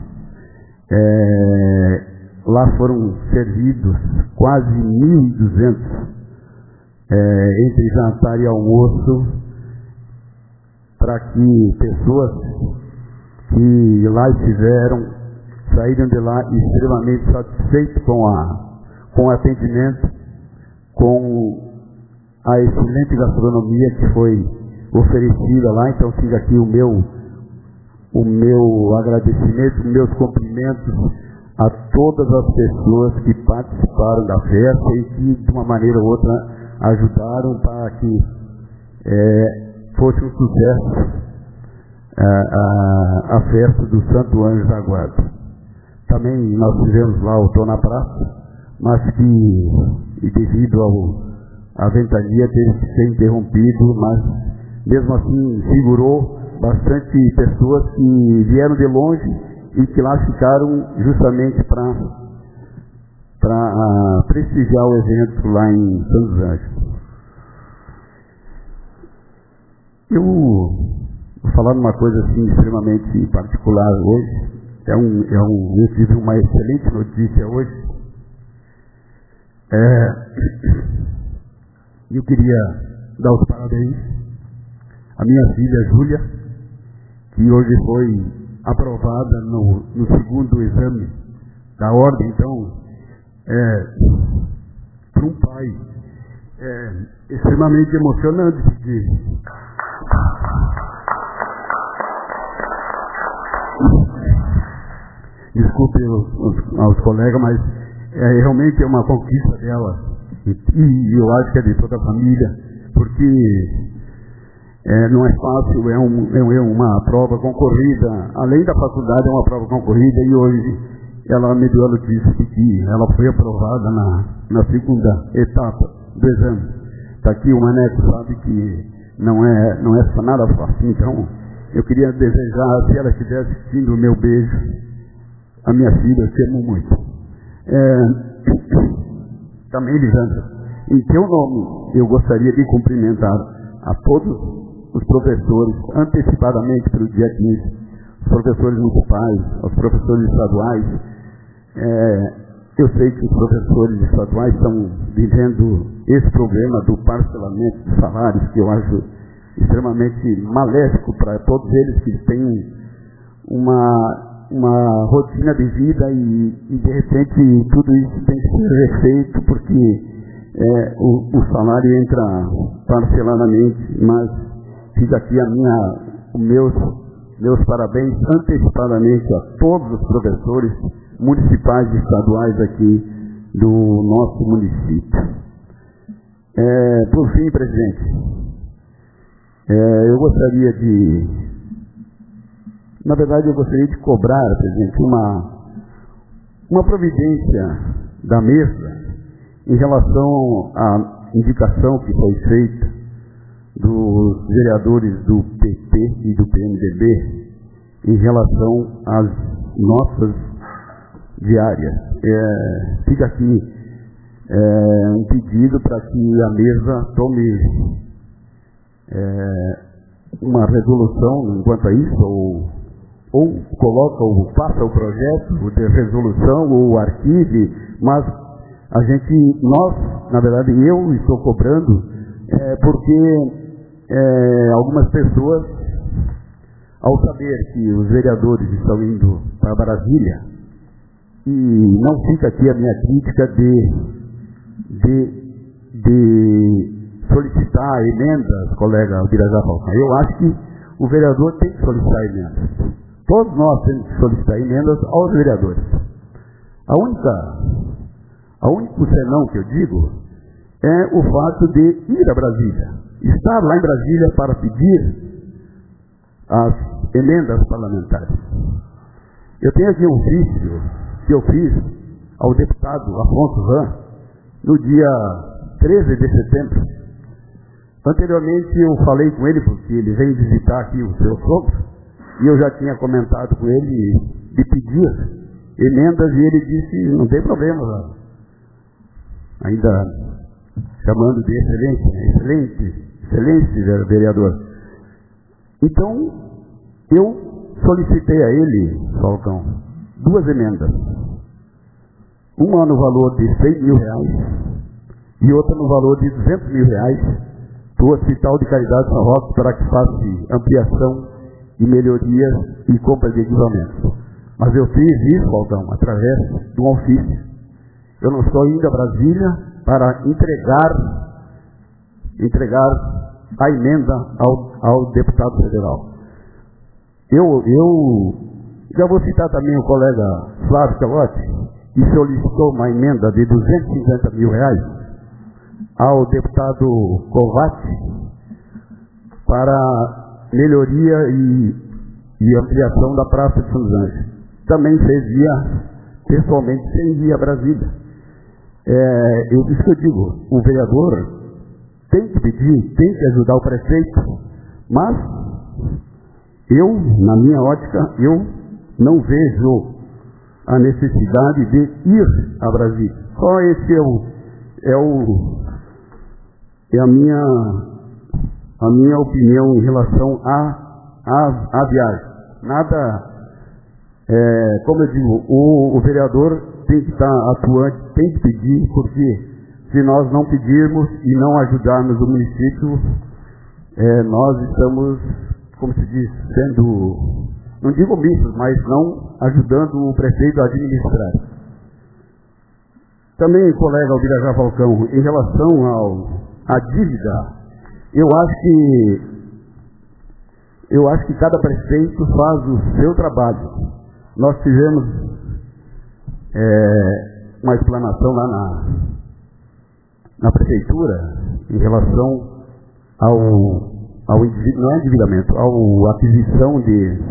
[SPEAKER 10] É, lá foram servidos quase mil e duzentos, é, entre jantar e almoço, para que pessoas que lá estiveram saíram de lá extremamente satisfeitos com, a, com o atendimento, com a excelente gastronomia que foi oferecida lá. Então fica aqui o meu, o meu agradecimento, meus cumprimentos a todas as pessoas que participaram da festa e que de uma maneira ou outra ajudaram para que é, fosse um sucesso a, a, a festa do Santo Anjo da Guarda. Também nós tivemos lá o Tô na Praça, mas que e devido ao, à ventania teve que ser interrompido, mas mesmo assim segurou bastante pessoas que vieram de longe e que lá ficaram justamente para para uh, prestigiar o evento lá em São José. Eu vou falar de uma coisa assim extremamente particular hoje. É um, é um, eu tive uma excelente notícia hoje. É, eu queria dar os parabéns à minha filha Júlia, que hoje foi aprovada no, no segundo exame da ordem. Então, é, para um pai, é extremamente emocionante, porque desculpe os, aos colegas, mas é, realmente é uma conquista dela, e, e eu acho que é de toda a família, porque É, não é fácil, é, um, é uma prova concorrida, além da faculdade é uma prova concorrida, e hoje ela me deu a notícia de que ela foi aprovada na, na segunda etapa do exame. Está aqui o Maneco, sabe que não é, não é nada fácil. Então, eu queria desejar, se ela estivesse assistindo o meu beijo, a minha filha, eu te amo muito. É, também, Lisandra, em teu nome, eu gostaria de cumprimentar a todos os professores, antecipadamente para o dia quinze, os professores municipais, os professores estaduais. É, eu sei que os professores estaduais estão vivendo esse problema do parcelamento de salários, que eu acho extremamente maléfico para todos eles que têm uma, uma rotina de vida e, e de repente tudo isso tem que ser refeito porque é, o, o salário entra parceladamente, mas fica aqui a minha, os meus, meus parabéns antecipadamente a todos os professores municipais e estaduais aqui do nosso município. É, por fim, presidente, é, eu gostaria de, na verdade eu gostaria de cobrar, presidente, uma, uma providência da mesa em relação à indicação que foi feita dos vereadores do P T e do P M D B em relação às nossas diárias. É, fica aqui é, um pedido para que a mesa tome é, uma resolução enquanto a isso, ou, ou coloca, ou faça o projeto de resolução, ou arquive, mas a gente, nós, na verdade eu estou cobrando, é, porque É, algumas pessoas, ao saber que os vereadores estão indo para Brasília, e não fica aqui a minha crítica de, de, de solicitar emendas, colega Birajá Falcão. Eu acho que o vereador tem que solicitar emendas. Todos nós temos que solicitar emendas aos vereadores. A única, a único senão que eu digo é o fato de ir a Brasília. Estar lá em Brasília para pedir as emendas parlamentares. Eu tenho aqui um ofício que eu fiz ao deputado Afonso Ram no dia treze de setembro. Anteriormente eu falei com ele porque ele veio visitar aqui o seu sogro e eu já tinha comentado com ele de pedir emendas e ele disse, não tem problema, ainda chamando de excelente, excelente, excelente vereador. Então, eu solicitei a ele, Falcão, duas emendas. Uma no valor de cem mil reais e outra no valor de duzentos mil reais para o Hospital de Caridade São Roque para que faça ampliação e melhorias e compra de equipamentos. Mas eu fiz isso, Falcão, através de um ofício. Eu não estou indo a Brasília para entregar, entregar a emenda ao, ao deputado federal. Eu, eu já vou citar também o colega Flávio Calotti, que solicitou uma emenda de duzentos e cinquenta mil reais ao deputado Covatti para melhoria e, e ampliação da Praça de São Anjos. Também fez via, pessoalmente, sem via Brasília. É, eu disse que eu digo, o vereador tem que pedir, tem que ajudar o prefeito, mas eu, na minha ótica, eu não vejo a necessidade de ir a Brasília. Só esse é o, é o é a minha a minha opinião em relação a a, a viagem. Nada, é, como eu digo, o, o vereador tem que estar atuante, tem que pedir, porque se nós não pedirmos e não ajudarmos o município, é, nós estamos, como se diz, sendo, não digo omissos, mas não ajudando o prefeito a administrar. Também, colega Albirajá Falcão, em relação ao, à dívida, eu acho que eu acho que cada prefeito faz o seu trabalho. Nós tivemos é, uma explanação lá na, na prefeitura em relação ao, ao indivíduo, não é endividamento, ao aquisição de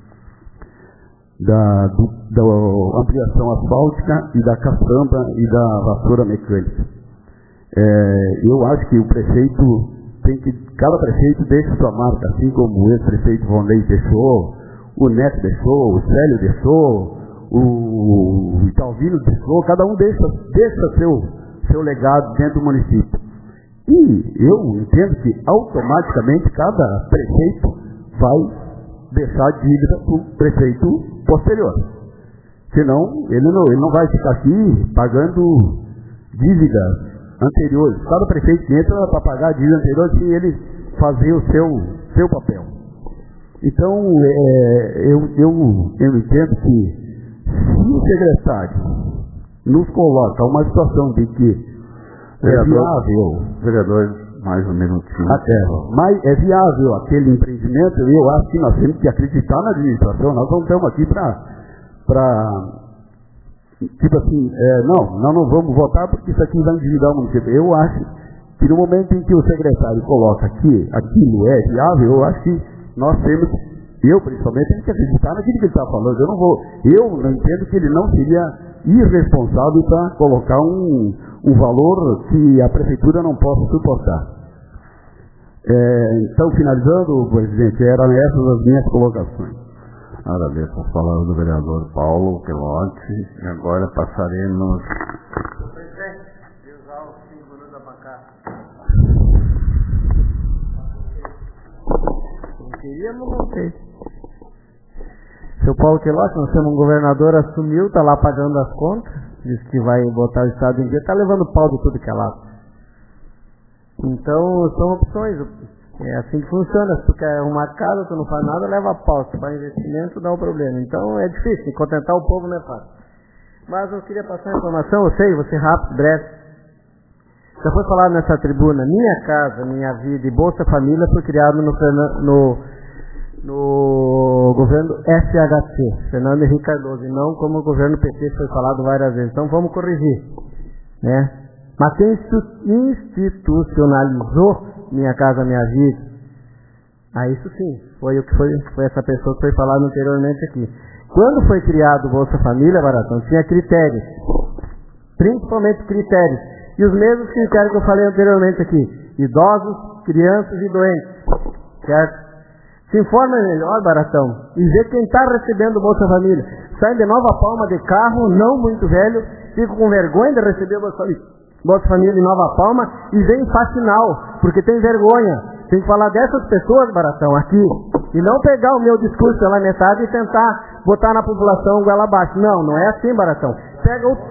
[SPEAKER 10] da, do, da ampliação asfáltica e da caçamba e da vassoura mecânica. É, eu acho que o prefeito tem que, cada prefeito deixa sua marca, assim como o ex-prefeito Vonley deixou, o Neto deixou, o Célio deixou, o, o Italvino deixou, cada um deixa, deixa seu, seu legado dentro do município. E eu entendo que automaticamente cada prefeito vai deixar dívida para o prefeito posterior. Senão, ele não, ele não vai ficar aqui pagando dívidas anteriores. Cada prefeito que entra para pagar a dívida anterior sem ele fazer o seu, seu papel. Então, é, eu, eu, eu entendo que se o secretário nos coloca uma situação de que é viável,
[SPEAKER 5] vereador, mais um minutinho.
[SPEAKER 10] Até, mas é viável aquele empreendimento, eu acho que nós temos que acreditar na administração. Nós não estamos aqui para, tipo assim, é, não, nós não vamos votar porque isso aqui vai endividar o município. Eu acho que no momento em que o secretário coloca que aquilo é viável, eu acho que nós temos, eu principalmente, temos que acreditar naquilo que ele está falando. Eu não vou, eu não entendo que ele não seria irresponsável para colocar um, um valor que a prefeitura não possa suportar. É, então, finalizando, presidente, eram essas as minhas colocações.
[SPEAKER 5] Agradeço as palavras do vereador Paulo Pelotti. E agora passaremos.
[SPEAKER 6] Presidente, de usar os cinco minutos da bancada. Não queríamos, não sei. Seu Paulo Pelotti, nós temos um governador, assumiu, está lá pagando as contas, diz que vai botar o Estado em dia, está levando pau de tudo que é lado. Então, são opções. É assim que funciona. Se tu quer arrumar casa, tu não faz nada, leva pau. Se faz investimento, dá um problema. Então, é difícil. Contentar o povo não é fácil. Mas eu queria passar a informação, eu sei, vou ser rápido, breve. Já foi falado nessa tribuna, Minha Casa, Minha Vida e Bolsa Família foi criado no, no, no governo S H C, Fernando Henrique Cardoso, e não como o governo P T, que foi falado várias vezes. Então, vamos corrigir, né? Mas quem institucionalizou Minha Casa Minha Vida, ah, isso sim, foi o que foi, foi essa pessoa que foi falado anteriormente aqui. Quando foi criado o Bolsa Família, Baratão, tinha critérios, principalmente critérios, e os mesmos critérios que eu falei anteriormente aqui, idosos, crianças e doentes, certo? Se informa melhor, Baratão, e vê quem está recebendo o Bolsa Família. Sai de Nova Palma de carro, não muito velho, fica com vergonha de receber o Bolsa Família. Bolsa Família em Nova Palma e vem Faxinal, porque tem vergonha. Tem que falar dessas pessoas, Baratão, aqui. E não pegar o meu discurso pela metade e tentar botar na população goela abaixo. Não, não é assim, Baratão. Pega o...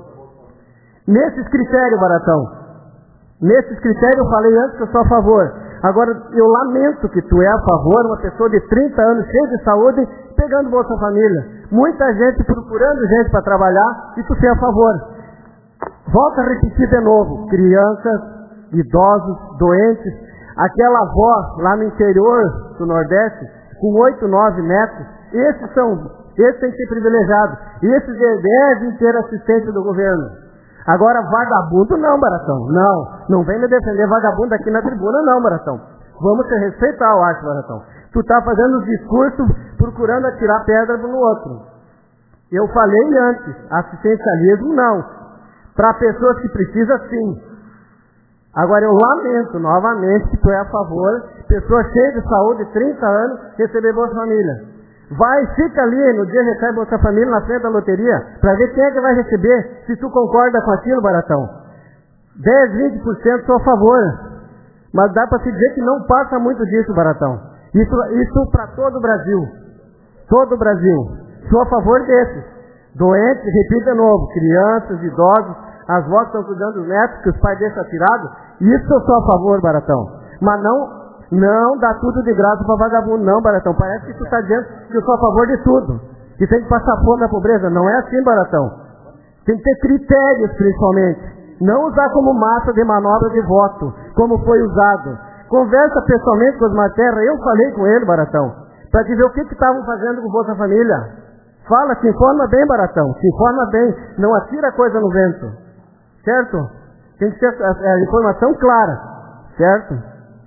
[SPEAKER 6] Nesses critérios, Baratão. Nesses critérios eu falei antes que eu sou a favor. Agora, eu lamento que tu é a favor, uma pessoa de trinta anos, cheia de saúde, pegando Bolsa Família. Muita gente procurando gente para trabalhar e tu ser a favor. Volta a repetir de novo. Crianças, idosos, doentes. Aquela avó lá no interior do Nordeste, com oito, nove netos, esses são, esses têm que ser privilegiados. Esses devem ter assistência do governo. Agora, vagabundo não, Baratão. Não, não vem me defender vagabundo aqui na tribuna, não, Baratão. Vamos te respeitar, eu acho, Baratão. Tu tá fazendo os discursos procurando atirar pedra no outro. Eu falei antes, assistencialismo não. Para pessoas que precisam, sim. Agora eu lamento novamente que tu é a favor, pessoa cheia de saúde, trinta anos, receber Bolsa Família. Vai, fica ali, no dia recebe Bolsa Família na frente da loteria, para ver quem é que vai receber, se tu concorda com aquilo, Baratão. dez, vinte por cento sou a favor. Mas dá para se dizer que não passa muito disso, Baratão. Isso, isso para todo o Brasil. Todo o Brasil. Sou a favor desses. Doentes, repito de novo, crianças, idosos, as vós estão cuidando dos netos, que os pais deixam atirados. Isso eu sou a favor, Baratão. Mas não, não dá tudo de graça para vagabundo, não, Baratão. Parece que tu está dizendo que eu sou a favor de tudo. Que tem que passar fome na pobreza. Não é assim, Baratão. Tem que ter critérios, principalmente. Não usar como massa de manobra de voto, como foi usado. Conversa pessoalmente com os Materra. Eu falei com ele, Baratão, para dizer o que estavam fazendo com o Bolsa Família. Fala, se informa bem, Baratão. Se informa bem. Não atira coisa no vento. Certo? Tem que ser a, a informação clara. Certo?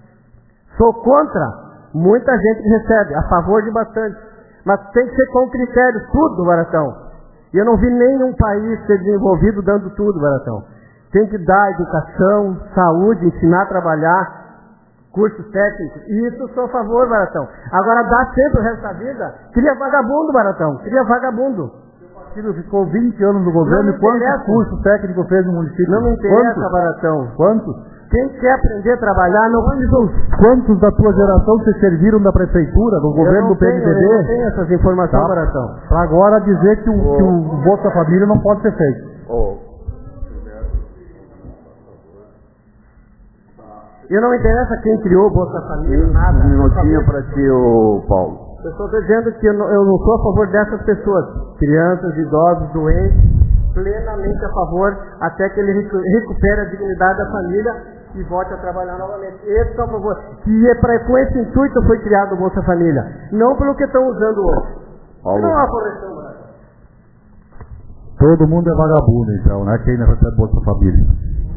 [SPEAKER 6] Sou contra muita gente que recebe, a favor de bastante. Mas tem que ser com critérios, tudo, Baratão. E eu não vi nenhum país ser desenvolvido dando tudo, Baratão. Tem que dar educação, saúde, ensinar a trabalhar, cursos técnicos. E isso eu sou a favor, Baratão. Agora dá sempre o resto da vida. Cria vagabundo, Baratão. Cria vagabundo.
[SPEAKER 1] Ele ficou vinte anos no governo e quantos cursos técnicos fez no município?
[SPEAKER 6] Não me interessa,
[SPEAKER 1] quantos?
[SPEAKER 6] Baratão.
[SPEAKER 1] Quantos?
[SPEAKER 6] Quem quer aprender a trabalhar não precisa.
[SPEAKER 1] Quantos da tua geração se serviram da prefeitura, do governo do P M D B?
[SPEAKER 6] Eu não tenho essas informações, tá, Baratão.
[SPEAKER 1] Para agora dizer que o, oh. que o Bolsa Família não pode ser feito.
[SPEAKER 5] Oh.
[SPEAKER 6] E não interessa quem criou o Bolsa Família, nada.
[SPEAKER 5] Um minutinho para ti, ô Paulo.
[SPEAKER 6] Eu estou dizendo que eu não, eu não sou a favor dessas pessoas. Crianças, idosos, doentes, plenamente a favor, até que ele recupere a dignidade da família e volte a trabalhar novamente. Esse é a favor. E é pra, com esse intuito foi criado o Bolsa Família. Não pelo que estão usando hoje.
[SPEAKER 5] Paulo.
[SPEAKER 6] Não há correção, Brasil.
[SPEAKER 1] Todo mundo é vagabundo, então, né? Quem não recebe Bolsa Família.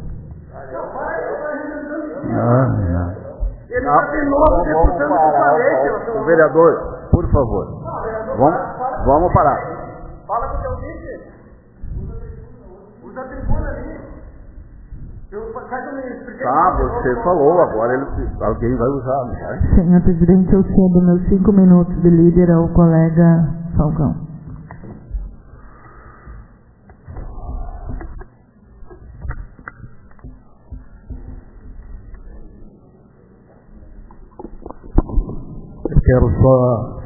[SPEAKER 1] Não, não.
[SPEAKER 6] Ele está de novo disputando com a falei.
[SPEAKER 5] O vereador, por favor. Vamos, vamos parar.
[SPEAKER 6] Fala com o teu vice. Usa a tribuna ali. Eu,
[SPEAKER 5] tá, você falou, agora ele, alguém vai usar, não vai?
[SPEAKER 2] Senhor presidente, eu cedo meus cinco minutos de líder ao colega Falcão.
[SPEAKER 1] Quero só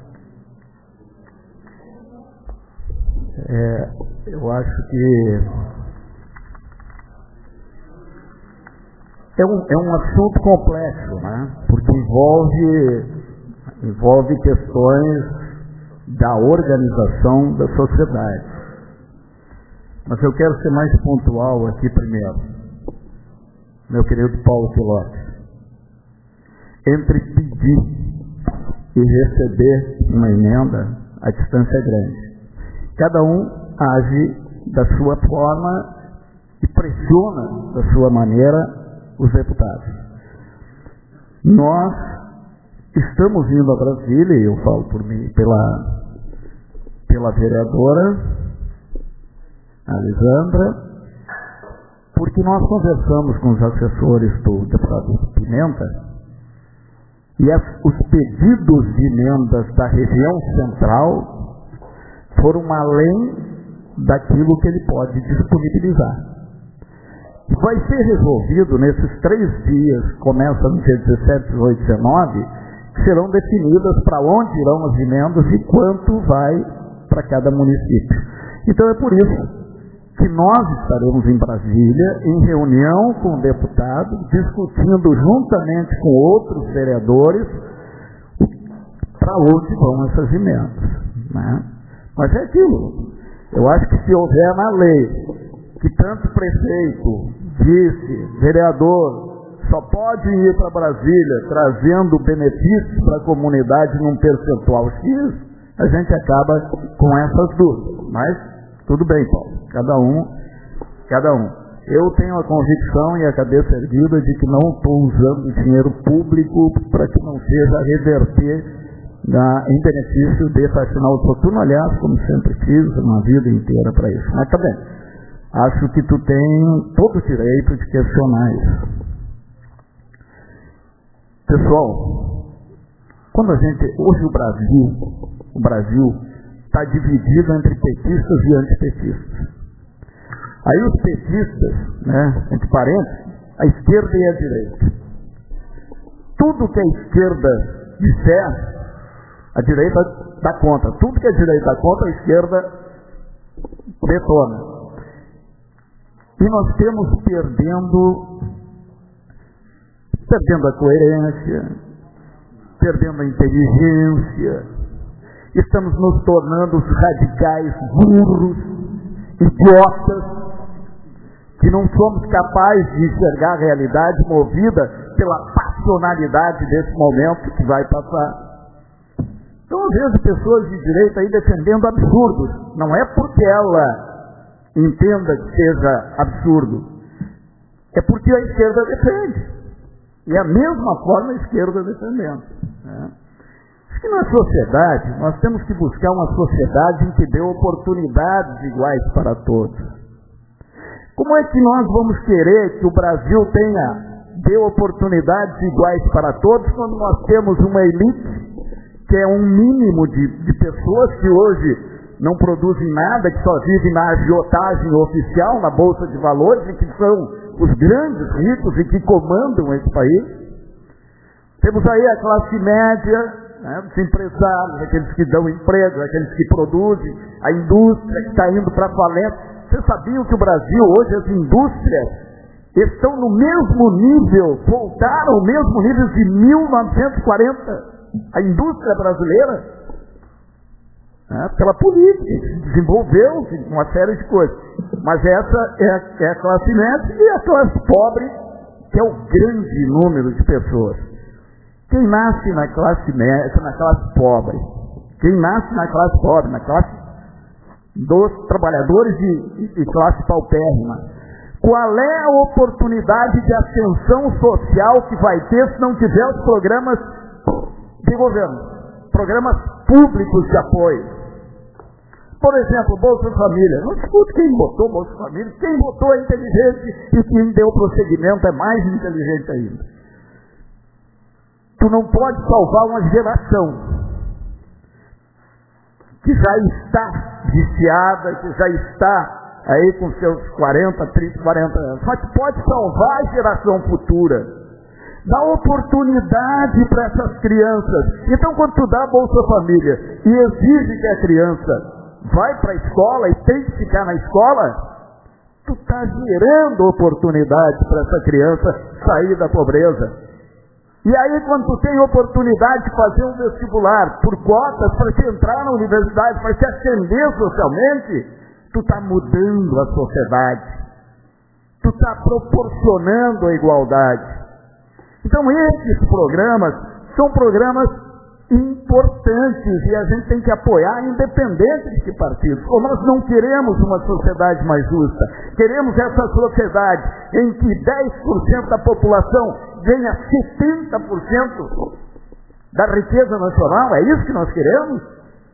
[SPEAKER 1] é, eu acho que é um, é um assunto complexo, né? Porque envolve envolve questões da organização da sociedade. Mas eu quero ser mais pontual aqui primeiro, meu querido Paulo Pilote. Entre pedir e receber uma emenda, a distância é grande. Cada um age da sua forma e pressiona da sua maneira os deputados. Nós estamos indo a Brasília, e eu falo por mim, pela, pela vereadora Alisandra, porque nós conversamos com os assessores do deputado Pimenta. E as, os pedidos de emendas da região central foram além daquilo que ele pode disponibilizar.
[SPEAKER 7] vai ser resolvido nesses três dias, começa no dia dezessete, dezoito e dezenove, que serão definidas para onde irão as emendas e quanto vai para cada município. Então é por isso que nós estaremos em Brasília, em reunião com o deputado, discutindo juntamente com outros vereadores para onde vão essas emendas. Né? Mas é aquilo. Eu acho que se houver na lei que tanto prefeito, vice, vereador só pode ir para Brasília trazendo benefícios para a comunidade num percentual X, a gente acaba com essas dúvidas. Mas tudo bem, Paulo. Cada um, cada um. Eu tenho a convicção e a cabeça erguida de que não estou usando dinheiro público para que não seja a reverter na, em benefício de faxinal de soturno, aliás, como sempre fiz, uma vida inteira para isso. Mas tá bem. Acho que tu tem todo o direito de questionar isso. Pessoal, quando a gente, hoje o Brasil, o Brasil está dividido entre petistas e antipetistas. Aí os petistas, né, entre parênteses, a esquerda e a direita. Tudo que a esquerda disser, a direita dá conta. Tudo que a direita dá conta, a esquerda detona. E nós estamos perdendo, perdendo a coerência, perdendo a inteligência, estamos nos tornando os radicais burros, idiotas, que não somos capazes de enxergar a realidade movida pela passionalidade desse momento que vai passar. Então, às vezes, pessoas de direita aí defendendo absurdos. Não é porque ela entenda que seja absurdo, é porque a esquerda defende. E a mesma forma a esquerda defendendo. Né? Acho que na sociedade, nós temos que buscar uma sociedade em que dê oportunidades iguais para todos. Como é que nós vamos querer que o Brasil tenha, dê oportunidades iguais para todos, quando nós temos uma elite, que é um mínimo de, de pessoas que hoje não produzem nada, que só vivem na agiotagem oficial, na Bolsa de Valores, e que são os grandes ricos e que comandam esse país? Temos aí a classe média, né, os empresários, aqueles que dão emprego, aqueles que produzem, a indústria que está indo para a falência. Vocês sabiam que o Brasil, hoje, as indústrias estão no mesmo nível, voltaram ao mesmo nível de mil novecentos e quarenta? A indústria brasileira, né, pela política, desenvolveu uma série de coisas. Mas essa é a, é a classe média e a classe pobre, que é o grande número de pessoas. Quem nasce na classe média, na classe pobre, quem nasce na classe pobre, na classe dos trabalhadores e, e, e classe paupérrima, qual é a oportunidade de ascensão social que vai ter se não tiver os programas de governo, programas públicos de apoio? Por exemplo, Bolsa Família. Não discute quem botou Bolsa Família, quem botou é inteligente e quem deu prosseguimento é mais inteligente ainda. Tu não pode salvar uma geração que já está viciada, que já está aí com seus quarenta, trinta, quarenta anos. Mas pode salvar a geração futura. Dá oportunidade para essas crianças. Então, quando tu dá a Bolsa Família e exige que a criança vai para a escola e tem que ficar na escola, tu está gerando oportunidade para essa criança sair da pobreza. E aí, quando tu tem oportunidade de fazer um vestibular por cotas para te entrar na universidade, para te ascender socialmente, tu está mudando a sociedade. Tu está proporcionando a igualdade. Então, esses programas são programas importantes e a gente tem que apoiar, independente de que partido. Ou nós não queremos uma sociedade mais justa. Queremos essa sociedade em que dez por cento da população ganha setenta por cento da riqueza nacional. É isso que nós queremos?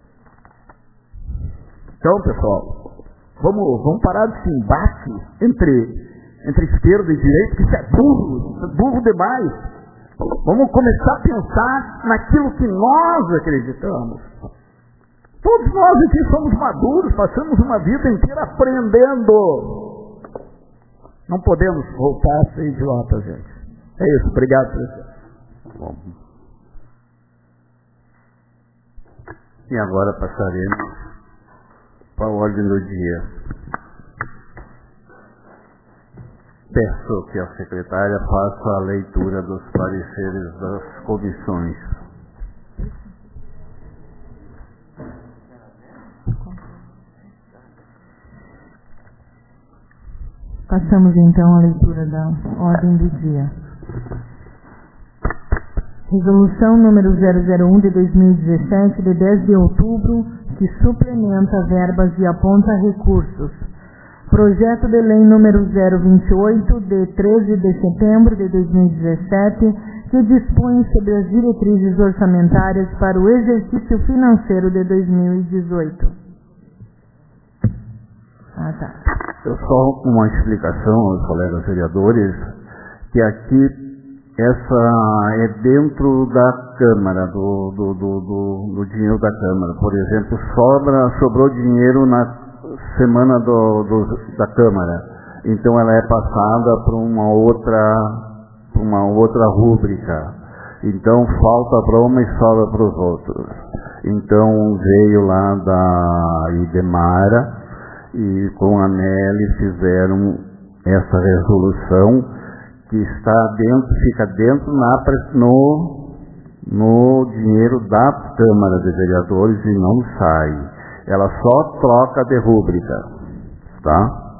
[SPEAKER 7] Então, pessoal, vamos, vamos parar desse embate entre, entre esquerda e direita, que isso é burro, burro demais. Vamos começar a pensar naquilo que nós acreditamos. Todos nós aqui somos maduros, passamos uma vida inteira aprendendo. Não podemos voltar a ser idiotas, gente. É isso, obrigado, presidente.
[SPEAKER 5] Bom. E agora passaremos para a ordem do dia. Peço que a secretária faça a leitura dos pareceres das comissões.
[SPEAKER 2] Passamos então à leitura da ordem do dia. Resolução número zero zero um de dois mil e dezessete, de dez de outubro, que suplementa verbas e aponta recursos. Projeto de lei número zero vinte e oito, de treze de setembro de dois mil e dezessete, que dispõe sobre as diretrizes orçamentárias para o exercício financeiro de dois mil e dezoito. Ah, tá.
[SPEAKER 5] Eu só uma explicação aos colegas vereadores, que aqui essa é dentro da Câmara, do, do, do, do, do dinheiro da Câmara. Por exemplo, sobra, sobrou dinheiro na semana do, do, da Câmara. Então ela é passada para uma outra, para uma outra rúbrica. Então falta para uma e sobra para os outros. Então veio lá da Idemara e com a Nelly fizeram essa resolução que está dentro, fica dentro na, no, no dinheiro da Câmara de Vereadores e não sai. Ela só troca de rúbrica, tá?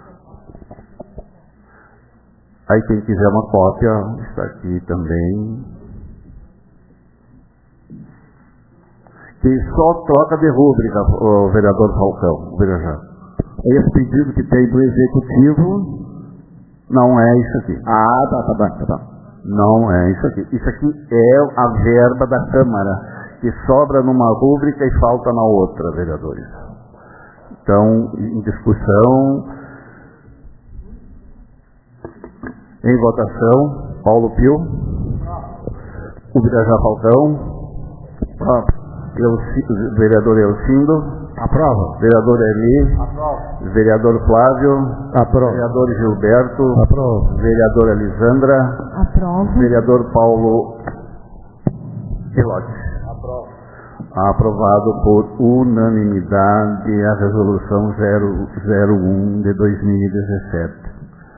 [SPEAKER 5] Aí quem quiser uma cópia, está aqui também. Que só troca de rúbrica, o vereador Falcão, o vereador.
[SPEAKER 10] Esse pedido que tem do Executivo
[SPEAKER 5] não é isso aqui.
[SPEAKER 10] Ah, tá, tá bem, tá bem.
[SPEAKER 5] Não é isso aqui. Isso aqui é a verba da Câmara, que sobra numa rúbrica e falta na outra, vereadores. Então, em discussão, em votação, Paulo Pio, o Birajá Falcão, o vereador Elcindo,
[SPEAKER 8] aprova.
[SPEAKER 5] Vereador Eli,
[SPEAKER 8] aprova.
[SPEAKER 5] Vereador Flávio,
[SPEAKER 8] aprova.
[SPEAKER 5] Vereador Gilberto,
[SPEAKER 8] aprova.
[SPEAKER 5] Vereadora Elisandra,
[SPEAKER 2] aprova.
[SPEAKER 5] Vereador Paulo Pilote.
[SPEAKER 8] Aprova.
[SPEAKER 5] Aprovado por unanimidade a resolução zero zero um de dois mil e dezessete.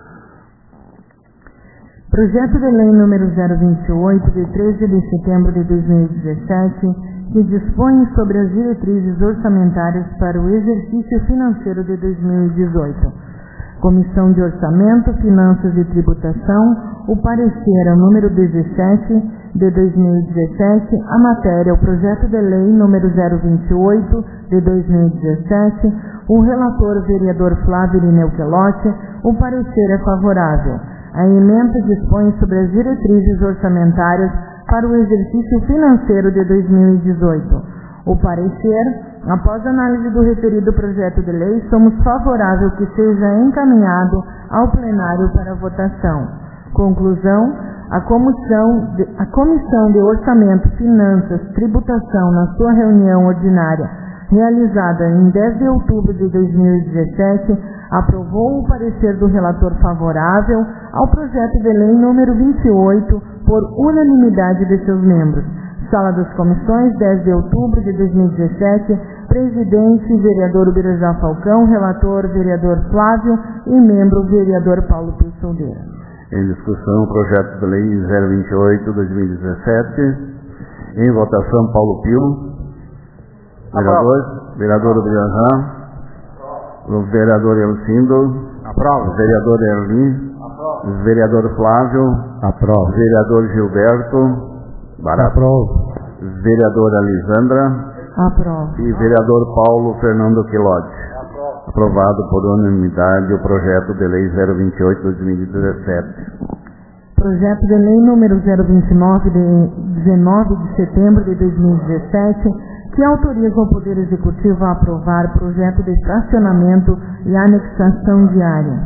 [SPEAKER 2] Projeto de lei número zero vinte e oito, de treze de setembro de dois mil e dezessete, que dispõe sobre as diretrizes orçamentárias para o exercício financeiro de dois mil e dezoito. Comissão de Orçamento, Finanças e Tributação, o parecer é o número dezessete de dois mil e dezessete, a matéria é o projeto de lei número zero vinte e oito de dois mil e dezessete, o relator vereador Flávio Irineu Quelotti, o parecer é favorável. A emenda dispõe sobre as diretrizes orçamentárias para o exercício financeiro de dois mil e dezoito. O parecer, após análise do referido projeto de lei, somos favoráveis que seja encaminhado ao plenário para votação. Conclusão, a Comissão de, a Comissão de Orçamento, Finanças, Tributação, na sua reunião ordinária, realizada em dez de outubro de dois mil e dezessete, aprovou o parecer do relator favorável ao projeto de lei número vinte e oito por unanimidade de seus membros. Sala das Comissões, dez de outubro de dois mil e dezessete, presidente, vereador Birajá Falcão, relator, vereador Flávio e membro, vereador Paulo Pio Soldeira.
[SPEAKER 5] Em discussão, projeto de lei zero vinte e oito de dois mil e dezessete. Em votação, Paulo Pio. Vereador, vereador Birajá. O vereador Elcindo.
[SPEAKER 8] Aprova.
[SPEAKER 5] Vereador Erli.
[SPEAKER 8] Aprova.
[SPEAKER 5] Vereador Flávio.
[SPEAKER 8] Aprova.
[SPEAKER 5] Vereador Gilberto. Barato.
[SPEAKER 8] Aprova.
[SPEAKER 5] Vereadora Elisandra.
[SPEAKER 2] Aprova.
[SPEAKER 5] E vereador Paulo Fernando Quilotti.
[SPEAKER 8] Aprova.
[SPEAKER 5] Aprovado por unanimidade o projeto de lei zero vinte e oito de dois mil e dezessete.
[SPEAKER 2] Projeto de lei número zero vinte e nove de dezenove de setembro de dois mil e dezessete, que autoriza o Poder Executivo a aprovar projeto de estacionamento e anexação de área.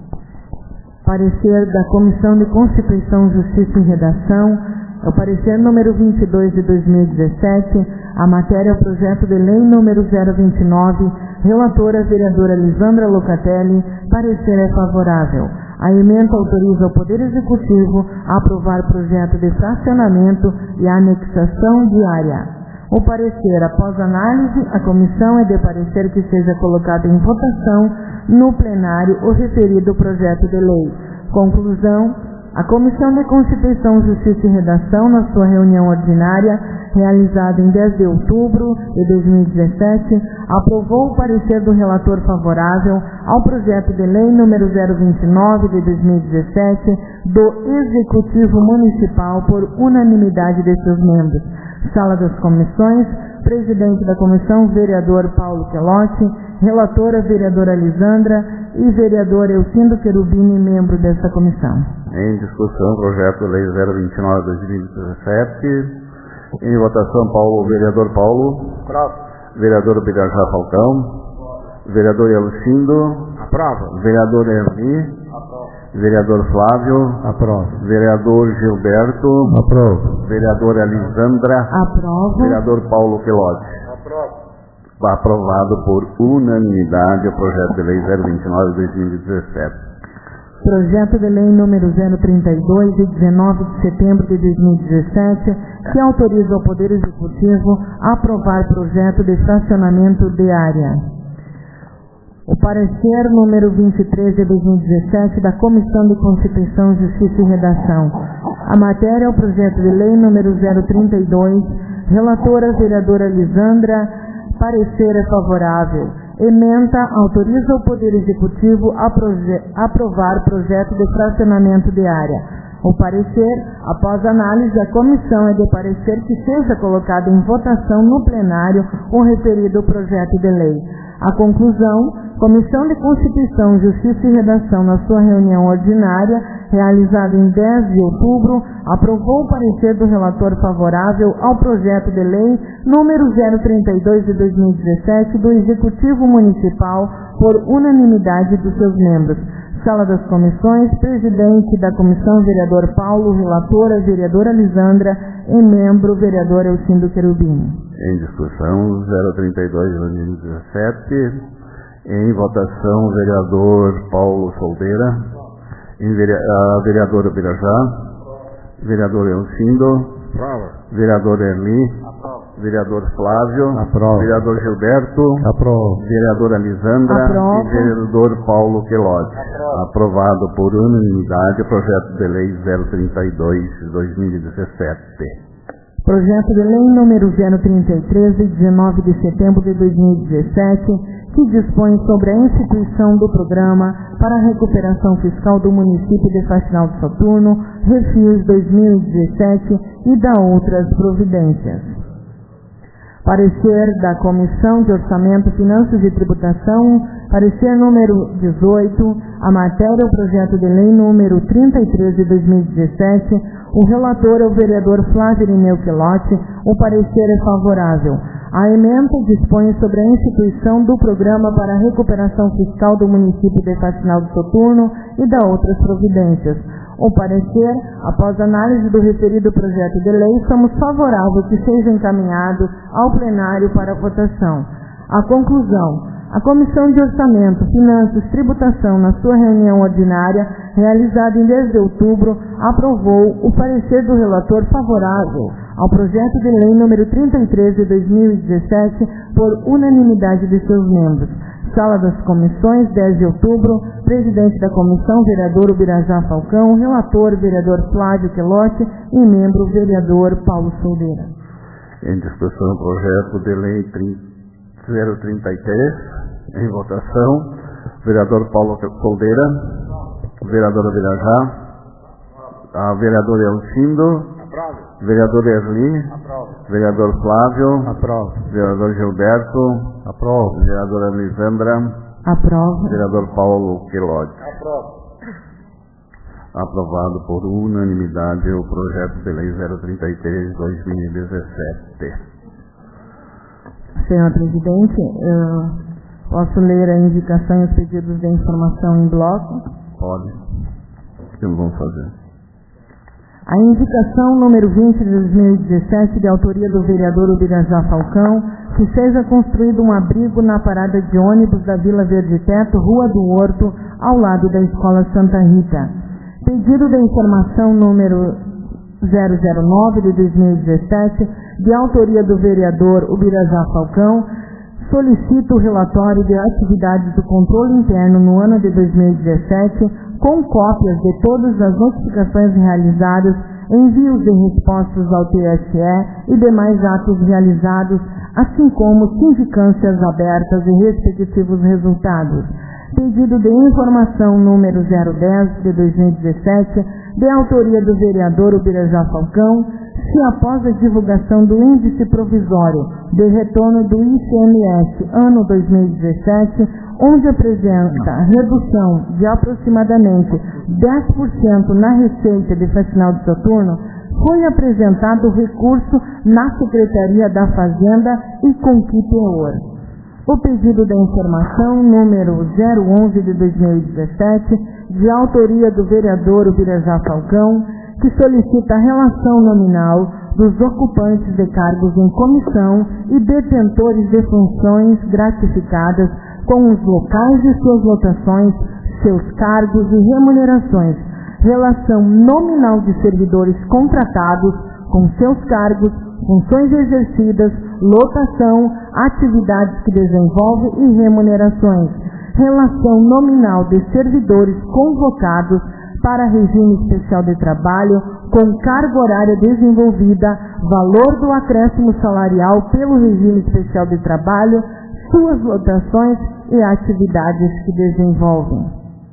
[SPEAKER 2] Parecer da Comissão de Constituição, Justiça e Redação, é o parecer número vinte e dois de dois mil e dezessete, a matéria é o projeto de lei número zero vinte e nove, relatora vereadora Elisandra Locatelli, parecer é favorável. A emenda autoriza o Poder Executivo a aprovar projeto de fracionamento e anexação de área. O parecer, após análise, a comissão é de parecer que seja colocado em votação no plenário o referido projeto de lei. Conclusão: a Comissão de Constituição, Justiça e Redação, na sua reunião ordinária, realizada em dez de outubro de dois mil e dezessete, aprovou o parecer do relator favorável ao projeto de lei número zero vinte e nove de dois mil e dezessete do Executivo Municipal por unanimidade de seus membros. Sala das Comissões, presidente da comissão, vereador Paulo Quelotti, relatora, vereadora Lisandra e vereador Elcindo Cherubini, membro desta comissão.
[SPEAKER 5] Em discussão, projeto de lei zero vinte e nove de dois mil e dezessete. Em votação, Paulo, vereador Paulo.
[SPEAKER 6] Aprova.
[SPEAKER 5] Vereador Birajá Falcão. Vereador Elcindo.
[SPEAKER 6] Aprova.
[SPEAKER 5] Vereador Erli.
[SPEAKER 6] Aprova.
[SPEAKER 5] Vereador Flávio.
[SPEAKER 9] Aprova.
[SPEAKER 5] Vereador Gilberto.
[SPEAKER 9] Aprova.
[SPEAKER 5] Vereadora Lisandra.
[SPEAKER 2] Aprova.
[SPEAKER 5] Vereador Paulo Quelotti.
[SPEAKER 6] Aprova.
[SPEAKER 5] Aprovado por unanimidade o projeto de lei zero vinte e nove de dois mil e dezessete.
[SPEAKER 2] Projeto de lei número zero trinta e dois, de dezenove de setembro de dois mil e dezessete, que autoriza o Poder Executivo a aprovar projeto de fracionamento de área. O parecer número vinte e três de dois mil e dezessete da Comissão de Constituição, Justiça e Redação. A matéria é o projeto de lei número zero trinta e dois, relatora vereadora Lisandra, parecer é favorável. Ementa autoriza o Poder Executivo a proje aprovar projeto de fracionamento de área. O parecer, após análise, a comissão é de parecer que seja colocado em votação no plenário o referido projeto de lei. A conclusão: Comissão de Constituição, Justiça e Redação, na sua reunião ordinária, realizada em dez de outubro, aprovou o parecer do relator favorável ao projeto de lei número zero trinta e dois de dois mil e dezessete do Executivo Municipal por unanimidade dos seus membros. Sala das Comissões, presidente da comissão, vereador Paulo, relatora, vereadora Lisandra e membro, vereador Elcindo Cherubini.
[SPEAKER 5] Em discussão, zero trinta e dois de dois mil e dezessete. Em votação, vereador Paulo Soldeira. Em vere... a vereadora Birajá. Vereador Elcindo.
[SPEAKER 6] Aprova.
[SPEAKER 5] Vereador Erli.
[SPEAKER 6] Aprova.
[SPEAKER 5] Vereador Flávio.
[SPEAKER 9] Aprova.
[SPEAKER 5] Vereador Gilberto.
[SPEAKER 9] Aprova.
[SPEAKER 5] Vereadora Lisandra.
[SPEAKER 2] Aprova.
[SPEAKER 5] E vereador Paulo Quelotti.
[SPEAKER 6] Aprova.
[SPEAKER 5] Aprovado por unanimidade o projeto de lei zero trinta e dois de dois mil e dezessete.
[SPEAKER 2] Projeto de lei número zero trinta e três, de dezenove de setembro de dois mil e dezessete, que dispõe sobre a instituição do Programa para a Recuperação Fiscal do Município de Faxinal do Soturno, Refis dois mil e dezessete, e da outras providências. Parecer da Comissão de Orçamento, Finanças e Tributação, parecer número dezoito, a matéria é o projeto de lei número trinta e três de dois mil e dezessete, o relator é o vereador Flávio Irineu Quelotti, o parecer é favorável. A emenda dispõe sobre a instituição do Programa para a Recuperação Fiscal do Município de Faxinal do Soturno e da outras providências. O parecer, após análise do referido projeto de lei, somos favoráveis que seja encaminhado ao plenário para votação. A conclusão: a Comissão de Orçamento, Finanças e Tributação, na sua reunião ordinária, realizada em dez de outubro, aprovou o parecer do relator favorável ao projeto de lei número trinta e três de dois mil e dezessete por unanimidade de seus membros. Sala das Comissões, dez de outubro, presidente da comissão, vereador Birajá Falcão, relator, vereador Flávio Quelotti e membro, vereador Paulo Soldeira.
[SPEAKER 5] Em discussão, projeto de lei zero trinta e três, em votação, vereador Paulo Soldeira, vereadora Birajá, a vereadora Elcindo, vereador Erli, vereador Flávio,
[SPEAKER 9] Aprova.
[SPEAKER 5] vereador Gilberto,
[SPEAKER 9] Aprova.
[SPEAKER 5] vereadora Lisandra,
[SPEAKER 2] Aprova.
[SPEAKER 5] vereador Paulo Quelotti.
[SPEAKER 6] Aprova.
[SPEAKER 5] Aprovado por unanimidade o projeto de lei zero trinta e três de dois mil e dezessete.
[SPEAKER 2] Senhor presidente, eu posso ler a indicação e os pedidos de informação em bloco?
[SPEAKER 5] Pode. O que nós vamos fazer?
[SPEAKER 2] A indicação número vinte de dois mil e dezessete, de autoria do vereador Birajá Falcão, que seja construído um abrigo na parada de ônibus da Vila Verde Teto, Rua do Horto, ao lado da Escola Santa Rita. Pedido de informação número zero zero nove de dois mil e dezessete, de autoria do vereador Ubirajá Falcão, solicita o relatório de atividades do controle interno no ano de dois mil e dezessete, com cópias de todas as notificações realizadas, envios de respostas ao T S E e demais atos realizados, assim como sindicâncias abertas e respectivos resultados. Pedido de informação número zero dez de dois mil e dezessete, de autoria do vereador Ubirajá Falcão, se após a divulgação do índice provisório de retorno do I C M S ano dois mil e dezessete, onde apresenta redução de aproximadamente dez por cento na receita de final de soturno, foi apresentado recurso na Secretaria da Fazenda e com que teor. O pedido da informação número zero onze de dois mil e dezessete, de autoria do vereador Ubirajá Falcão, que solicita a relação nominal dos ocupantes de cargos em comissão e detentores de funções gratificadas com os locais de suas lotações, seus cargos e remunerações, relação nominal de servidores contratados com seus cargos, funções exercidas, lotação, atividades que desenvolve e remunerações, relação nominal de servidores convocados para regime especial de trabalho, com carga horária desenvolvida, valor do acréscimo salarial pelo regime especial de trabalho, suas lotações e atividades que desenvolvem.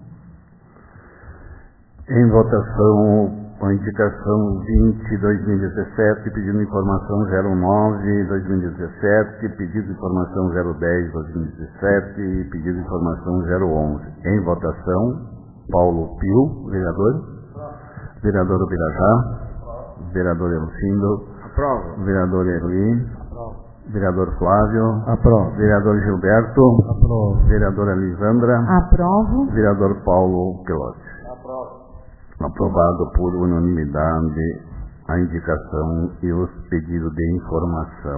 [SPEAKER 5] Em votação, a indicação vinte de dois mil e dezessete, pedido de informação zero nove de dois mil e dezessete, pedido de informação zero dez de dois mil e dezessete e pedido de informação zero onze. Em votação, Paulo Pio, vereador. Vereador Ubirajá. Vereador Elcindo.
[SPEAKER 8] Aprovo.
[SPEAKER 5] Vereador Erli. Vereador Flávio.
[SPEAKER 1] Aprovo.
[SPEAKER 5] Vereador Gilberto.
[SPEAKER 1] Aprovo.
[SPEAKER 5] Vereadora Lisandra.
[SPEAKER 2] Aprovo.
[SPEAKER 5] Vereador Paulo Pelotti.
[SPEAKER 8] Aprovo.
[SPEAKER 5] Aprovado por unanimidade a indicação e os pedidos de informação.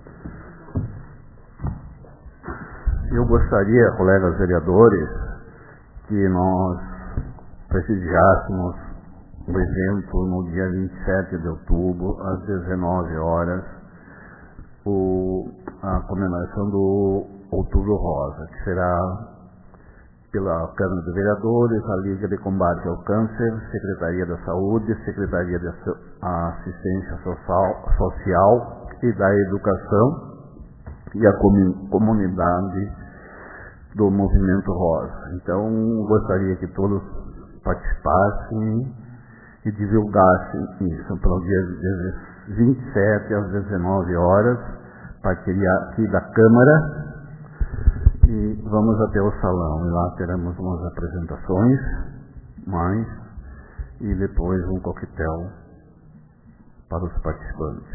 [SPEAKER 5] Eu gostaria, colegas vereadores, que nós prestigiássemos o evento no dia vinte e sete de outubro, às dezenove horas, o, a comemoração do Outubro Rosa, que será pela Câmara de Vereadores, a Liga de Combate ao Câncer, Secretaria da Saúde, Secretaria de Assistência Social, Social e da Educação e a comunidade do Movimento Rosa. Então, gostaria que todos participassem e divulgassem isso para o dia vinte e sete às dezenove horas, partilha aqui da Câmara. E vamos até o salão, e lá teremos umas apresentações, mais, e depois um coquetel para os participantes.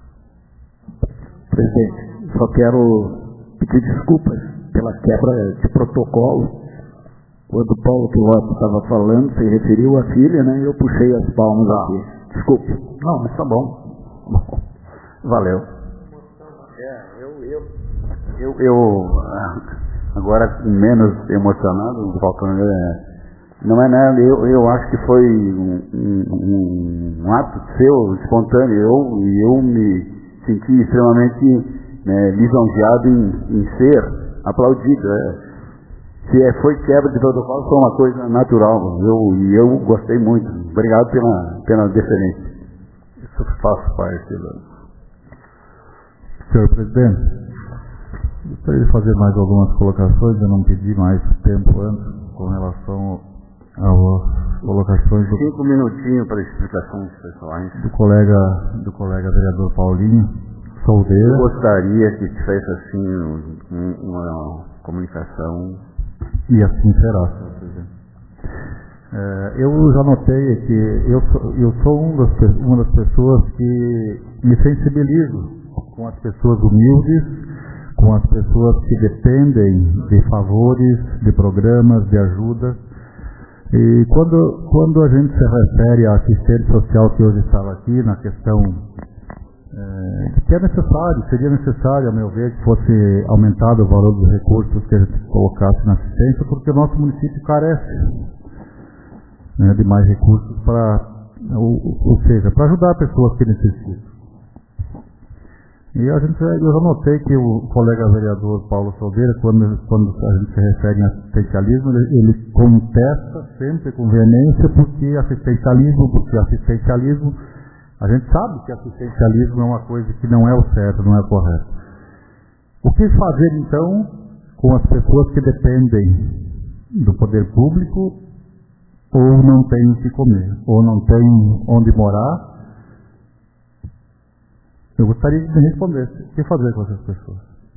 [SPEAKER 4] Presidente, só quero pedir desculpas pela quebra de protocolo. Quando o Paulo Piloto estava falando, se referiu à filha, né? E eu puxei as palmas ah. aqui. Desculpe.
[SPEAKER 5] Não, mas tá bom. bom. Valeu.
[SPEAKER 8] É, eu, eu,
[SPEAKER 5] eu, eu agora menos emocionado, Falcão, é, não é nada, eu, eu acho que foi um, um, um ato seu, espontâneo, eu, e eu me senti extremamente né, lisonjeado em, em ser aplaudido. É. Se é, foi quebra de protocolo, foi uma coisa natural, eu, e eu gostei muito. Obrigado pela, pela deferência. Isso faz parte do...
[SPEAKER 1] Senhor Presidente, gostaria de fazer mais algumas colocações, eu não pedi mais tempo antes com relação às colocações do,
[SPEAKER 5] Cinco minutinhos para explicações pessoais.
[SPEAKER 1] Do colega, do colega vereador Paulinho Soldeira.
[SPEAKER 5] Eu gostaria que tivesse assim um, uma comunicação.
[SPEAKER 1] E assim será, senhor Presidente. É, eu já notei que eu sou, eu sou um das, uma das pessoas que me sensibilizo com as pessoas humildes, com as pessoas que dependem de favores, de programas, de ajuda. E quando, quando a gente se refere à assistente social que hoje estava aqui, na questão é, que é necessário, seria necessário, a meu ver, que fosse aumentado o valor dos recursos que a gente colocasse na assistência, porque o nosso município carece, né, de mais recursos para, ou, ou seja, para ajudar pessoas que necessitam. E a gente, eu já notei que o colega vereador Paulo Salveira, quando, quando a gente se refere a assistencialismo, ele, ele contesta sempre com veemência porque assistencialismo, porque assistencialismo, a gente sabe que assistencialismo é uma coisa que não é o certo, não é o correto. O que fazer então com as pessoas que dependem do poder público ou não têm o que comer, ou não têm onde morar? Eu gostaria de me responder, o que fazer com essas pessoas?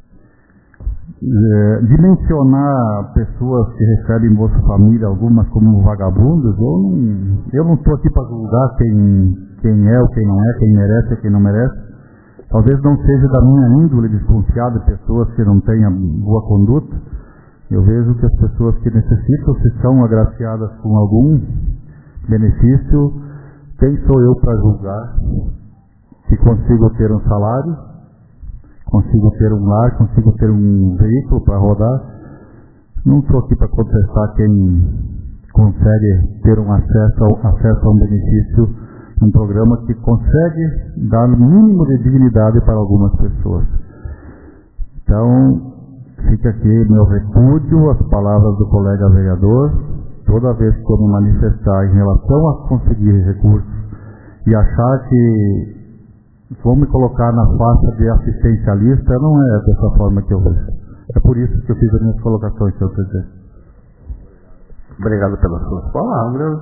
[SPEAKER 1] É, dimensionar pessoas que recebem Bolsa Família, algumas como vagabundos, eu não estou aqui para julgar quem, quem é ou quem não é, quem merece ou quem não merece. Talvez não seja da minha índole desconfiar de pessoas que não tenham boa conduta. Eu vejo que as pessoas que necessitam, se são agraciadas com algum benefício, quem sou eu para julgar? Que consigo ter um salário, consigo ter um lar, consigo ter um veículo para rodar. Não estou aqui para contestar quem consegue ter um acesso, ao, acesso a um benefício, um programa que consegue dar o mínimo de dignidade para algumas pessoas. Então, fica aqui meu repúdio às palavras do colega vereador. Toda vez que eu me manifestar em relação a conseguir recursos e achar que vou me colocar na faixa de assistencialista, não é dessa forma que eu vejo. É por isso que eu fiz as minhas colocações, senhor presidente.
[SPEAKER 5] Obrigado pelas suas palavras.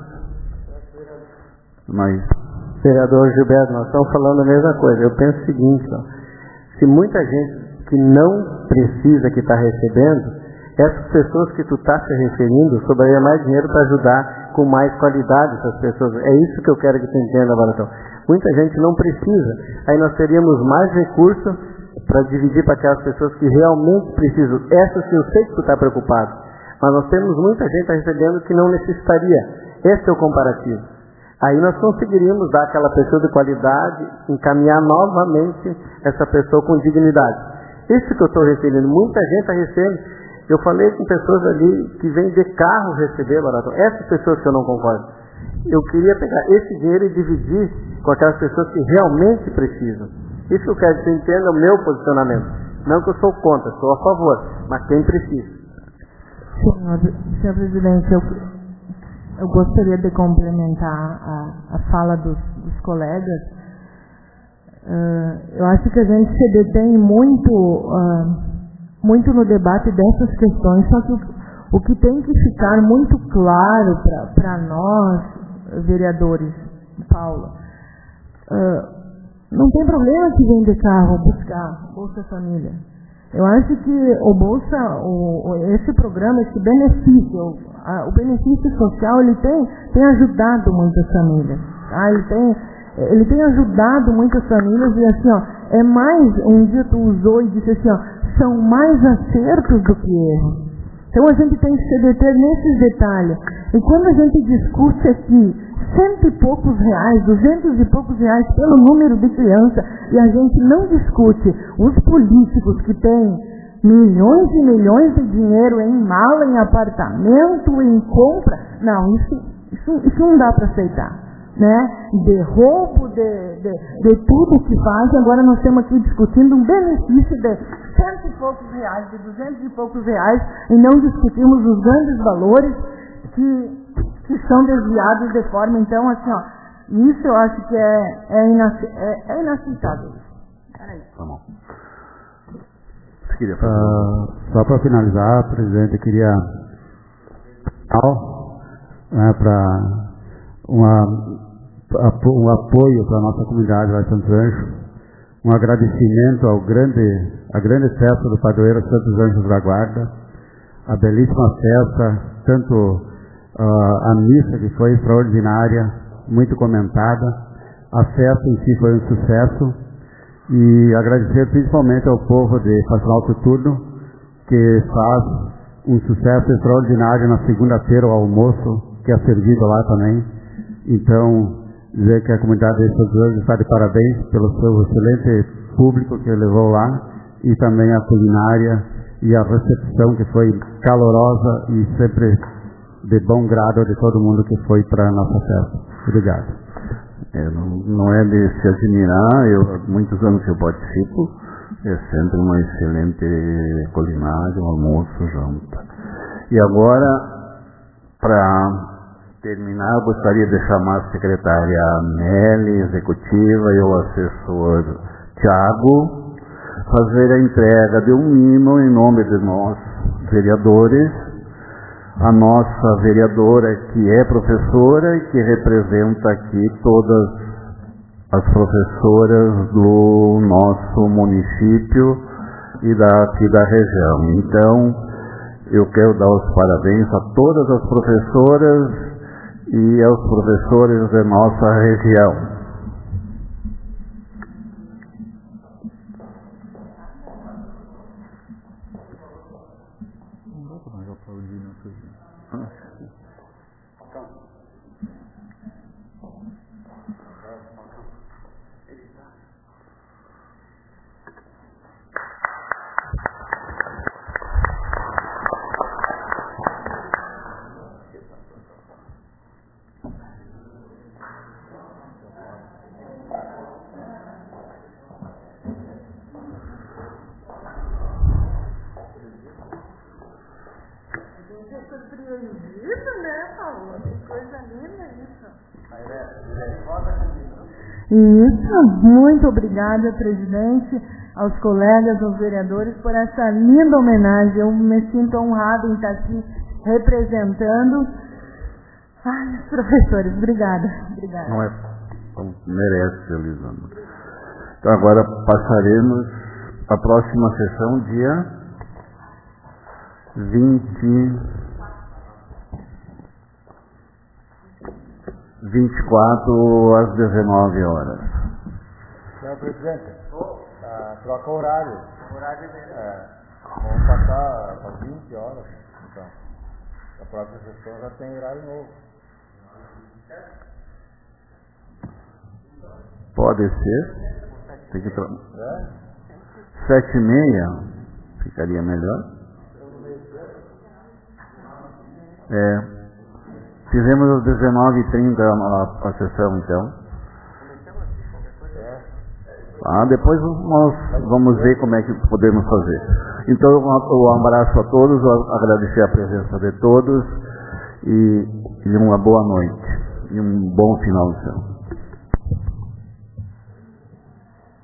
[SPEAKER 5] Mas,
[SPEAKER 6] vereador Gilberto, nós estamos falando a mesma coisa. Eu penso o seguinte, ó, se muita gente que não precisa, que está recebendo, essas pessoas que tu está se referindo, sobraria mais dinheiro para ajudar com mais qualidade essas pessoas. É isso que eu quero que tu entenda, Baratão. Muita gente não precisa. Aí nós teríamos mais recursos para dividir para aquelas pessoas que realmente precisam. Essas que eu sei que tu está preocupado. Mas nós temos muita gente recebendo que não necessitaria. Esse é o comparativo. Aí nós conseguiríamos dar àquela pessoa de qualidade, encaminhar novamente essa pessoa com dignidade. Isso que eu estou referindo. Muita gente recebe. Eu falei com pessoas ali que vêm de carro receber, Baratão. Essas pessoas que eu não concordo. Eu queria pegar esse dinheiro e dividir com aquelas pessoas que realmente precisam. Isso que eu quero que você entenda o meu posicionamento. Não que eu sou contra, sou a favor, mas quem precisa.
[SPEAKER 2] Senhor, senhor presidente, eu, eu gostaria de complementar a, a fala dos, dos colegas. Uh, eu acho que a gente se detém muito, uh, muito no debate dessas questões, só que o, o que tem que ficar muito claro para nós, vereadores, Paulo, uh, não tem problema que vem de carro buscar Bolsa Família. Eu acho que o Bolsa, o, esse programa, esse benefício, a, o benefício social, ele tem, tem ajudado muitas famílias. Tá? Ele, tem, ele tem ajudado muitas famílias e assim, ó, é mais, um dia tu usou e disse assim, ó, são mais acertos do que erros. Então a gente tem que se deter nesses detalhes. E quando a gente discute aqui cento e poucos reais, duzentos e poucos reais pelo número de criança, e a gente não discute os políticos que têm milhões e milhões de dinheiro em mala, em apartamento, em compra, não, isso, isso, isso não dá para aceitar. Né? De roubo, de, de, de tudo que faz, agora nós estamos aqui discutindo um benefício de cento e poucos reais, de duzentos e poucos reais, e não discutimos os grandes valores que, que são desviados de forma, então, assim, ó, isso eu acho que é, é, inace, é, é inaceitável.
[SPEAKER 5] Tá bom.
[SPEAKER 9] Uh, só para finalizar, presidente, eu queria né, para uma, um apoio para a nossa comunidade lá em Santos Anjos, um agradecimento ao grande, a grande festa do padroeiro Santos Anjos da Guarda, a belíssima festa, tanto uh, a missa que foi extraordinária, muito comentada, a festa em si foi um sucesso, e agradecer principalmente ao povo de Faxinal Coturno, que faz um sucesso extraordinário na segunda-feira, o almoço, que é servido lá também. Então, dizer que a comunidade de São José está de parabéns pelo seu excelente público que levou lá e também a culinária e a recepção que foi calorosa e sempre de bom grado de todo mundo que foi para a nossa festa. Obrigado.
[SPEAKER 5] É, não, não é de se admirar, eu, há muitos anos que eu participo, é sempre uma excelente culinária, um almoço junto. E agora, para terminar, eu gostaria de chamar a secretária Nelly, executiva, e o assessor Tiago, fazer a entrega de um hino em nome de nós, vereadores, a nossa vereadora que é professora e que representa aqui todas as professoras do nosso município e daqui da região. Então, eu quero dar os parabéns a todas as professoras e aos professores da nossa região.
[SPEAKER 2] Isso, muito obrigada, presidente, aos colegas, aos vereadores, por essa linda homenagem. Eu me sinto honrada em estar aqui representando. Ai, os professores, obrigada. obrigada.
[SPEAKER 5] Não é, não merece, Elisandra. Então agora passaremos a próxima sessão, dia vinte, vinte e quatro às dezenove horas.
[SPEAKER 8] Senhor presidente, ah, troca o horário. horário é, vamos passar para vinte horas. Então, a próxima sessão já tem horário novo.
[SPEAKER 5] Pode ser. Tem que tra... é? Sete e meia ficaria melhor. É. Fizemos às dezenove e trinta a, a sessão, então. Ah, depois nós vamos ver como é que podemos fazer. Então, um abraço a todos, agradecer a presença de todos e, e uma boa noite e um bom final de semana.